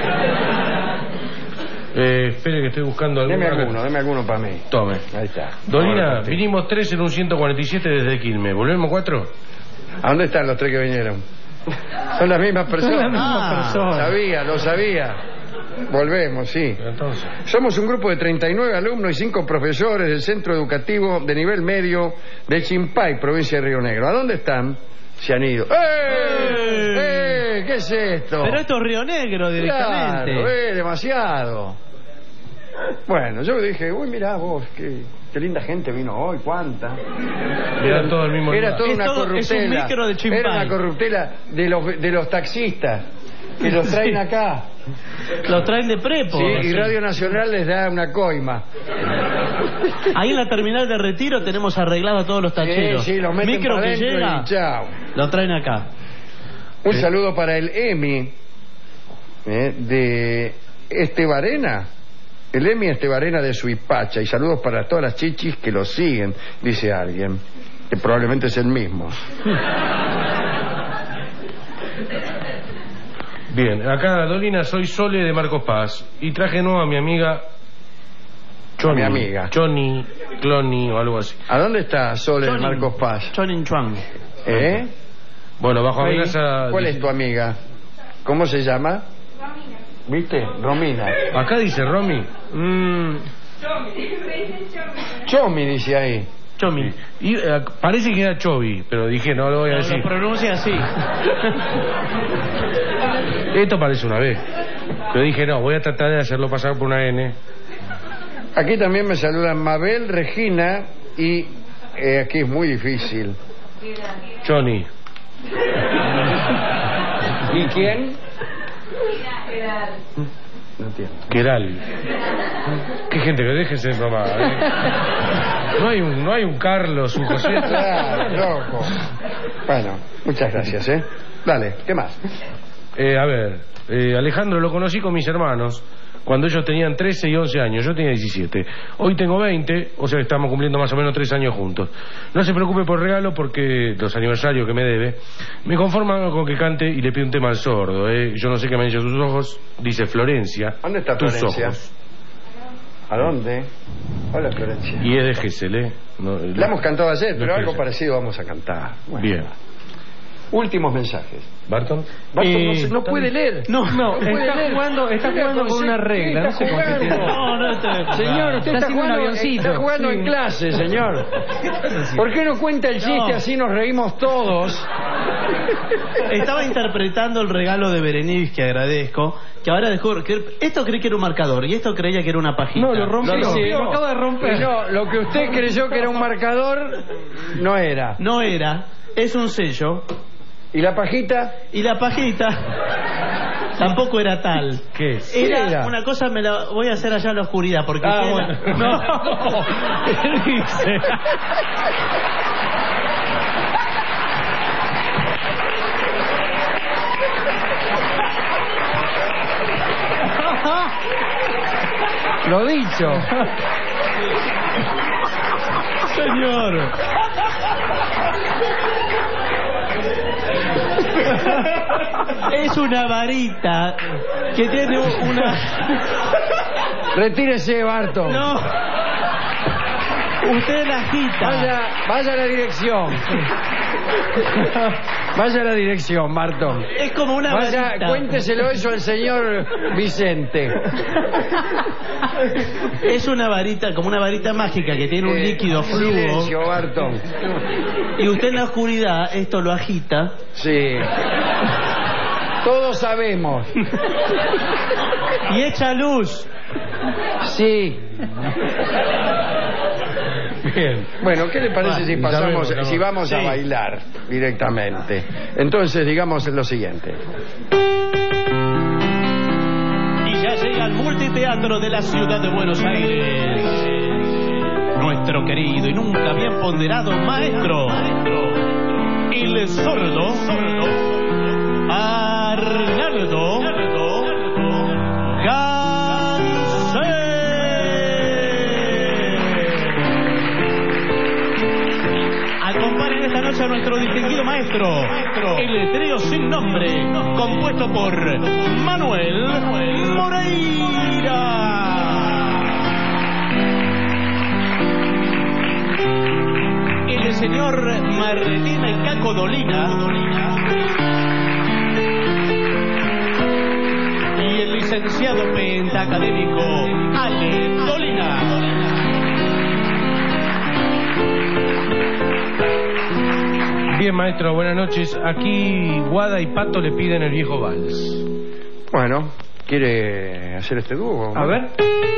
Eh, espere que estoy buscando alguno. Deme alguno, deme alguno para mí. Tome. Ahí está. Dolina, Ahora sí. vinimos tres en un ciento cuarenta y siete desde Quilmes. ¿Volvemos cuatro? ¿A dónde están los tres que vinieron? Son las mismas personas. Son las mismas Ah, personas. Sabía, lo sabía. Volvemos, sí. Entonces. Somos un grupo de treinta y nueve alumnos y cinco profesores del Centro Educativo de Nivel Medio de Chimpay, provincia de Río Negro. ¿A dónde están? Se han ido. ¡Eh! ¡Eh! ¿Qué es esto? Pero esto es Río Negro directamente. Claro, eh, demasiado. Bueno, yo dije, uy, mirá vos, qué, qué linda gente vino hoy, cuánta. Era todo el mismo Era lugar. toda Es una todo- es un corruptela. micro de Chimpay. Era una corruptela de los, de los taxistas que los traen Sí. acá. Los traen de prepo. Sí, y Sí. Radio Nacional les da una coima. Ahí en la terminal de retiro tenemos arreglado a todos los tacheros. Sí, sí, los meten Micro para que adentro llega, y chao. lo traen acá. Un saludo para el Emi eh, de Estebarena. El Emi Estebarena de Suipacha, y saludos para todas las chichis que lo siguen, dice alguien, que probablemente es el mismo. Bien, acá Dolina, soy Sole de Marcos Paz y traje nuevo a mi amiga Choni, mi amiga Choni, Cloni o algo así. ¿A dónde está Sole Choni. de Marcos Paz? Chonin Chuan. ¿Eh? Bueno, bajo Ahí. amenaza... ¿Cuál es tu amiga? ¿Cómo se llama? Romina. ¿Viste? Romina. Acá dice Romy. Mm. Chomi dice ahí. Chomi. Y, eh, parece que era Chobi, pero dije, no lo voy a No, decir. lo pronuncia así. Esto parece una vez. Pero dije, no, voy a tratar de hacerlo pasar por una N. Aquí también me saludan Mabel, Regina y eh, aquí es muy difícil. Choni. ¿Y quién? No entiendo. Queral. Qué gente que déjese de bromar, ¿eh? No hay un, no hay un Carlos, un José. Claro, loco. Bueno, muchas gracias, ¿eh? Dale, ¿qué más? Eh, a ver, eh, Alejandro lo conocí con mis hermanos cuando ellos tenían trece y once años. Yo tenía diecisiete. Hoy tengo veinte, o sea que estamos cumpliendo más o menos tres años juntos. No se preocupe por el regalo porque los aniversarios que me debe me conforman con que cante y le pido un tema al sordo, ¿eh? Yo no sé qué me han dicho tus ojos, dice Florencia. ¿Dónde está tus Florencia? Ojos. ¿A dónde? Hola, Florencia. Y es de Gesell, ¿eh? No, La hemos cantado ayer, pero de algo Gesell. parecido vamos a cantar. Bueno. Bien. Últimos mensajes. ¿Barton? Barton Eh, no, se- no puede leer. No, no, puede está leer. jugando, está Mira, jugando con José, una regla. ¿qué No sé está cómo se jugando? tiene. No, no está- Señor, usted Está está, haciendo un jugando, avioncito. está jugando Sí. en clase, señor. ¿Por qué no cuenta el chiste No. así nos reímos todos? Estaba interpretando el regalo de Berenice, que agradezco, que ahora descubro que esto creí que era un marcador y esto creía que era una pajita. No, lo rompió. Lo Sí, rompió. lo acaba de romper. Y no, lo que usted creyó que era un marcador no era. No era, es un sello. ¿Y la pajita? Y la pajita tampoco era tal. ¿Qué? Era, era? una cosa, me la voy a hacer allá en la oscuridad, porque... Ah, queda- bueno. No, ¿qué dice? Lo dicho. Señor. Es una varita que tiene una... Retírese, Barton. No. Usted la agita. Vaya, vaya a la dirección. Vaya a la dirección, Barton. Es como una Vaya, varita. cuénteselo eso al señor Vicente. Es una varita, como una varita mágica que tiene un Eh, líquido fluo. Silencio, Barton. Y usted en la oscuridad esto lo agita. Sí. Todos sabemos. Y echa luz. Sí. Bien. Bueno, ¿qué le parece si Ya pasamos, vemos, si vamos a Sí. bailar directamente? Entonces, digamos lo siguiente. Y ya llega al multiteatro de la ciudad de Buenos Aires. Nuestro querido y nunca bien ponderado maestro, el sordo, Arnaldo Gansé. Acompañen esta noche a nuestro distinguido maestro, el trío sin nombre, compuesto por Manuel Moreira. El señor Martín Caco Dolina y el licenciado pentacadémico Ale Dolina. Bien, maestro, buenas noches. Aquí Guada y Pato le piden el viejo vals. Bueno, ¿quiere hacer este dúo? A ver.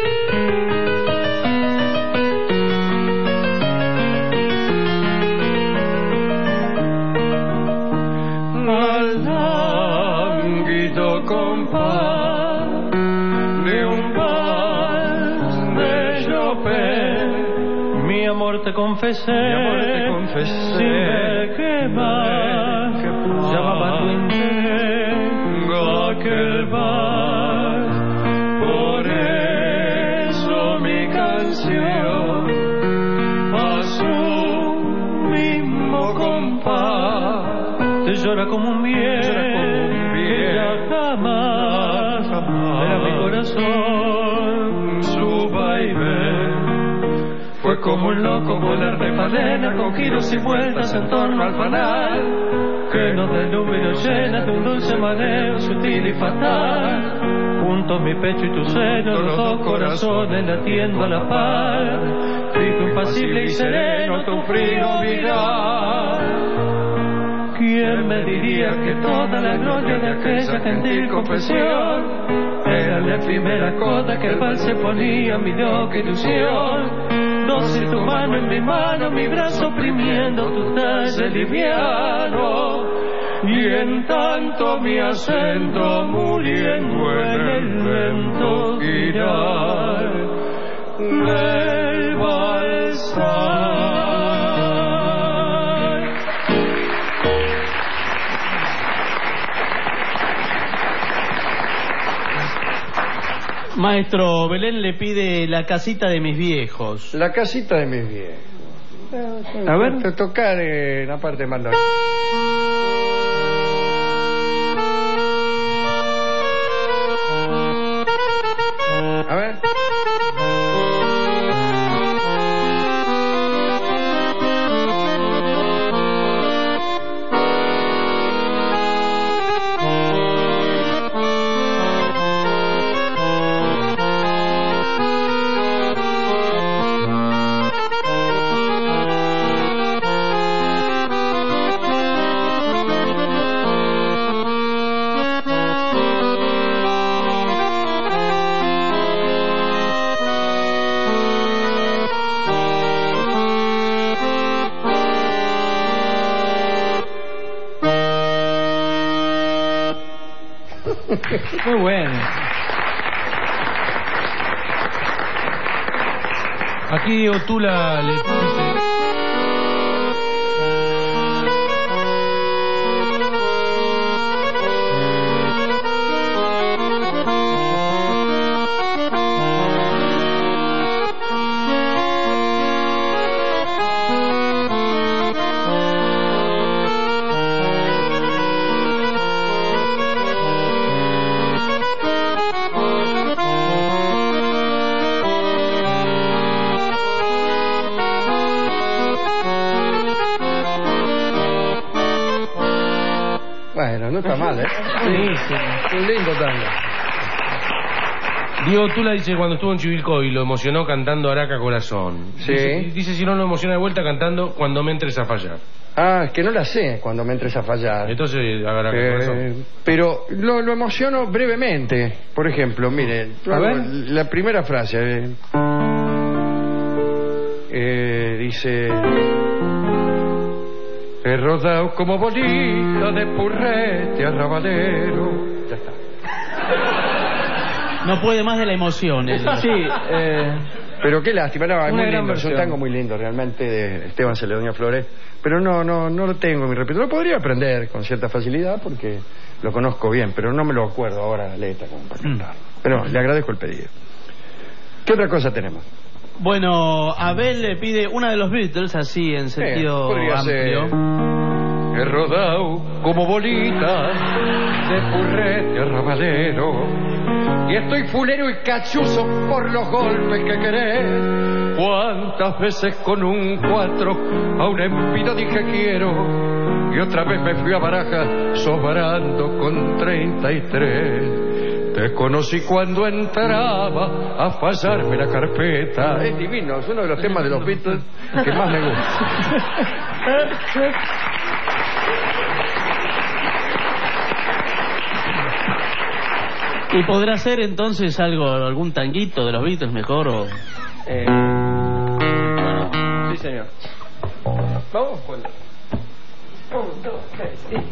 Al lánguido compás de un vals de Chopin, Mi amor te confesé. mi amor te confesé, Sin ver qué más llamaba tu tengo aquel vals, por llora como un bien, que ya jamás era mi corazón su vaivén. Fue como un loco volar de palena con giros y vueltas en torno al panal, que nos deslumbra y nos llena de un dulce mareo sutil y fatal. Junto a mi pecho y tu seno, los dos corazones latiendo a la par, fijo impasible y sereno a tu frío mirar. ¿Quién me diría que toda la gloria de aquella gentil confesión era la efímera coda que el vals se ponía mi loca ilusión? Doce tu mano en mi mano, mi brazo oprimiendo tu talle liviano, y en tanto mi acento muriendo en el lento girar del balsar. Maestro, Belén le pide La casita de mis viejos. La casita de mis viejos. A ver. Te tocar en la parte de mandar. A ver. Muy bueno. Aquí Otula le dice... Bueno, no está mal, ¿eh? Sí, sí. Un lindo tango. Diego Tula dice cuando estuvo en Chivilcoy lo emocionó cantando Araca Corazón. Sí. Dice, dice si no lo emociona de vuelta cantando Cuando me entres a fallar. Ah, es que no la sé cuando me entres a fallar. Entonces, Araca Eh, Corazón. pero lo, lo emociono brevemente. Por ejemplo, mire, A ver. la primera frase eh, eh, dice: he rodado como bolita de purrete arrabalero. Ya está. No puede más de la emoción. ella. Sí, eh, pero qué lástima, no, es Una muy gran lindo, es un versión. tango muy lindo realmente de Esteban Celedonio Flores, pero no, no, no lo tengo en mi repertorio. Lo podría aprender con cierta facilidad porque lo conozco bien, pero no me lo acuerdo ahora la letra como para cantar. Pero le agradezco el pedido. ¿Qué otra cosa tenemos? Bueno, Abel le pide una de los Beatles, así en sentido podría amplio. He rodado como bolita de purrete arrabalero y estoy fulero y cachuzo por los golpes que querés. Cuántas veces con un cuatro a un empino dije quiero y otra vez me fui a Baraja sobrando con treinta y tres. Te conocí cuando entraba a fallarme la carpeta. Es divino, es uno de los temas de los Beatles que más me gusta. ¿Y podrá ser entonces algo, algún tanguito de los Beatles mejor o...? Eh, bueno, sí señor. Vamos, cuenta. Un, dos, tres, y...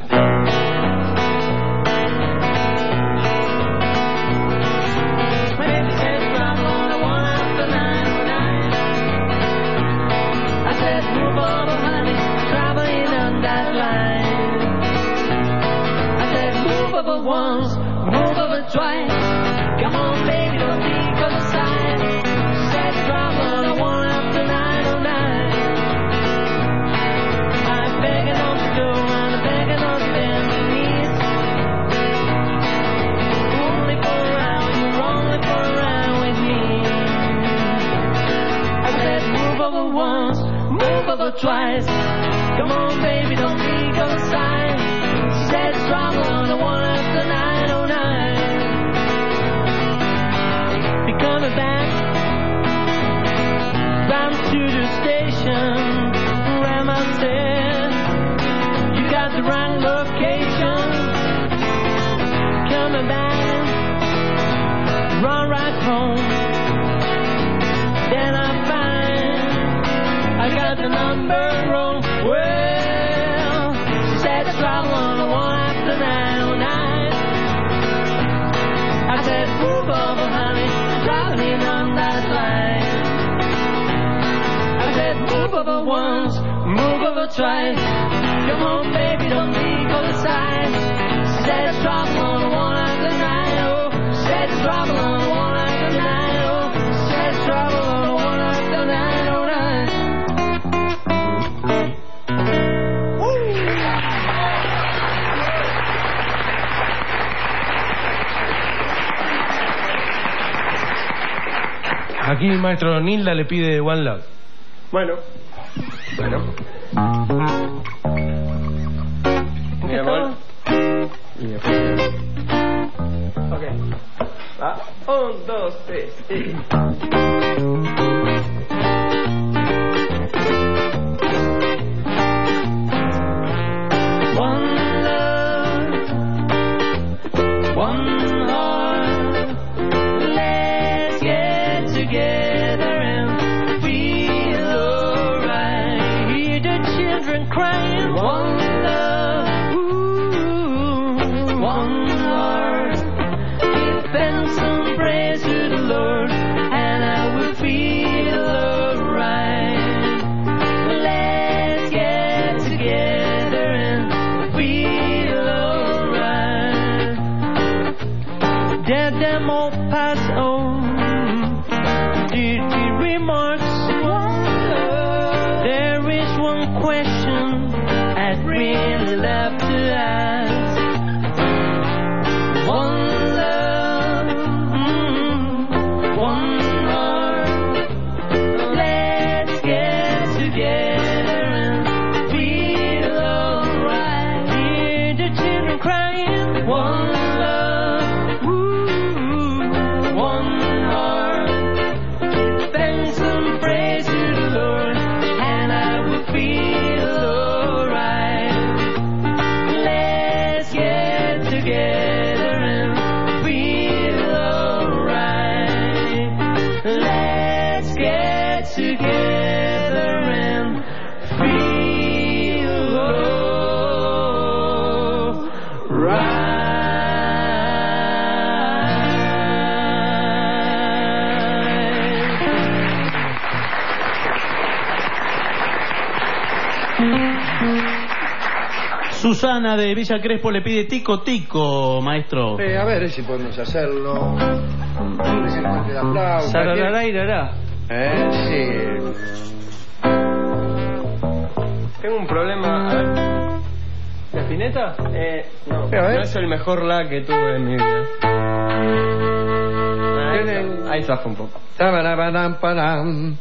Once, move over twice. Come on, baby, don't think of the sign. Said trouble, I want after nine oh nine. I'm begging on the door, I'm begging on the bed. over once, move over twice. Come on, baby, don't be go sign. She said it's trouble on the one after nine oh nine. Be coming back round to the station. Grandma said you got the wrong location. Coming back, run right home. Then I find I got the number wrong. Well, she said the trouble on the one after nine oh nine. I said, move over, honey, driving on that line. I said, move over once, move over twice. Come on, baby, don't be go to side. She said it's trouble on the one after nine. Oh, she said it's trouble on the one after nine. Oh, she said it's trouble on the one after nine oh nine. Aquí el maestro Nilda le pide One Love. Bueno. Bueno. Mi amor. Y después. Ok. Va. Un, dos, tres. Y... One love, one heart. Let's get together and feel alright. Hear the children crying. One love, ooh, one heart. Give thanks and praise to the Lord, and I will feel alright. Let's get together and feel alright. Let them all pass on. Dirty remarks. There is one question I'd really love to ask. One love, mm, one heart. Let's get together and feel alright. Hear the children crying. One love, ooh, one heart. Thanks and praise to the Lord, and I will feel alright. Let's get together and feel alright. Let's get together and feel Susana de Villa Crespo le pide tico tico, maestro. Eh, a ver si podemos hacerlo. De la flauta. Sarararairará. Eh, sí. Tengo un problema. A ver. ¿La espineta? Eh, no. A ver. No es el mejor la que tuve en mi vida. Ahí, Tienen- ahí zafa un poco. Tabarabaram, param.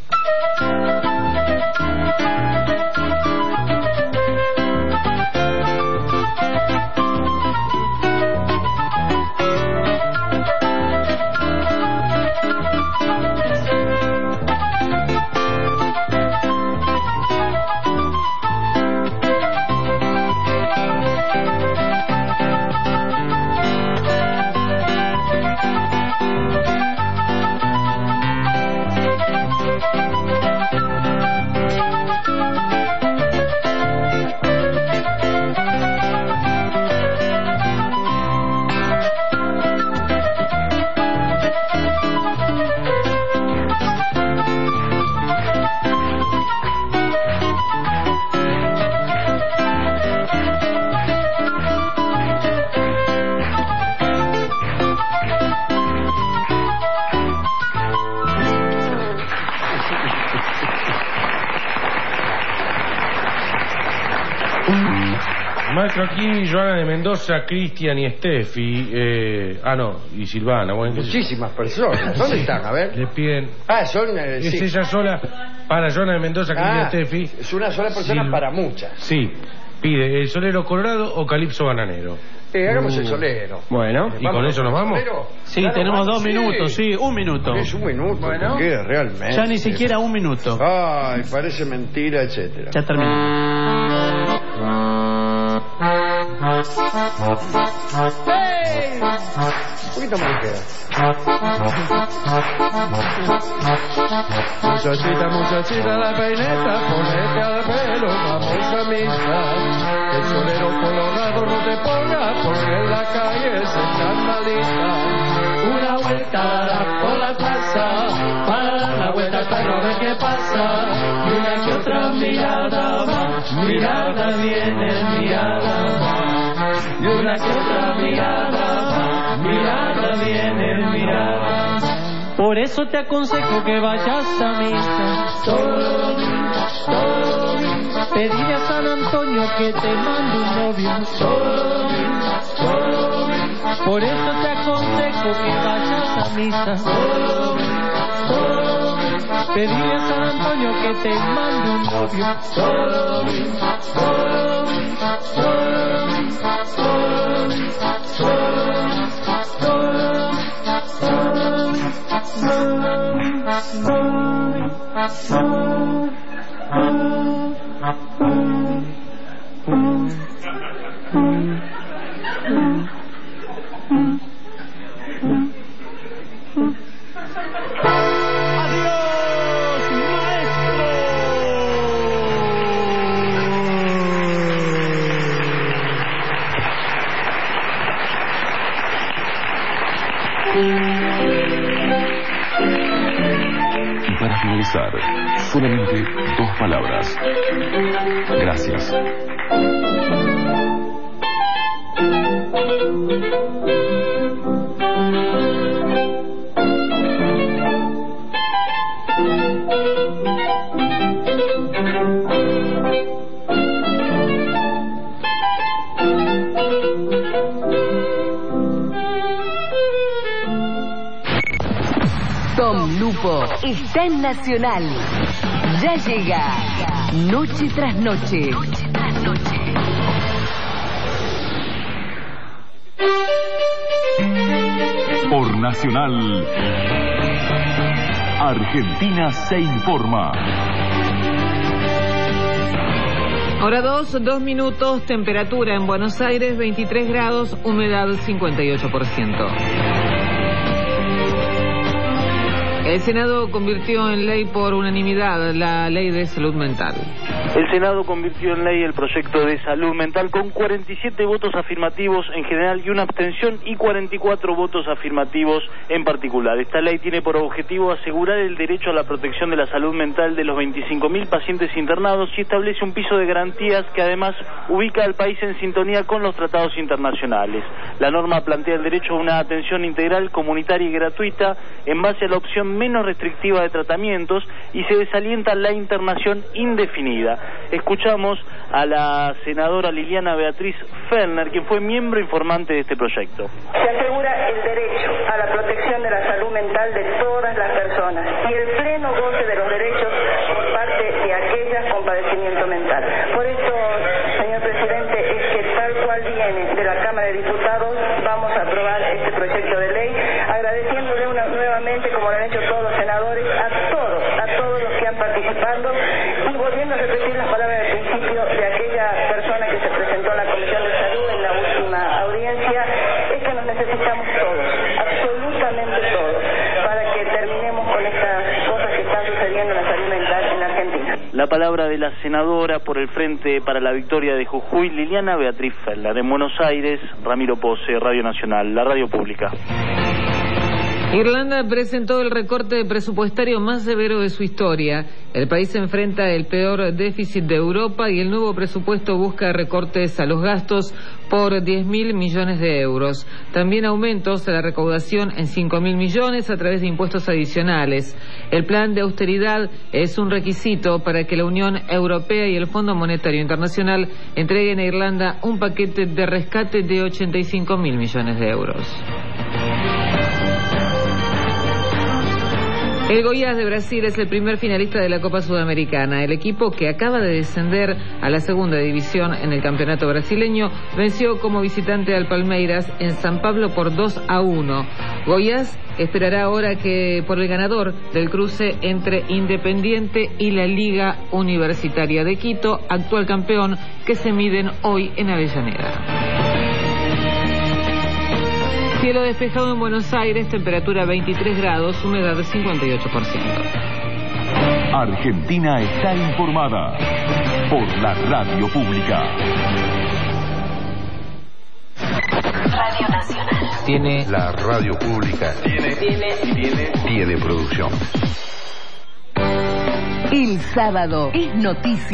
Maestro, aquí Joana de Mendoza, Cristian y Steffi. Eh, ah, no, y Silvana. Bueno, Muchísimas personas. ¿Dónde están? A ver. Le piden. Ah, son. Eh, Es sí. ella sola. Para Joana de Mendoza, que Ah, dice Steffi. es una sola persona Sí. para muchas. Sí, pide el solero colorado o calipso bananero. Eh, hagamos Uh. el solero. Bueno, ¿y con eso nos vamos? ¿Solero? Sí, Claro, tenemos vamos, dos sí. minutos, sí, un minuto. Es un minuto. Bueno. ¿Qué? Realmente. Ya ni siquiera un minuto. Ay, parece mentira, etcétera. Ya terminó. Un poquito más ligera. Muchachita, muchachita, la peineta, ponete al pelo, vamos a misa. El solero colorado no te ponga, porque en la calle se escandaliza. Una vuelta dará por la plaza, para dar la vuelta para ver qué pasa. Y una que otra mirada más, mirada viene, mirada más. Y una que otra mirada más, mirada viene, mirada más. Por eso te aconsejo que vayas a misa todos los días, todos los días. Pedile a San Antonio que te mande un novio todos los días, todos los días. Por eso te aconsejo que vayas a misa todos los días, todos los días. Pedile a San Antonio que te mande un novio todos los días, todos los días, todos los días, todos los días, todos los días, todos los días, todos los días. Y para finalizar, solamente dos palabras. Gracias. Tom Lupo está en Nacional. Ya llega Noche tras Noche. Por Nacional, Argentina se informa. Hora dos, dos minutos, temperatura en Buenos Aires veintitrés grados, humedad cincuenta y ocho por ciento. El Senado convirtió en ley por unanimidad la ley de salud mental. El Senado convirtió en ley el proyecto de salud mental con cuarenta y siete votos afirmativos en general y una abstención y cuarenta y cuatro votos afirmativos en particular. Esta ley tiene por objetivo asegurar el derecho a la protección de la salud mental de los veinticinco mil pacientes internados y establece un piso de garantías que además ubica al país en sintonía con los tratados internacionales. La norma plantea el derecho a una atención integral, comunitaria y gratuita en base a la opción menos restrictiva de tratamientos y se desalienta la internación indefinida. Escuchamos a la senadora Liliana Beatriz Fellner, quien fue miembro informante de este proyecto. Se asegura el derecho a la protección de la salud mental de todas las personas y el pleno goce de los derechos por parte de aquellas con padecimiento mental. Por eso, señor presidente, es que tal cual viene de la Cámara de Diputados, vamos a aprobar este proyecto de ley, agradeciéndole una, nuevamente, como lo han hecho todos los senadores, a todos, a todos los que han participado, y volviendo a repetir las palabras del principio de aquella persona que se presentó a la Comisión de Salud en la última audiencia, es que nos necesitamos todos, absolutamente todos, para que terminemos con estas cosas que están sucediendo en la salud mental en Argentina. La palabra de la senadora por el Frente para la Victoria de Jujuy, Liliana Beatriz Fellner. En Buenos Aires, Ramiro Pose, Radio Nacional, la radio pública. Irlanda presentó el recorte presupuestario más severo de su historia. El país se enfrenta al peor déficit de Europa y el nuevo presupuesto busca recortes a los gastos por diez mil millones de euros. También aumentos a la recaudación en cinco mil millones a través de impuestos adicionales. El plan de austeridad es un requisito para que la Unión Europea y el Fondo Monetario Internacional entreguen a Irlanda un paquete de rescate de ochenta y cinco mil millones de euros. El Goiás de Brasil es el primer finalista de la Copa Sudamericana. El equipo, que acaba de descender a la segunda división en el campeonato brasileño, venció como visitante al Palmeiras en San Pablo por dos a uno. Goiás esperará ahora que por el ganador del cruce entre Independiente y la Liga Universitaria de Quito, actual campeón, que se miden hoy en Avellaneda. Cielo despejado en Buenos Aires, temperatura veintitrés grados, humedad cincuenta y ocho por ciento. Argentina está informada por la radio pública. Radio Nacional. Tiene la radio pública. Tiene. Tiene. Tiene. Tiene producción. El sábado es noticia.